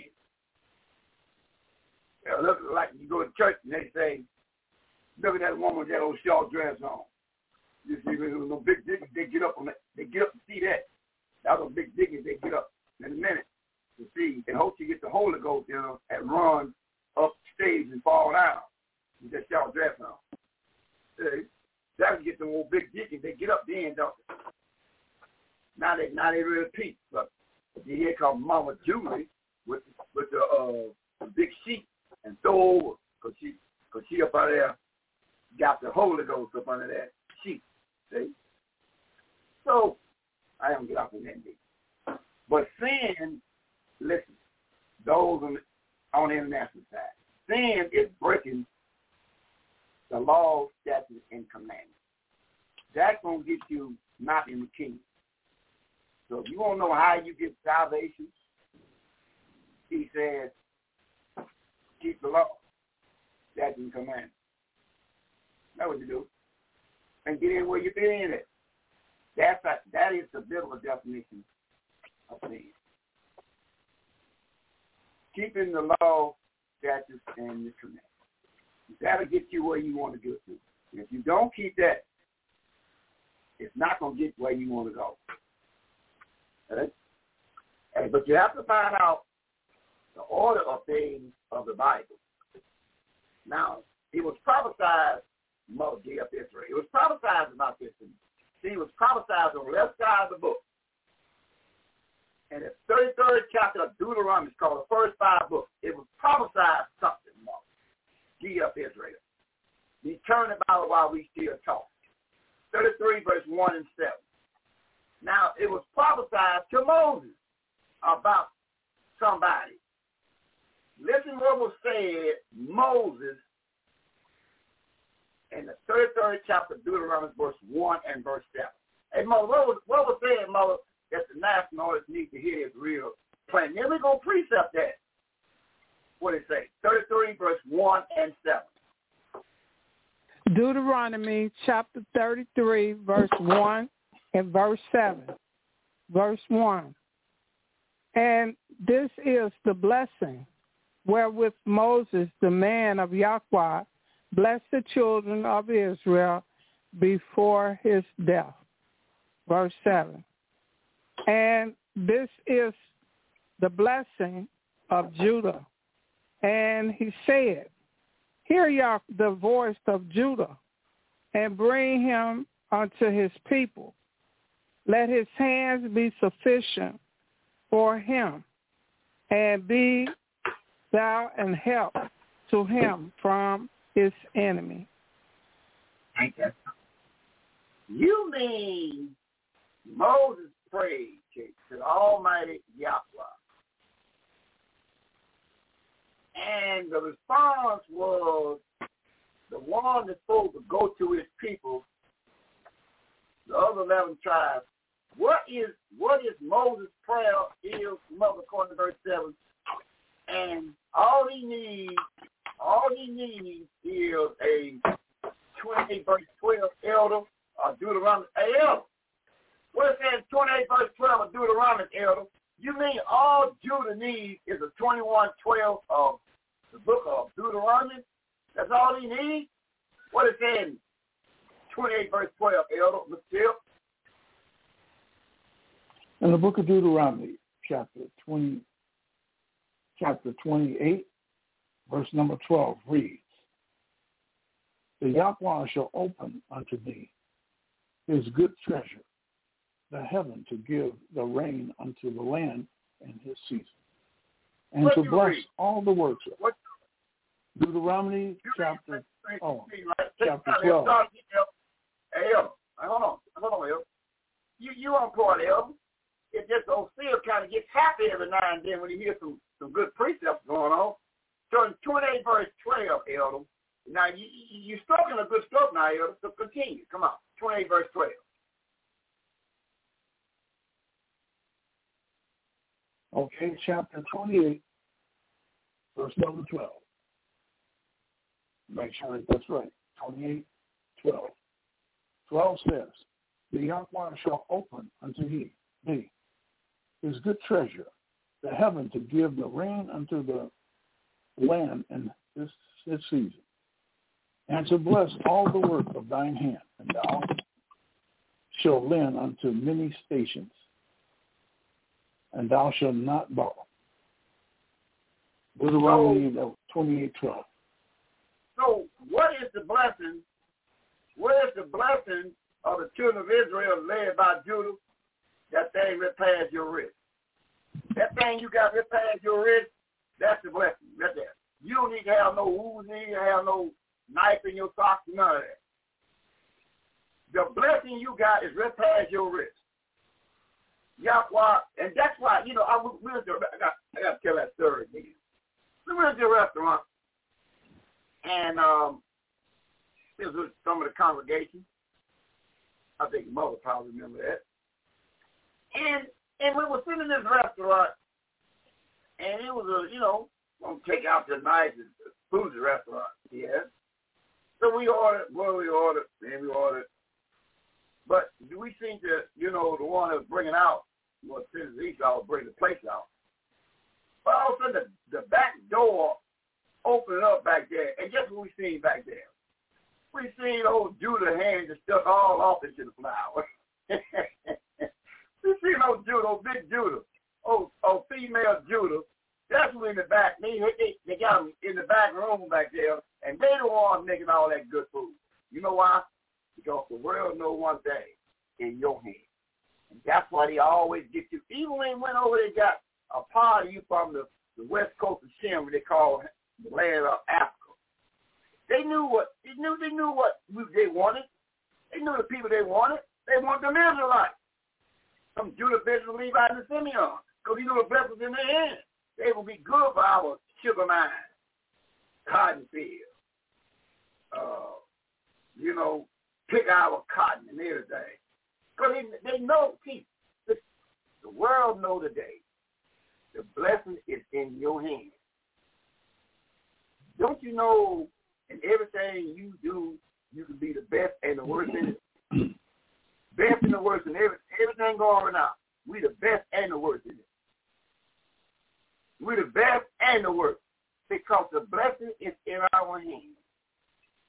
It looks like you go to church and they say, look at that woman with that old short dress on. You see, no big diggers, they get up on that. They get up to see that. That's a big diggers, they get up in a minute to see and hope you get the Holy Ghost, you know, and run up stage and fall down with that short dress on. See? That'll get them old big diggers, they get up then, don't they? Now they really peak, but you hear called Mama Julie with the big sheet and throw over, cause she up out there got the Holy Ghost up under that sheet. See? So I don't get off on that deep. But sin, listen, those on the international side, sin is breaking the laws, statutes, and commandments. That's gonna get you not in the kingdom. So if you want to know how you get salvation, he says, keep the law, statutes, and commandments. That's what you do. And get in where you fit in it. That is the biblical definition of sin. Keeping the law, statutes, and the commandments. That'll get you where you want to get to. And if you don't keep that, it's not going to get where you want to go. Right? But you have to find out the order of things of the Bible. Now, it was prophesied, Mother G up Israel. It was prophesied about this. See, it was prophesied on the left side of the book. And the 33rd chapter of Deuteronomy is called the first 5 books. It was prophesied something, Mother G up Israel. Be turning about it while we still talk. 33 verse 1 and 7. Now, it was prophesied to Moses about somebody. Listen what was said, Moses, in the 33rd chapter of Deuteronomy, verse 1 and verse 7. Hey, Mother, what was said, Mother, that the national audience need to hear is real plain. Then we're going to precept that. What did it say? 33 verse 1 and 7. Deuteronomy chapter 33, verse 1 and verse 7. Verse 1. And this is the blessing wherewith Moses, the man of Yahweh, blessed the children of Israel before his death. Verse 7. And this is the blessing of Judah. And he said, hear ye the voice of Judah, and bring him unto his people. Let his hands be sufficient for him, and be thou an help to him from his enemy. Thank you. You mean Moses prayed to the Almighty Yahweh, and the response was the one that's supposed to go to his people, the other 11 tribes. What is Moses' prayer is, mother, according to verse 7, and all he needs is a 28 verse 12 elder or Deuteronomy elder. What it says 28 verse 12 of Deuteronomy elder, you mean all Judah needs is a 21:12 of the book of Deuteronomy? That's all he needs? What it says 28 verse 12 elder, Mr. Phil? In the book of Deuteronomy, chapter 28, verse number 12 reads, the Yahweh shall open unto thee his good treasure, the heaven to give the rain unto the land in his season, and to bless all the works of it. Deuteronomy chapter 12. Hey, hold on, El. You on point, El. It just Osir kind of gets happy every now and then when he hears some good precepts going on. So in 28 verse 12, Elder, now you're stroking a good stroke now, Elder, so continue. Come on, 28 verse 12. Okay, chapter 28, verse number 12. Make sure that's right. 28, 12. 12 says, the Yahweh shall open unto thee his good treasure, the heaven to give the rain unto the land in this season, and to bless all the work of thine hand, and thou shalt lend unto many stations, and thou shalt not borrow. Deuteronomy 28:12. So what is the blessing? What is the blessing of the children of Israel led by Judah? That thing right past your wrist. That thing you got right past your wrist, that's the blessing right there. You don't need to have no Uzi, have no knife in your socks, none of that. The blessing you got is right past your wrist. Yahweh, and that's why, I got to tell that story again. We went to a restaurant, and this was some of the congregation. I think Mother probably remember that. And we were sitting in this restaurant, and it was gonna take out the nicest food restaurant, yeah. So we ordered, but we seem to, the one that was bringing out, since each I would bring the place out. But all of a sudden, the back door opened up back there, and guess what we seen back there? We seen old Judah hands just stuck all off into the flour. We seen old Judah, old big Judah, old female Judah. That's who in the back. They got them in the back room back there, and they the ones making all that good food. You know why? Because the world know one thing, in your hand. And that's why they always get you. Even when they went over, they got a part of you from the west coast of Shem, they call the land of Africa. They knew what they wanted. They knew the people they wanted. They wanted them Israelites. Some Judah, Benjamin, Levi, and Simeon, because he knew the blessings in their hands. They will be good for our sugar mines, cotton fields, pick our cotton and everything. Because they know, the world know today, the blessing is in your hands. Don't you know in everything you do, you can be the best and the worst in it? Best and the worst in everything going on. We the best and the worst in it. We the best and the worst because the blessing is in our hands.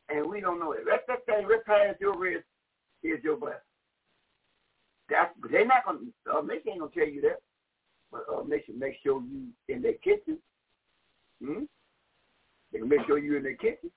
and we don't know it. Let that thing rip past your wrist is your blessing. They're not going to, they ain't going to tell you that. But make sure you in their kitchen. They can make sure you in their kitchen.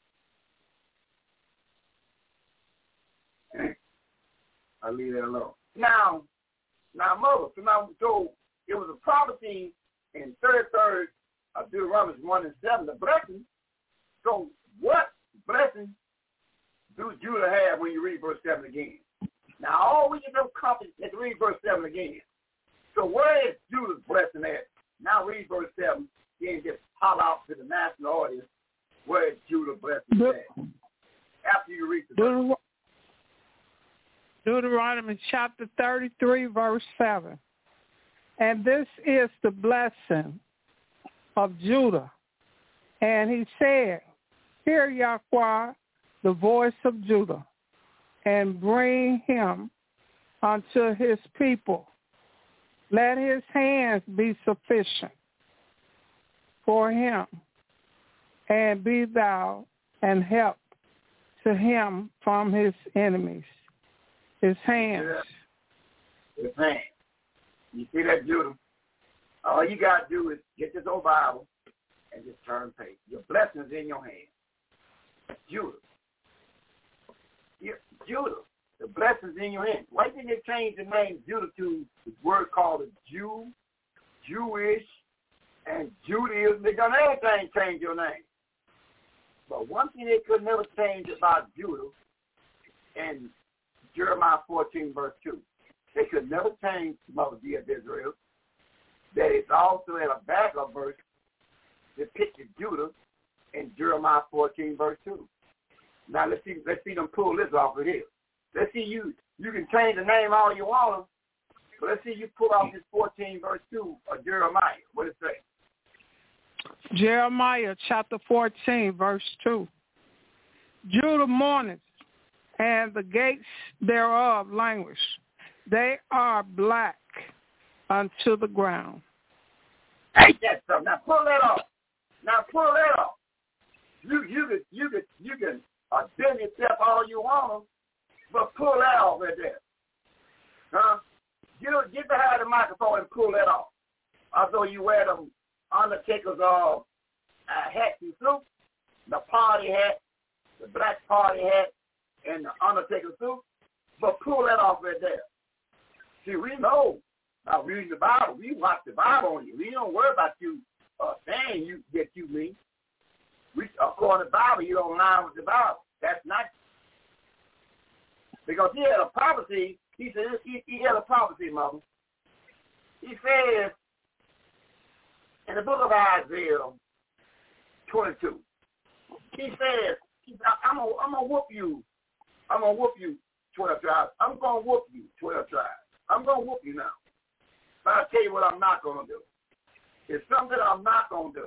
I'll leave that alone. Now, mother, so it was a prophecy in 33rd of Deuteronomy 1 and 7, the blessing. So what blessing do Judah have when you read verse 7 again? Now, all we can do is read verse 7 again. So where is Judah's blessing at? Now read verse 7. You ain't just holler out to the national audience. Where is Judah's blessing at? After you read the verse. Deuteronomy chapter 33, verse 7. And this is the blessing of Judah. And he said, hear Yahweh, the voice of Judah, and bring him unto his people. Let his hands be sufficient for him, and be thou and help to him from his enemies. His hands. His hands. You see that, Judah? All you got to do is get this old Bible and just turn page. Your blessing is in your hand. Judah. Judah. The blessing's in your hand. Why didn't they change the name Judah to the word called a Jew, Jewish, and Judaism? They done everything change your name. But one thing they could never change about Judah, and Jeremiah 14, verse 2. They could never change, Mother dear of Israel, that it's also in a backup verse that pictures Judah in Jeremiah 14, verse 2. Now let's see them pull this off of here. Let's see you can change the name all you want, but let's see you pull off this 14, verse 2 of Jeremiah. What does it say? Jeremiah chapter 14, verse 2. Judah mourneth, and the gates thereof languish. They are black unto the ground. Hey, that's something. Now pull that off. You can bend yourself all you want, but pull that off right there. Huh? Get behind the microphone and pull that off. Although you wear them Undertaker's hat and suit, the party hat, the black party hat, and the Undertaker suit, but pull that off right there. See, we know by reading the Bible, we watch the Bible on you. We don't worry about you saying that you mean. According to the Bible, you don't lie with the Bible. That's not. Because he had a prophecy. He said he had a prophecy, Mother. He says in the book of Isaiah 22, he says, I'm gonna whoop you. I'm gonna whoop you 12 tribes. I'm gonna whoop you 12 tribes. I'm gonna whoop you now. But I'll tell you what I'm not gonna do. It's something I'm not gonna do.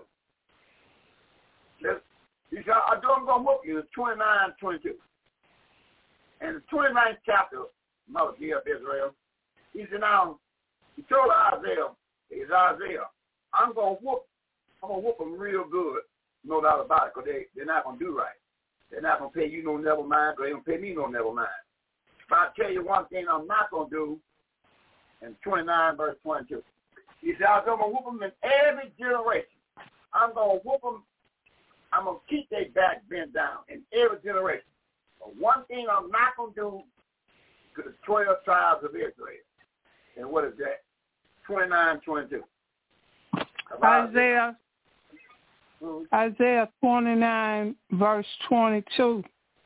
He said, I'm gonna whoop you. It's 29:22. And the 29th chapter, Mother dear of Israel, he said, now, he told Isaiah, I'm gonna whoop them real good, no doubt about it, because they're not gonna do right. They're not gonna pay you no never mind, because they don't pay me no never mind. But I'll tell you one thing I'm not gonna do in 29 verse 22. He said, I'm gonna whoop them in every generation. I'm gonna whoop them. I'm gonna keep their back bent down in every generation. But one thing I'm not going to do to the 12 tribes of Israel. And what is that? 29:22. Isaiah 29, verse 22.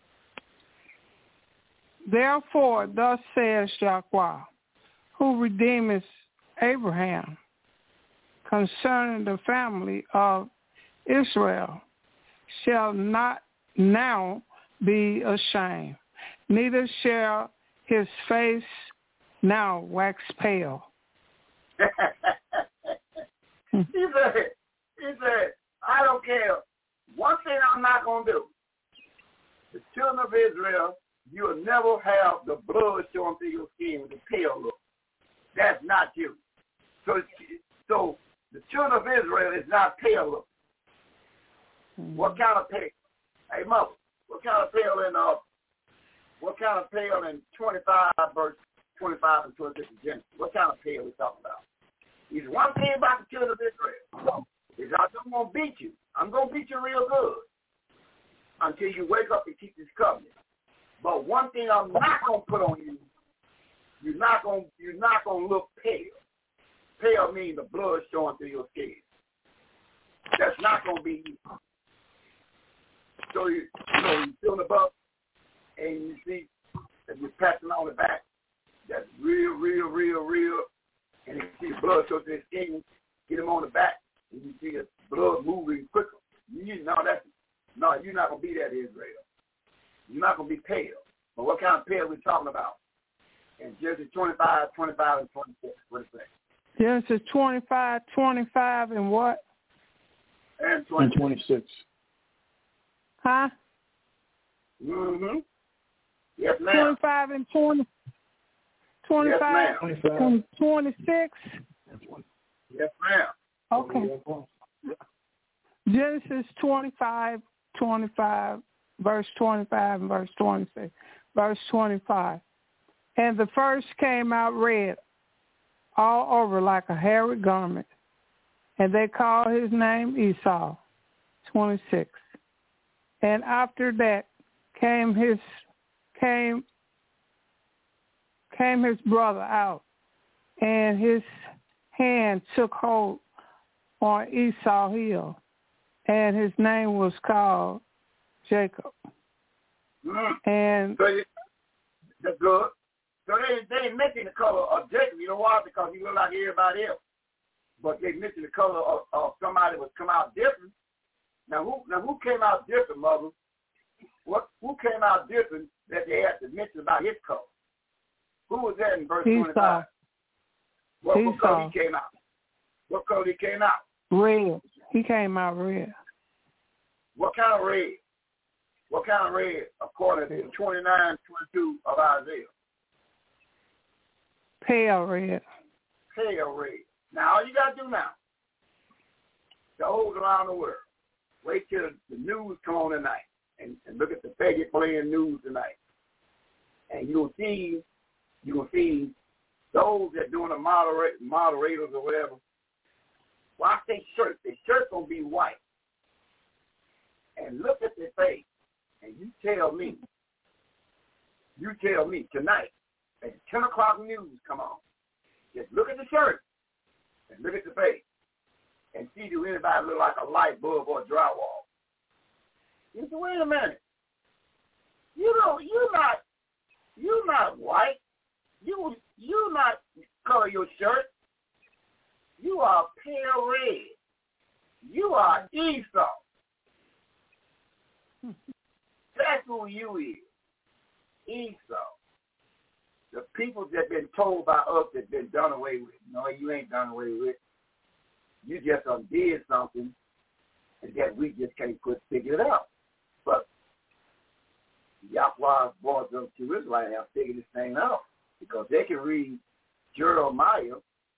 Therefore, thus says Yahweh, who redeemeth Abraham, concerning the family of Israel, shall not now be ashamed, neither shall his face now wax pale. He said, I don't care. One thing I'm not going to do. The children of Israel, you will never have the blood showing through your skin with a pale look. That's not you. So the children of Israel is not pale look. What kind of pale? Hey, Mother, What kind of pale in 25 verse 25 and 26 of Genesis? What kind of pale we talking about? He's one thing about the children of Israel. Is I'm going to beat you. I'm going to beat you real good until you wake up and keep this covenant. But one thing I'm not going to put on you, you're not going to look pale. Pale means the blood showing through your skin. That's not going to be you. So you feel the bump, and you see that you're passing on the back. That's real, and you see the blood show through his skin. Get him on the back, and you see the blood moving quicker. You're not going to be that Israel. You're not going to be pale. But what kind of pale are we talking about? In Genesis 25, 25, and 26. What is that? Genesis 25, 25, and what? And 26. Huh? Mm-hmm. Yes, ma'am. 25 and 20. 25 and 26. Yes, ma'am. Okay. Genesis 25, 25, verse 25 and verse 26. Verse 25. And the first came out red all over like a hairy garment, and they called his name Esau. 26. And after that came his brother out, and his hand took hold on Esau's heel, and his name was called Jacob. And that's good. So they ain't mention the color of Jacob. You know why? Because he looked like everybody else. But they mentioned the color of somebody that was come out different. Now who came out different, mother? Who came out different that they had to mention about his color? Who was that in verse 25? What color he came out? What color he came out? Red. He came out red. What kind of red? What kind of red according to 29, 22 of Isaiah? Pale red. Pale red. Now all you got to do now, those around the world, wait till the news come on tonight and look at the faggot playing news tonight. And you'll see those that doing the moderators or whatever, watch their shirt. Their shirt's going to be white. And look at their face. And you tell me tonight, at 10 o'clock news come on, just look at the shirt and look at the face and see do anybody look like a light bulb or a drywall. You say, wait a minute. You're not white. You not color your shirt. You are pale red. You are Esau. That's who you is. Esau. The people that been told by us that been done away with. No, you ain't done away with. You just did something and that we just can't figure it out. But Yahweh brought them to Israel and have figured this thing out because they can read Jeremiah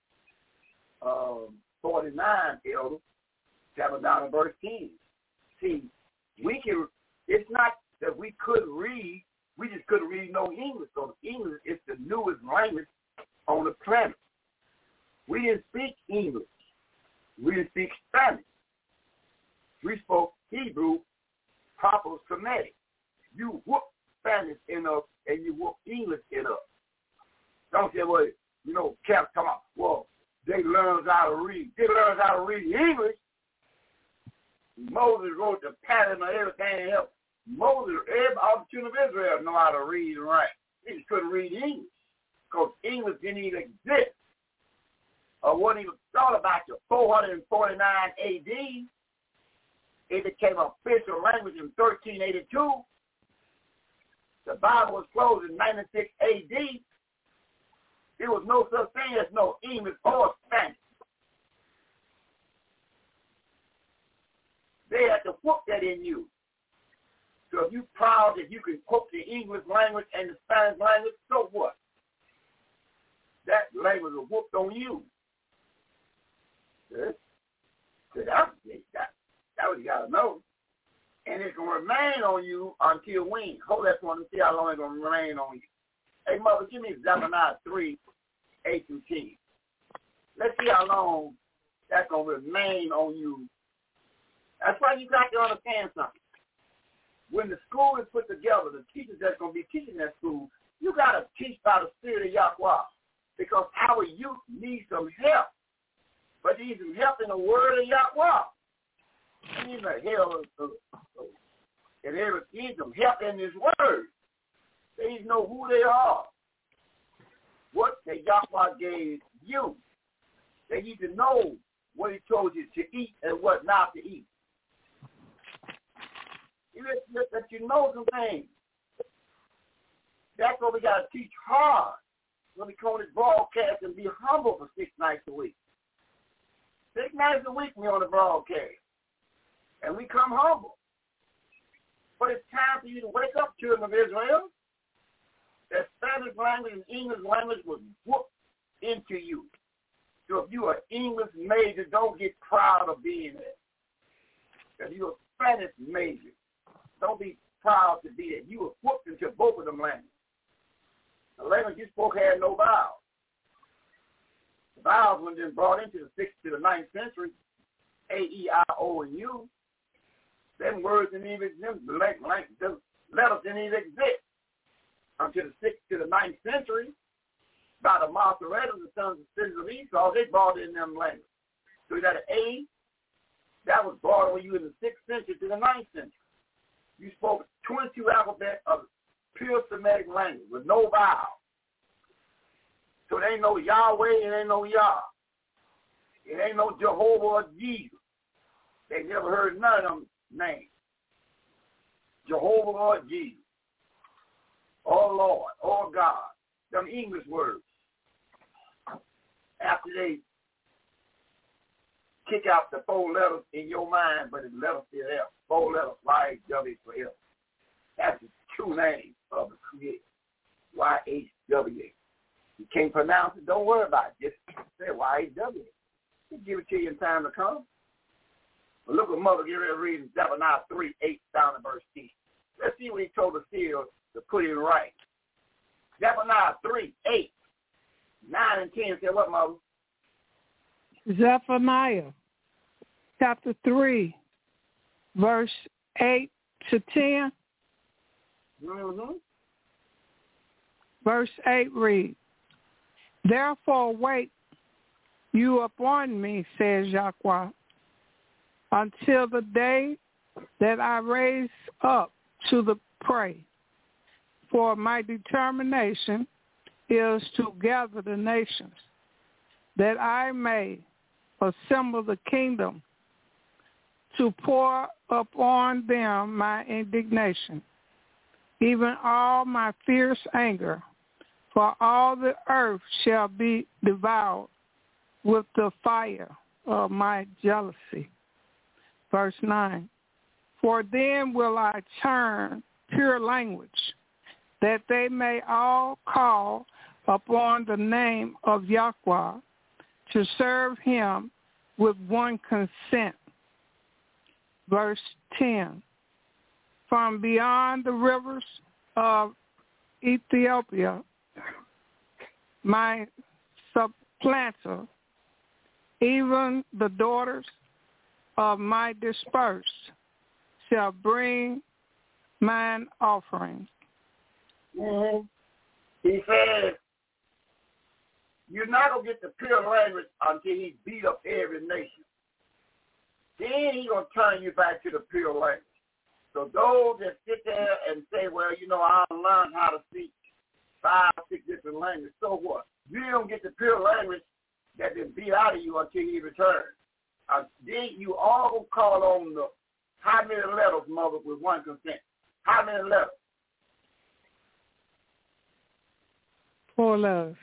49, Elder, chapter down in verse 10. See, it's not that we couldn't read, we just couldn't read no English. So English is the newest language on the planet. We didn't speak English. We didn't speak Spanish. We spoke Hebrew, proper Semitic. You whoop Spanish in us and you whoop English in us. Don't say, well, Cap come out, well, they learned how to read. They learned how to read English. Moses wrote the pattern of everything else. Moses, all the children of Israel know how to read and write. They just couldn't read English because English didn't even exist or wasn't even thought about till 449 A.D. It became official language in 1382. The Bible was closed in 96 A.D. There was no such thing as no English or Spanish. They had to put that in you. So if you're proud that you can quote the English language and the Spanish language, so what? That language was whooped on you. So that's what you got to know. And it's going to remain on you until when? Hold that one and see how long it's going to remain on you. Hey, Mother, give me Zephaniah 3, 8 through 10. Let's see how long that's going to remain on you. That's why you got to understand something. When the school is put together, the teachers that's going to be teaching that school, you got to teach by the Spirit of Yahweh, because our youth need some help. But they need some help in the word of Yahweh. They need some help in his word. They need to know who they are, what the Yahweh gave you. They need to know what he told you to eat and what not to eat. That you know some things. That's what we got to teach hard. When we come on this broadcast and be humble for 6 nights a week. 6 nights a week we on the broadcast. And we come humble. But it's time for you to wake up, children of Israel. That Spanish language and English language was whooped into you. So if you're an English major, don't get proud of being there. If you're a Spanish major, don't be proud to be there. You were whooped into both of them languages. The language you spoke had no vowels. The vowels were then brought into the 6th to the 9th century, A, E, I, O, and U. Them words didn't even exist. The letters didn't even exist until the 6th to the 9th century. By the Masoretas, the sons and citizens of Esau, they brought in them language. So you got an A, that was brought on you in the 6th century to the 9th century. You spoke 22 alphabet of pure Semitic language with no vowel. So it ain't no Yahweh, it ain't no Yah. It ain't no Jehovah or Jesus. They never heard none of them names. Jehovah or Jesus. Or Lord, or God. Them English words. After they kick out the 4 letters in your mind, but the letters still there. 4 letters, YHWH forever. That's the true name of the Creator. YHWH. You can't pronounce it, don't worry about it. Just say YHWH. He'll give it to you in time to come. But look what Mother get ready to read in Zephaniah 3, 8 down to verse 10. Let's see what he told the seer to put in right. Zephaniah 3, 8, 9, and 10 say what, Mother? Zephaniah chapter 3, verse 8 to 10. Mm-hmm. Verse 8 reads, "Therefore wait you upon me, says Yahweh, until the day that I raise up to the prey. For my determination is to gather the nations, that I may assemble the kingdom, to pour upon them my indignation, even all my fierce anger, for all the earth shall be devoured with the fire of my jealousy." Verse 9, "For then will I turn pure language, that they may all call upon the name of Yahweh, to serve him with one consent." Verse 10, "From beyond the rivers of Ethiopia, my supplanter, even the daughters of my dispersed, shall bring mine offerings." Mm-hmm. He says, you're not going to get the pure language until he beat up every nation. Then he's going to turn you back to the pure language. So those that sit there and say, well, I learned how to speak 5, 6 different languages, so what? You don't get the pure language that been beat out of you until he returns. Then you all going to call on the, how many letters, Mother, with one consent? How many letters? 4 letters.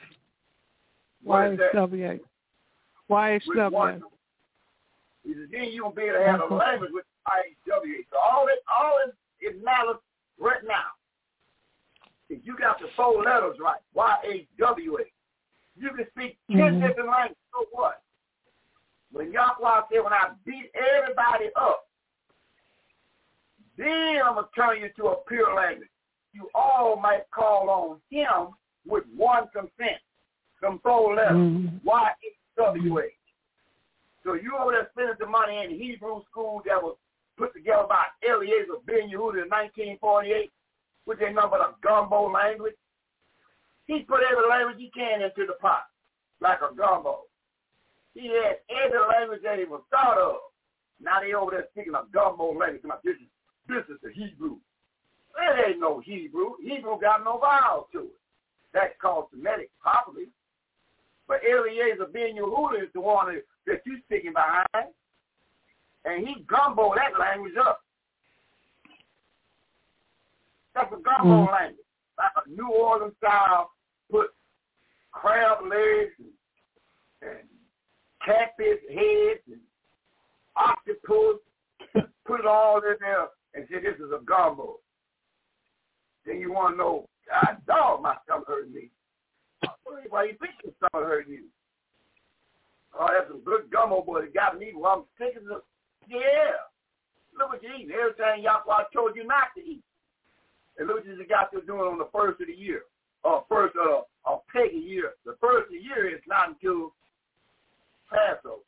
YHWH. YHWH. He says, then you won't be able to have a language with YHWH. So all it matters right now. If you got the 4 letters right, YHWH, you can speak 10 different languages. So what? When Yahweh said, when I beat everybody up, Then I'm going to turn you to a pure language. You all might call on him with one consent. Some 4 letters. YHWH. So you over there spending the money in the Hebrew school that was put together by Eliezer Ben Yehuda in 1948, which they know about a gumbo language. He put every language he can into the pot, like a gumbo. He had every language that he was thought of. Now they over there speaking a gumbo language. This is the Hebrew. There ain't no Hebrew. Hebrew got no vowels to it. That's called Semitic, probably. But Eliezer Ben Yehuda is the one that you're speaking behind. And he gumbo that language up. That's a gumbo language. Like a New Orleans style, put crab legs and catfish heads and octopus, put it all in there and say this is a gumbo. Then you want to know, God dog, my stomach hurting me. Why you think your stomach hurting you? Oh, that's some good gumbo, boy. It got me while I'm sticking to. Yeah. Look what you're eating. Everything Yahweh told you not to eat. And look what you got to doing on the first of the year. First of pagan year. The first of the year is not until Passover.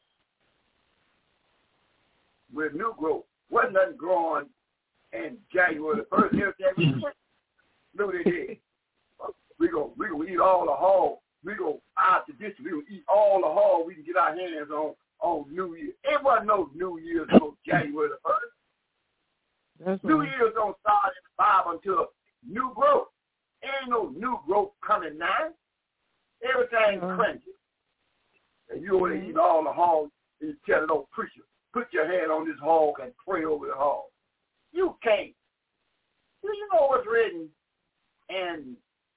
With new growth. Wasn't nothing growing in January the 1st. Everything was look what they did. We go eat all the hog. We go our tradition. We go eat all the hog we can get our hands on New Year. It wasn't no New Year's on January the 1st. That's New Year's don't start in the Bible until new growth. Ain't no new growth coming now. Everything crunchy. And you over there eating all the hog and you tell an old preacher, put your hand on this hog and pray over the hog. You can't. Do you know what's written in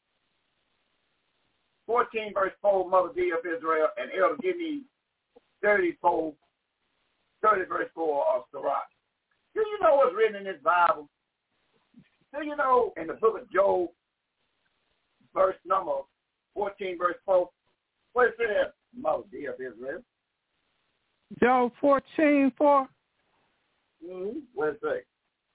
14 verse 4, Mother D of Israel, and Elder give me 30 verse 4 of Sirach. Do you know what's written in this Bible? Do you know in the book of Job, verse number 14 verse 4, what is it there, Mother D of Israel? Job 14:4. What is it?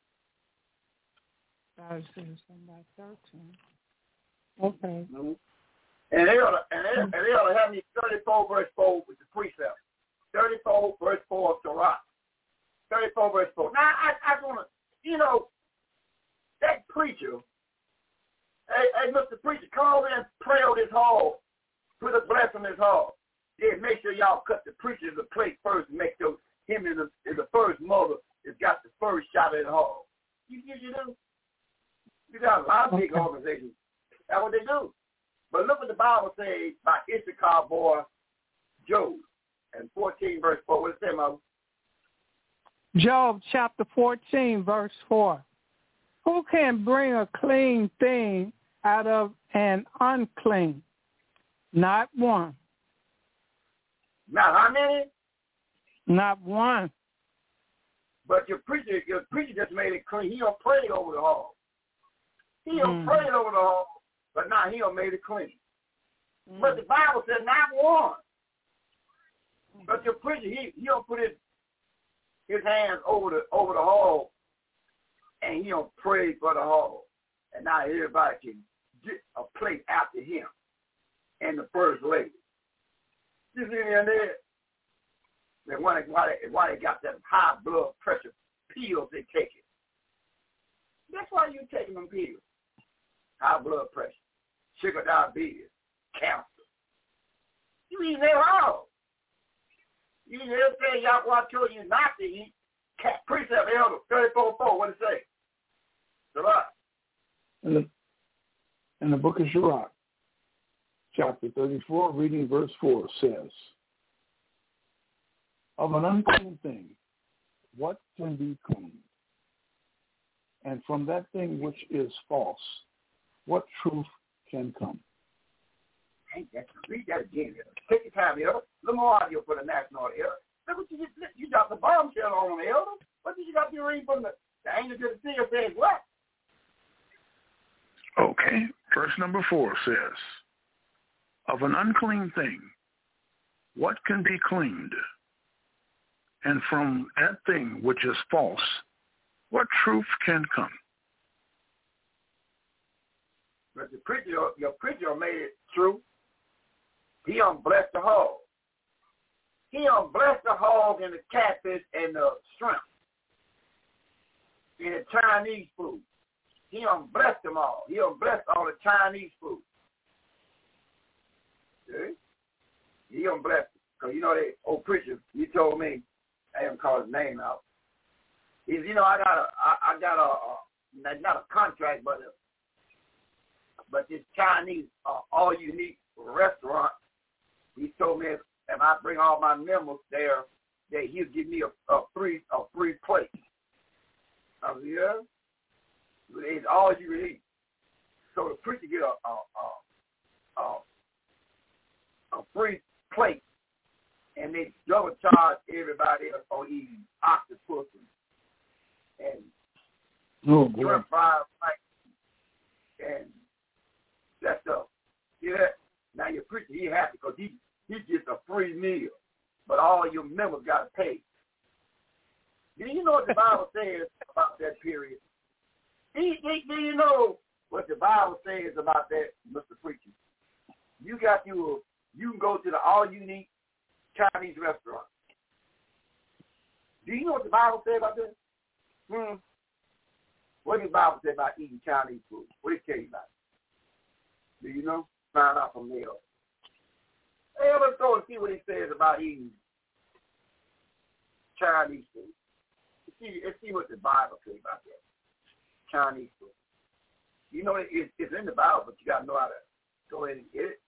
I was saying something about 13. Okay. And they ought to have me 34 verse 4 with the precept. 34 verse 4 of Torah. 34 verse 4. Now, I want to, that preacher, hey, Mr. Preacher, come over and pray on this hog. Put a blessing on this hog. Then make sure y'all cut the preacher the plate first and make sure him is the first mother has got the first shot at the hog. You do? You got a lot of big organizations. That's what they do. But look what the Bible says by Issachar boy Job and 14 verse 4. What does it say, Mother? Job chapter 14 verse 4. Who can bring a clean thing out of an unclean? Not one. Not how many? Not one. But your preacher just made it clean. He don't pray over the hog. He don't pray over the hog, but now he don't made it clean. But the Bible said not one. But your preacher, he don't put his hands over the hog, and he don't pray for the hog. And now everybody can get a plate after him and the first lady. You see me in there? And why they got that high blood pressure pills they take it. That's why you taking them pills. High blood pressure, sugar diabetes, cancer. You eat that hog. You eat everything Yahweh told you not to eat. Precept Elder 34:4. What does it say? Sirach. In the book of Sirach, chapter 34, reading verse 4 says, of an unclean thing, what can be cleaned? And from that thing which is false, what truth can come? Read that again. Take your time, Elder. A little more audio for the national Elder. Look what you got the bombshell on them, Elder. What did you got to read from the angel to the seer says what? Okay. Verse number 4 says, of an unclean thing, what can be cleaned? And from that thing which is false, what truth can come? But the preacher, your preacher made it true. He blessed the hog. He blessed the hog and the catfish and the shrimp and the Chinese food. He blessed them all. He blessed all the Chinese food. See? He blessed it. Because, you know, the old preacher, he told me, I haven't called his name out. He said, you know, I got a not a contract, but this Chinese all-you-need restaurant, he told me if I bring all my members there, that he'll give me a free plate. I said, yeah, it's all you eat. So the preacher get a free plate, and they double charge everybody for eating octopus and shrimp fried and that stuff. See that? Now your preacher, he happy because he gets a free meal, but all your members got to pay. Do you know what the Bible says about that period? Do you know what the Bible says about that, Mr. Preacher? You can go to the all-you-need Chinese restaurant. Do you know what the Bible says about that? What does the Bible say about eating Chinese food? What did it tell you about it? Do you know? Find out from there. Hey, let's go and see what it says about eating Chinese food. Let's see what the Bible says about that. Chinese food. You know, it's in the Bible, but you got to know how to go ahead and get it.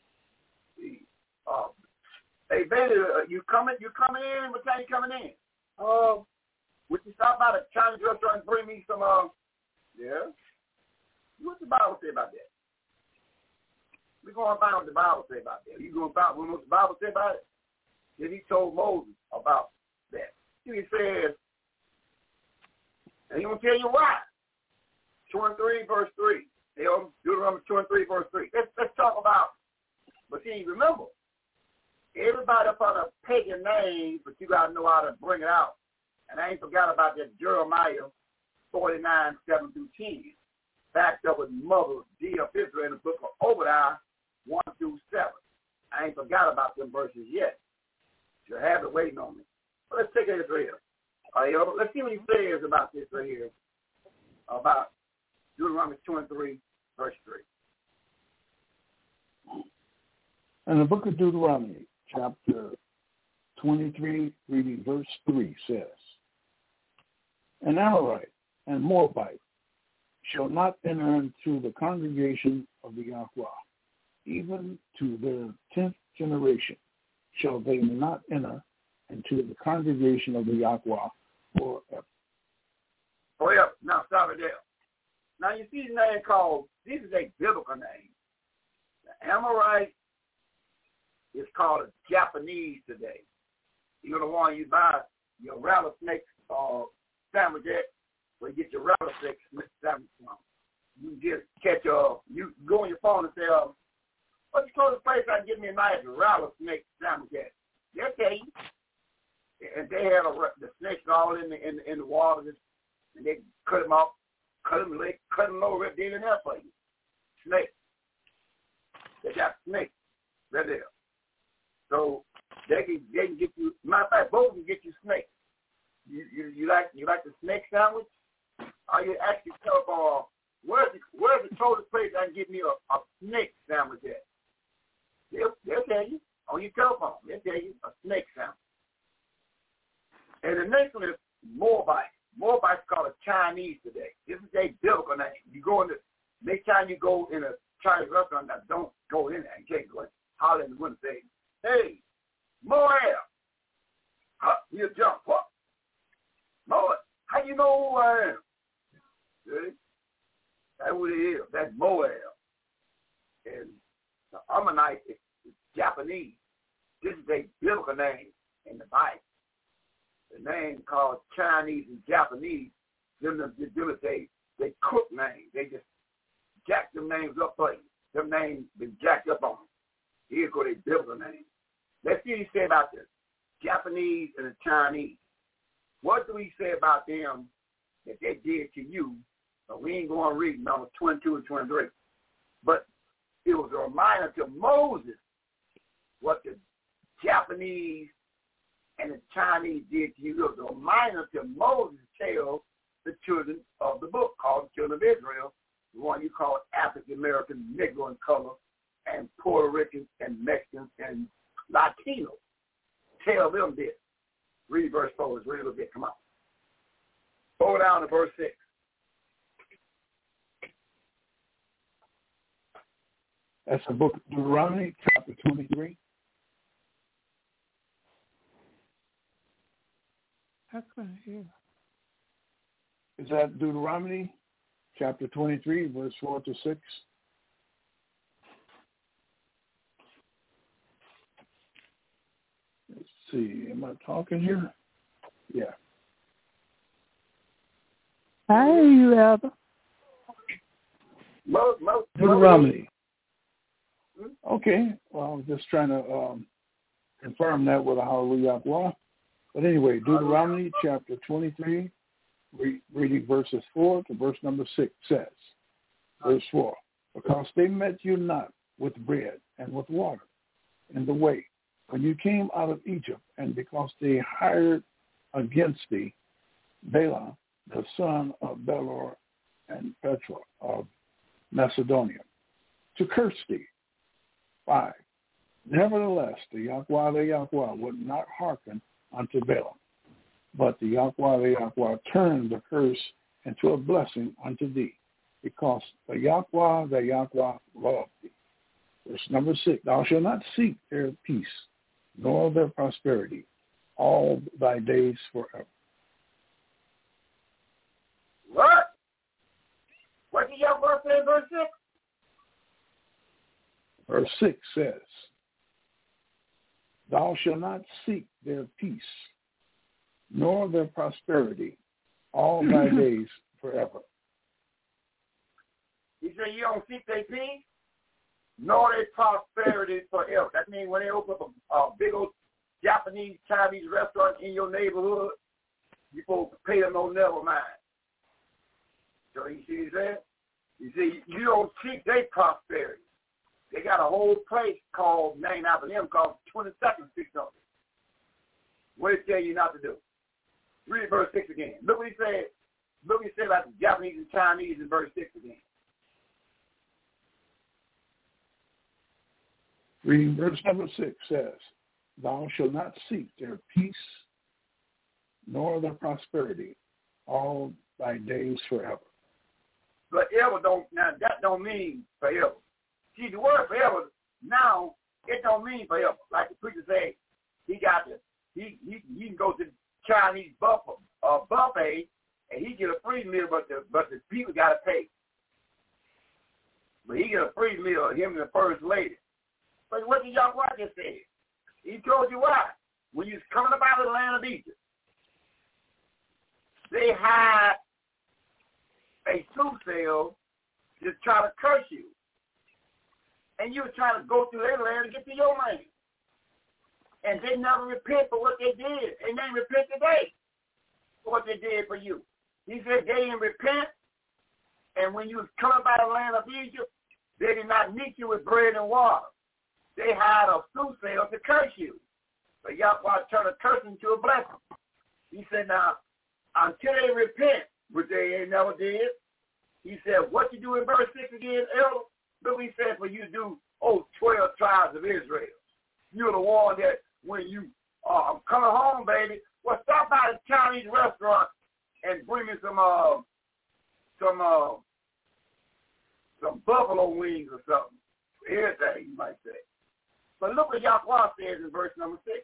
Hey, baby, you coming in? What time you coming in? Would you stop by the Chinese restaurant and bring me some, yeah? What's the Bible say about that? We're going to find what the Bible say about that. You going to find what the Bible say about it? Then he told Moses about that. He says, and he will tell you why. 23 verse 3. Deuteronomy 23 verse 3. Let's talk about, but see, remember, everybody up on a pagan name, but you got to know how to bring it out. And I ain't forgot about that Jeremiah 49, 7 through 10. Backed up with Mother D of Israel in the book of Obadiah 1 through 7. I ain't forgot about them verses yet. You have it waiting on me. But let's take it right here. Let's see what he says about this right here. About Deuteronomy 23, verse 3. In the book of Deuteronomy, chapter 23, reading verse 3 says, An Amorite and Moabite shall not enter into the congregation of the Yahweh, even to their 10th generation shall they not enter into the congregation of the Yahweh forever. Oh, yeah. Now, stop it there. Now, you see the name called, this is a biblical name. The Amorite is called a Japanese today. You're the one you buy your rattlesnake sandwich at, where you get your rattlesnake sandwich from. You just catch you go on your phone and say, what's the closest place I can get me a nice rattlesnake sandwich at? They'll tell you. And they have the snakes all in the water, and they cut them off, cut them low right there and there for you. Snakes. They got snakes right there. So they can get you. Matter of fact, both can get you snakes. You like the snake sandwich? Or you actually tell where's the closest place I can get me a snake sandwich at? They'll tell you on your telephone. They'll tell you a snake sandwich. And the next one is Moabite. Moabite's called a Chinese today. This is a biblical name. You go in next time you go in a Chinese restaurant, now don't go in there. You can't go in. Holler in the window and say, hey, Moab. He'll jump. What? Moab. How you know who I am? See? That's what it is. That's Moab. And the Ammonite is Japanese. This is a biblical name in the Bible. The name called Chinese and Japanese, they cook names. They just jack them names up for you. Them names been jacked up on them. Here's what they biblical names. Let's see what he say about this. Japanese and the Chinese. What do we say about them that they did to you. But we ain't going to read numbers 22 and 23. But it was a reminder to Moses what the Japanese and the Chinese did to you. It was a reminder to Moses to tell the children of the book called the Children of Israel, the one you call African American, Negro in color, and Puerto Ricans and Mexicans and Latinos. Tell them this. Read verse 4. Let's read a little bit. Come on. Go down to verse 6. That's the book of Deuteronomy, chapter 23. I couldn't hear. Is that Deuteronomy, chapter 23, verse 4 to 6? Let's see. Am I talking here? Yeah. I hear you, Elder. Deuteronomy. Okay. Well, I was just trying to confirm that with a hallelujah. But anyway, Deuteronomy chapter 23, reading verses 4 to verse number 6 says, verse 4, because they met you not with bread and with water in the way when you came out of Egypt, and because they hired against thee Balaam, the son of Beor and Petra of Macedonia, to curse thee. 5. Nevertheless, the Yahweh would not hearken unto Balaam, but the Yahweh turned the curse into a blessing unto thee, because the Yahweh loved thee. Verse number 6, thou shalt not seek their peace, nor their prosperity, all thy days forever. What? What did Yahweh say in verse 6? Verse 6 says, thou shalt not seek their peace, nor their prosperity, all thy days forever. He said you don't seek their peace, nor their prosperity forever. That means when they open up a big old Japanese, Chinese restaurant in your neighborhood, you're supposed to pay them no never mind. So you see what he said? You see, you don't seek their prosperity. They got a whole place called, named after them, called 22nd Street something. What did he tell you not to do? Read verse 6 again. Look what he said. Look what he said about the Japanese and Chinese in verse 6 again. Reading verse number 6 says, thou shalt not seek their peace, nor their prosperity, all thy days forever. But ever don't, now that don't mean forever. See, the word forever, now, it don't mean forever. Like the preacher said, he can go to the Chinese buffet, and he get a free meal, but the people got to pay. But he get a free meal, him and the first lady. But what did Yahweh just say? He told you why. When you was coming up out of the land of Egypt, they had a soothsayer to try to curse you. And you were trying to go through their land and get to your land. And they never repent for what they did. And they repent today for what they did for you. He said they didn't repent. And when you was coming by the land of Egypt, they did not meet you with bread and water. They had a soothsayer to curse you. But Yahweh turned a curse into a blessing. He said, now, until they repent, which they ain't never did, he said, what you do in verse 6 again, Elder? Look what he said for you to do, 12 tribes of Israel. You're the one that when you I'm coming home, baby, well, stop by the Chinese restaurant and bring me some buffalo wings or something. Everything, you might say. But look what Yahweh says in verse number 6.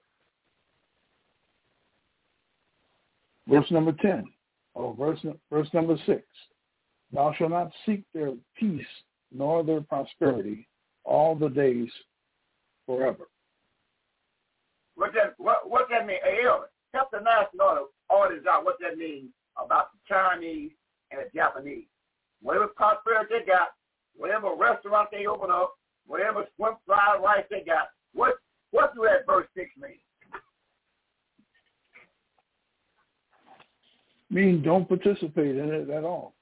Verse number 10. Verse number 6. Thou shalt not seek their peace, nor their prosperity, all the days forever. What that mean? Hey, Elder, help the national audience out what that means about the Chinese and the Japanese. Whatever prosperity they got, whatever restaurant they open up, whatever swim fried rice they got, what do that verse 6 mean? mean don't participate in it at all.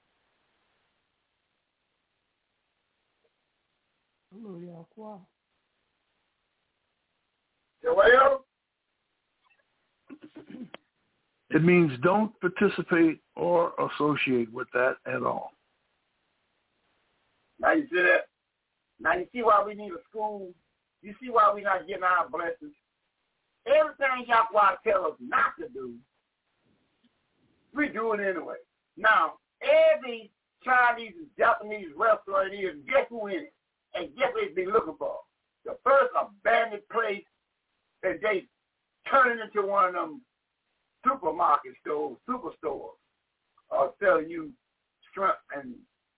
It means don't participate or associate with that at all. Now you see that? Now you see why we need a school. You see why we're not getting our blessings. Everything Yahweh tell us not to do, we do it anyway. Now, every Chinese and Japanese restaurant is, guess who in it? And guess what they be looking for? The first abandoned place that they turn it into one of them supermarket stores, superstores, selling you shrimp and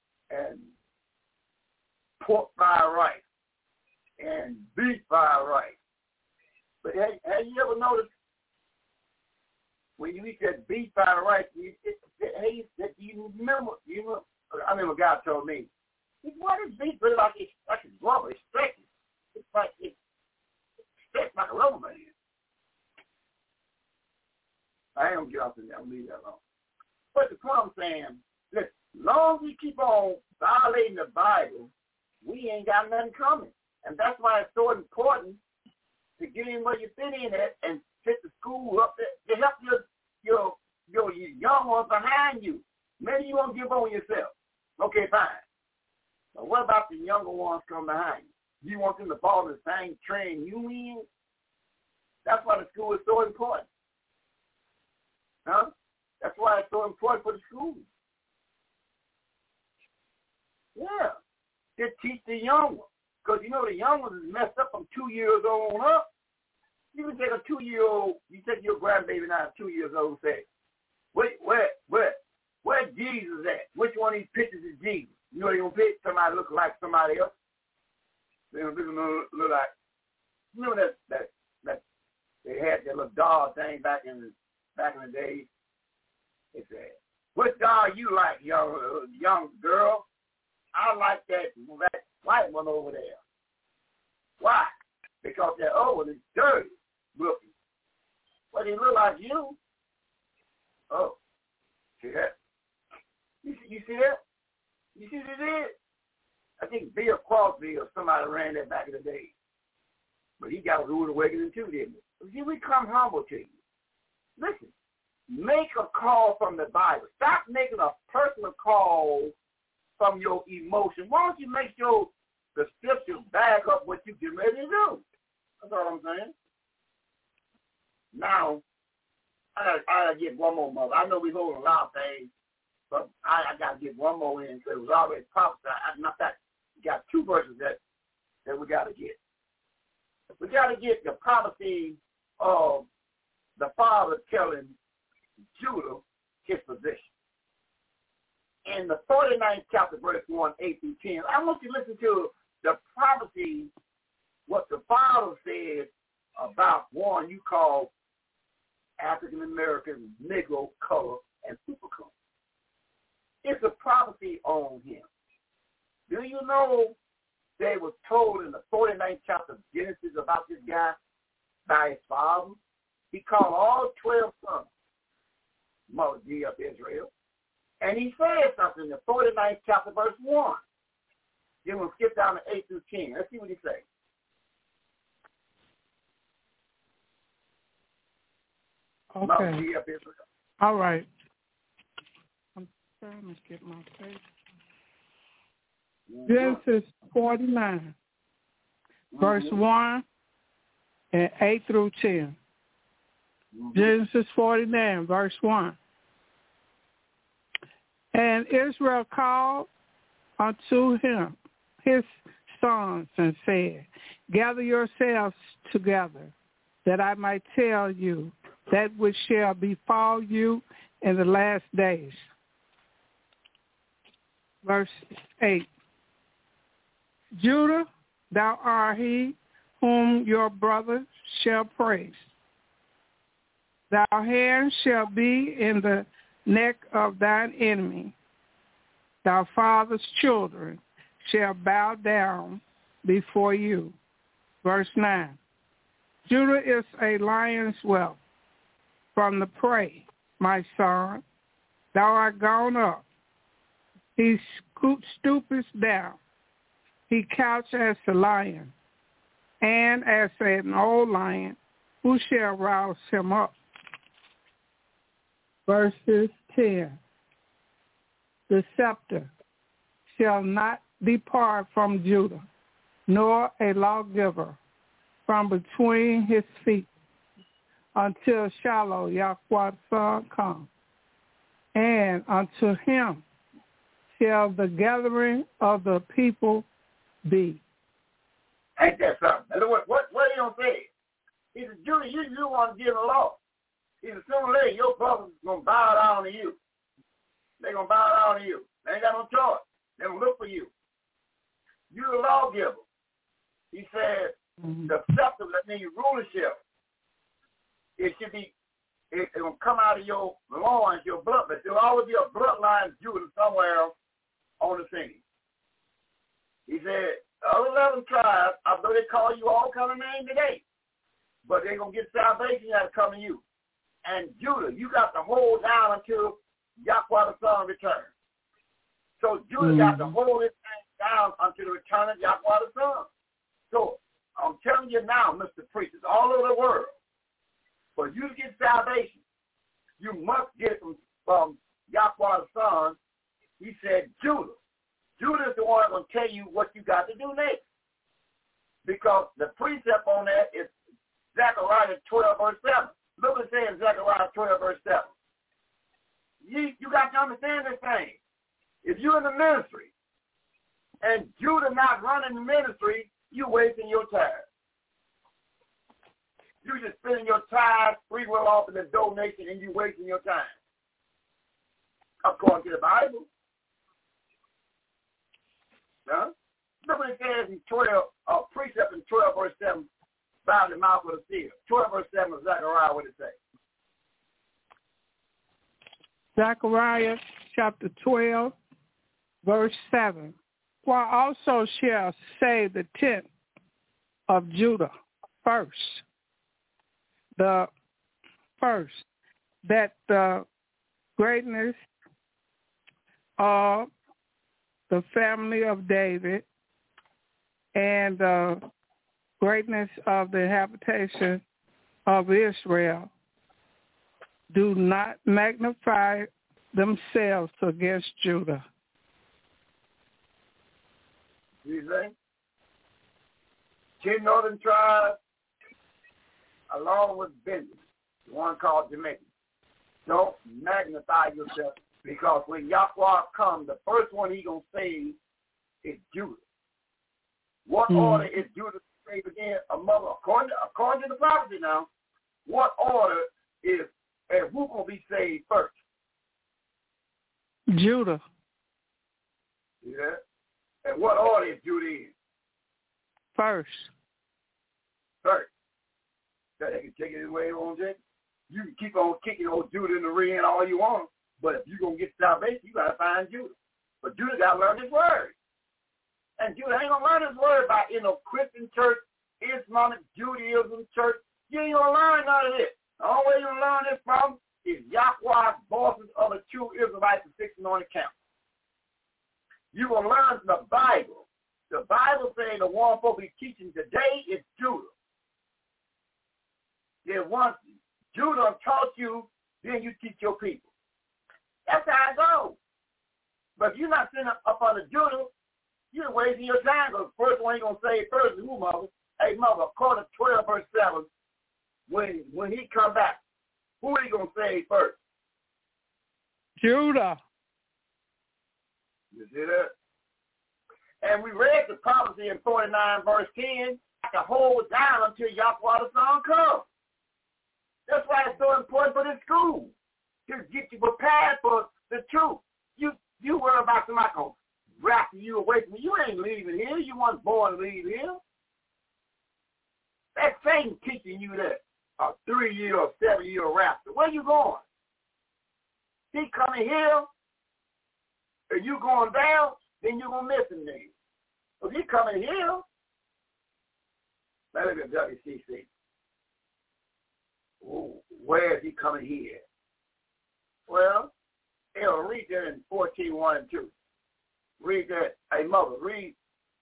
pork fried rice and beef fried rice. But have you ever noticed when you eat that beef fried rice, you remember, I remember a guy told me, what is beef? But like it's rubber, it's stretchy. It's stretched like a rubber band. I ain't gonna get off in there, I'll leave that alone. But the point I'm saying, listen, as long as we keep on violating the Bible, we ain't got nothing coming. And that's why it's so important to get in where you fit in at and set the school up to help your young ones behind you. Maybe you won't give on yourself. Okay, fine. But what about the younger ones coming behind you? You want them to follow the same trend you in? That's why the school is so important. Huh? That's why it's so important for the school. Yeah. To teach the young ones. Because you know the young ones is messed up from 2 years old on up. You can take a 2-year-old, you take your grandbaby now, 2 years old, say, where's Jesus at? Which one of these pictures is Jesus? You know they're going to pick somebody look like somebody else. They're going to look like, you know that they had that little doll thing back in the day. They said, what doll you like, young girl? I like that white one over there. Why? Because that old one is dirty looking. But he look like you. Oh, see that? You see that? You see what it is? I think Bill Crosby or somebody ran that back in the day. But he got a rude awakening too, didn't he? See, we come humble to you. Listen, make a call from the Bible. Stop making a personal call from your emotion. Why don't you make sure the scriptures back up what you get ready to do? That's all I'm saying. Now, I gotta get one more, mother. I know we hold a lot of things, but I gotta get one more in because it was already prophesied. Not that we got 2 verses that we gotta get. We gotta get the prophecy of the father telling Judah his position. In the 49th chapter, verse 1, 8 through 10, I want you to listen to the prophecy, what the father said about one you call African-American, Negro, color, and super color. It's a prophecy on him. Do you know they were told in the 49th chapter of Genesis about this guy by his father? He called all 12 sons, Mother G of Israel. And he said something in the 49th chapter, verse 1. Then we'll skip down to 8 through 10. Let's see what he says. Okay. All right. I'm trying to get my page. Genesis 49, verse 1 and 8 through 10. Genesis 49, verse 1. And Israel called unto him his sons and said, gather yourselves together, that I might tell you that which shall befall you in the last days. Verse 8. Judah, thou art he whom your brother shall praise. Thy hand shall be in the neck of thine enemy. Thy father's children shall bow down before you. Verse 9. Judah is a lion's whelp from the prey, my son. thou art gone up. He stoopeth down. He couched as a lion, and as an old lion, who shall rouse him up? Verses 10. The scepter shall not depart from Judah, nor a lawgiver from between his feet, until Shiloh, Yahweh's son, come. And unto him shall the gathering of the people be. Ain't that something? What are you going to say? He said, Judah, you want to give the law. He said, sooner or later, your brothers going to bow down to you. They're going to bow down to you. They ain't got no choice. They're going to look for you. You're the lawgiver. He said, the scepter, that means rulership. It should be, it will come out of your loins, your blood. But there'll always be a bloodline Judah somewhere on the scene. He said, the other 11 tribes, although they call you all kind of names today, but they're going to get salvation that come to you. And Judah, you got to hold down until Yahweh the Son returns. So Judah got to hold this thing down until the return of Yahweh the Son. So I'm telling you now, Mr. Preachers, all over the world, for you to get salvation, you must get it from Yahweh the Son. He said, Judah. Judah is the one going to tell you what you got to do next. Because the precept on that is Zechariah 12, verse 7. Look what it says in Zechariah 12, verse 7. You got to understand this thing. If you're in the ministry and Judah not running the ministry, you're wasting your time. You're just spending your time free will off in the donation and you're wasting your time. According to the Bible. Huh? Look what it says in 12, precept in 12, verse 7, by the mouth of the seer. 12, verse 7 of Zechariah, what it say? Zechariah chapter 12, verse 7. For I also shall say the tenth of Judah first, that the greatness of the family of David and the greatness of the habitation of Israel do not magnify themselves against Judah. You see? 10 northern tribes, along with Benjamin, the one called Jamaica. Don't magnify yourself, because when Yahweh comes, the first one he going to save is Judah. What order is Judah saved again? A mother, according to the prophecy now, what order is, and who going to be saved first? Judah. Yeah. And what order is Judah in? First. That they can take it away on that. You can keep on kicking old Judah in the ring all you want, but if you're going to get salvation, you got to find Judah. But Judah got to learn his word. And Judah ain't going to learn his word by, Christian church, Islamic Judaism church. You ain't going to learn none of this. The only way you're going to learn this from is Yahweh's bosses of the true Israelites and 6 anointed camp. You're going to learn from the Bible. The Bible saying the one supposed to be teaching today is Judah. Then once Judah taught you, then you teach your people. That's how it goes. But if you're not sitting up under Judah, you're wasting your time. Because the first one you're going to say first is who, mother? Hey, mother, according to 12, verse 7, when he come back, who are you going to say first? Judah. You see that? And we read the prophecy in 49, verse 10, to hold down until Yahweh the Son comes. That's why it's so important for this school, to get you prepared for the truth. You worry about somebody going to wrap you away from you. You ain't leaving here. You weren't born to leave here. That's Satan teaching you that a 3-year or 7-year rapture. Where you going? He coming here, and you going down, then you're going to miss him then. If he coming here, let me look at WCC. Ooh, where is he coming here? Well, read that in 14:1 and 2. Read that. Hey, mother, read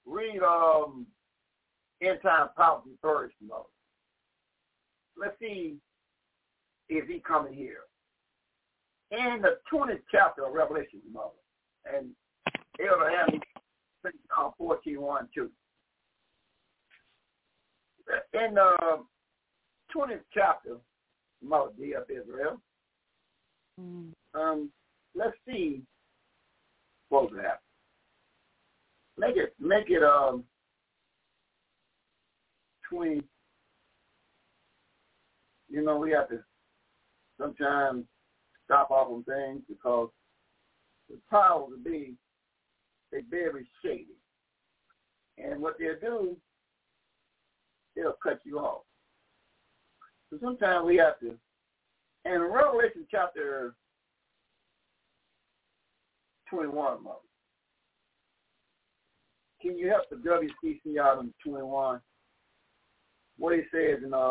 end time prophecy first, mother. Let's see if he coming here. In the 20th chapter of Revelation, mother, and Elder had me on 14:1 and 2. In the 20th chapter, mother, D.F. Israel. Let's see what's happening. Make it 20. You know, we have to sometimes stop off on things because the power to be, they're very shady. And what they'll do, they'll cut you off. So sometimes we have to, and in Revelation chapter 21, mother, can you help the WCC out in 21? What he says in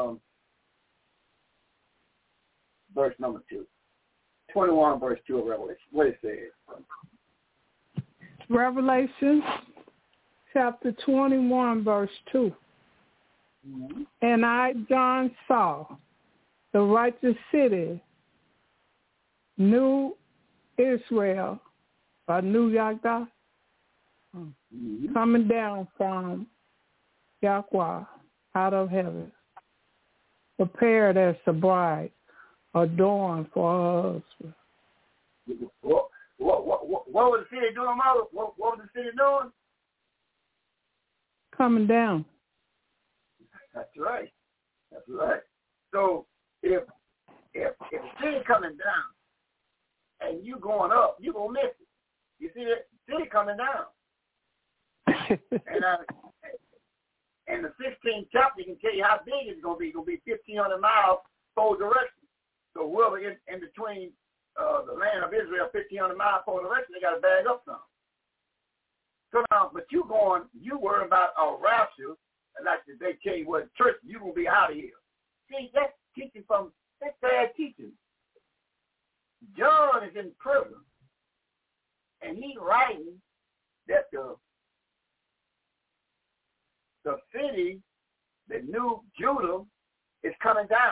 verse number 2. 21 verse 2 of Revelation. What it says. Revelation chapter 21 verse 2. Mm-hmm. And I, John, saw the righteous city, New Israel, or New Yagda, coming down from Yahweh out of heaven, prepared as the bride, adorned for her husband. What was the city doing, Mother? What was the city doing? Coming down. That's right. That's right. So if the city coming down and you going up, you gonna miss it. You see that city coming down. And the 16th chapter can tell you how big it's going to be. It's going to be 1,500 miles forward direction. So whoever in between the land of Israel, 1,500 miles forward direction, they got to bag up some. So now, but you worry about a rapture, and like they tell you what, church, you're going to be out of here. See, that's teaching that's bad teaching. John is in prison, and he's writing that the city, the new Judah, is coming down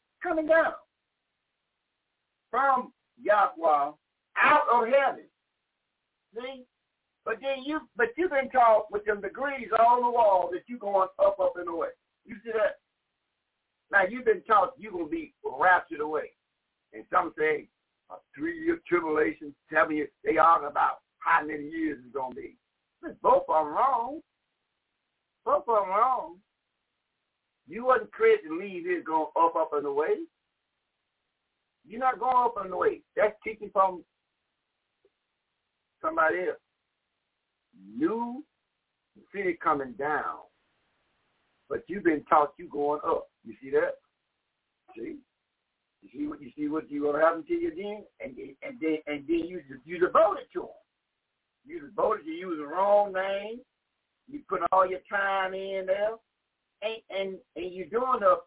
from Yahweh out of heaven. See, but you've been taught with them degrees on the wall that you're going up and away. You see that? Now you've been taught you're gonna be raptured away, and some say a 3-year tribulation. 7 years. They argue about how many years it's gonna be. But both of them wrong. Both of them wrong. You wasn't created to leave here going up and away. You're not going up and away. That's teaching from somebody else. New city coming down, but you've been taught you going up. You see that? See? You see what you're gonna happen to you then, and then you devoted to them. You devoted to use the wrong name. You put all your time in there, and you're doing a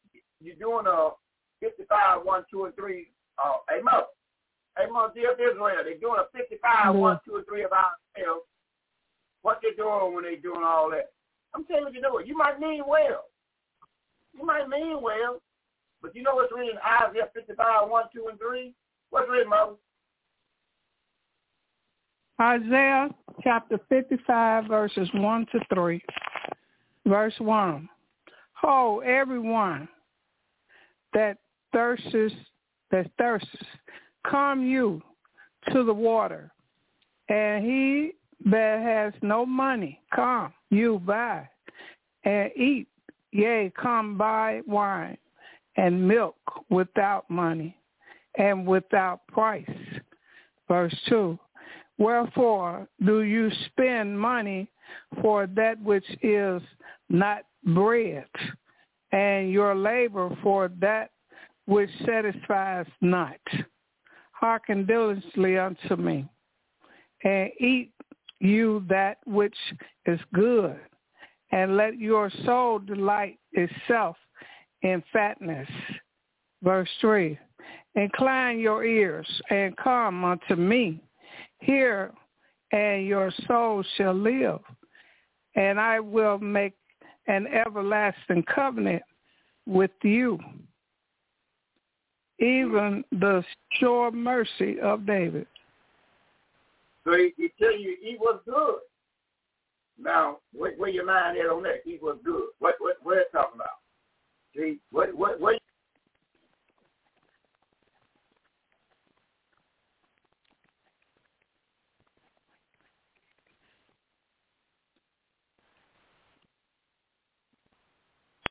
55, 1, 2, and 3. Hey, Mother, D.F. Israel, they're doing a 55, 1, 2, and 3 about what they're doing when they're doing all that. I'm telling you what you're doing. You might mean well. But you know what's written in Isaiah 55, 1, 2, and 3? What's written, Mother? Isaiah chapter 55, verses 1 to 3. Verse 1. Ho, everyone that thirsts, come you to the water. And he that has no money, come you buy and eat. Yea, come buy wine and milk without money and without price. Verse 2. Wherefore do you spend money for that which is not bread, and your labor for that which satisfies not? Hearken diligently unto me, and eat you that which is good, and let your soul delight itself in fatness. Verse 3. Incline your ears and come unto me. Hear, and your soul shall live. And I will make an everlasting covenant with you, even the sure mercy of David. So he tell you he was good. Now, where your mind at on that? He was good. What are you talking about? See, what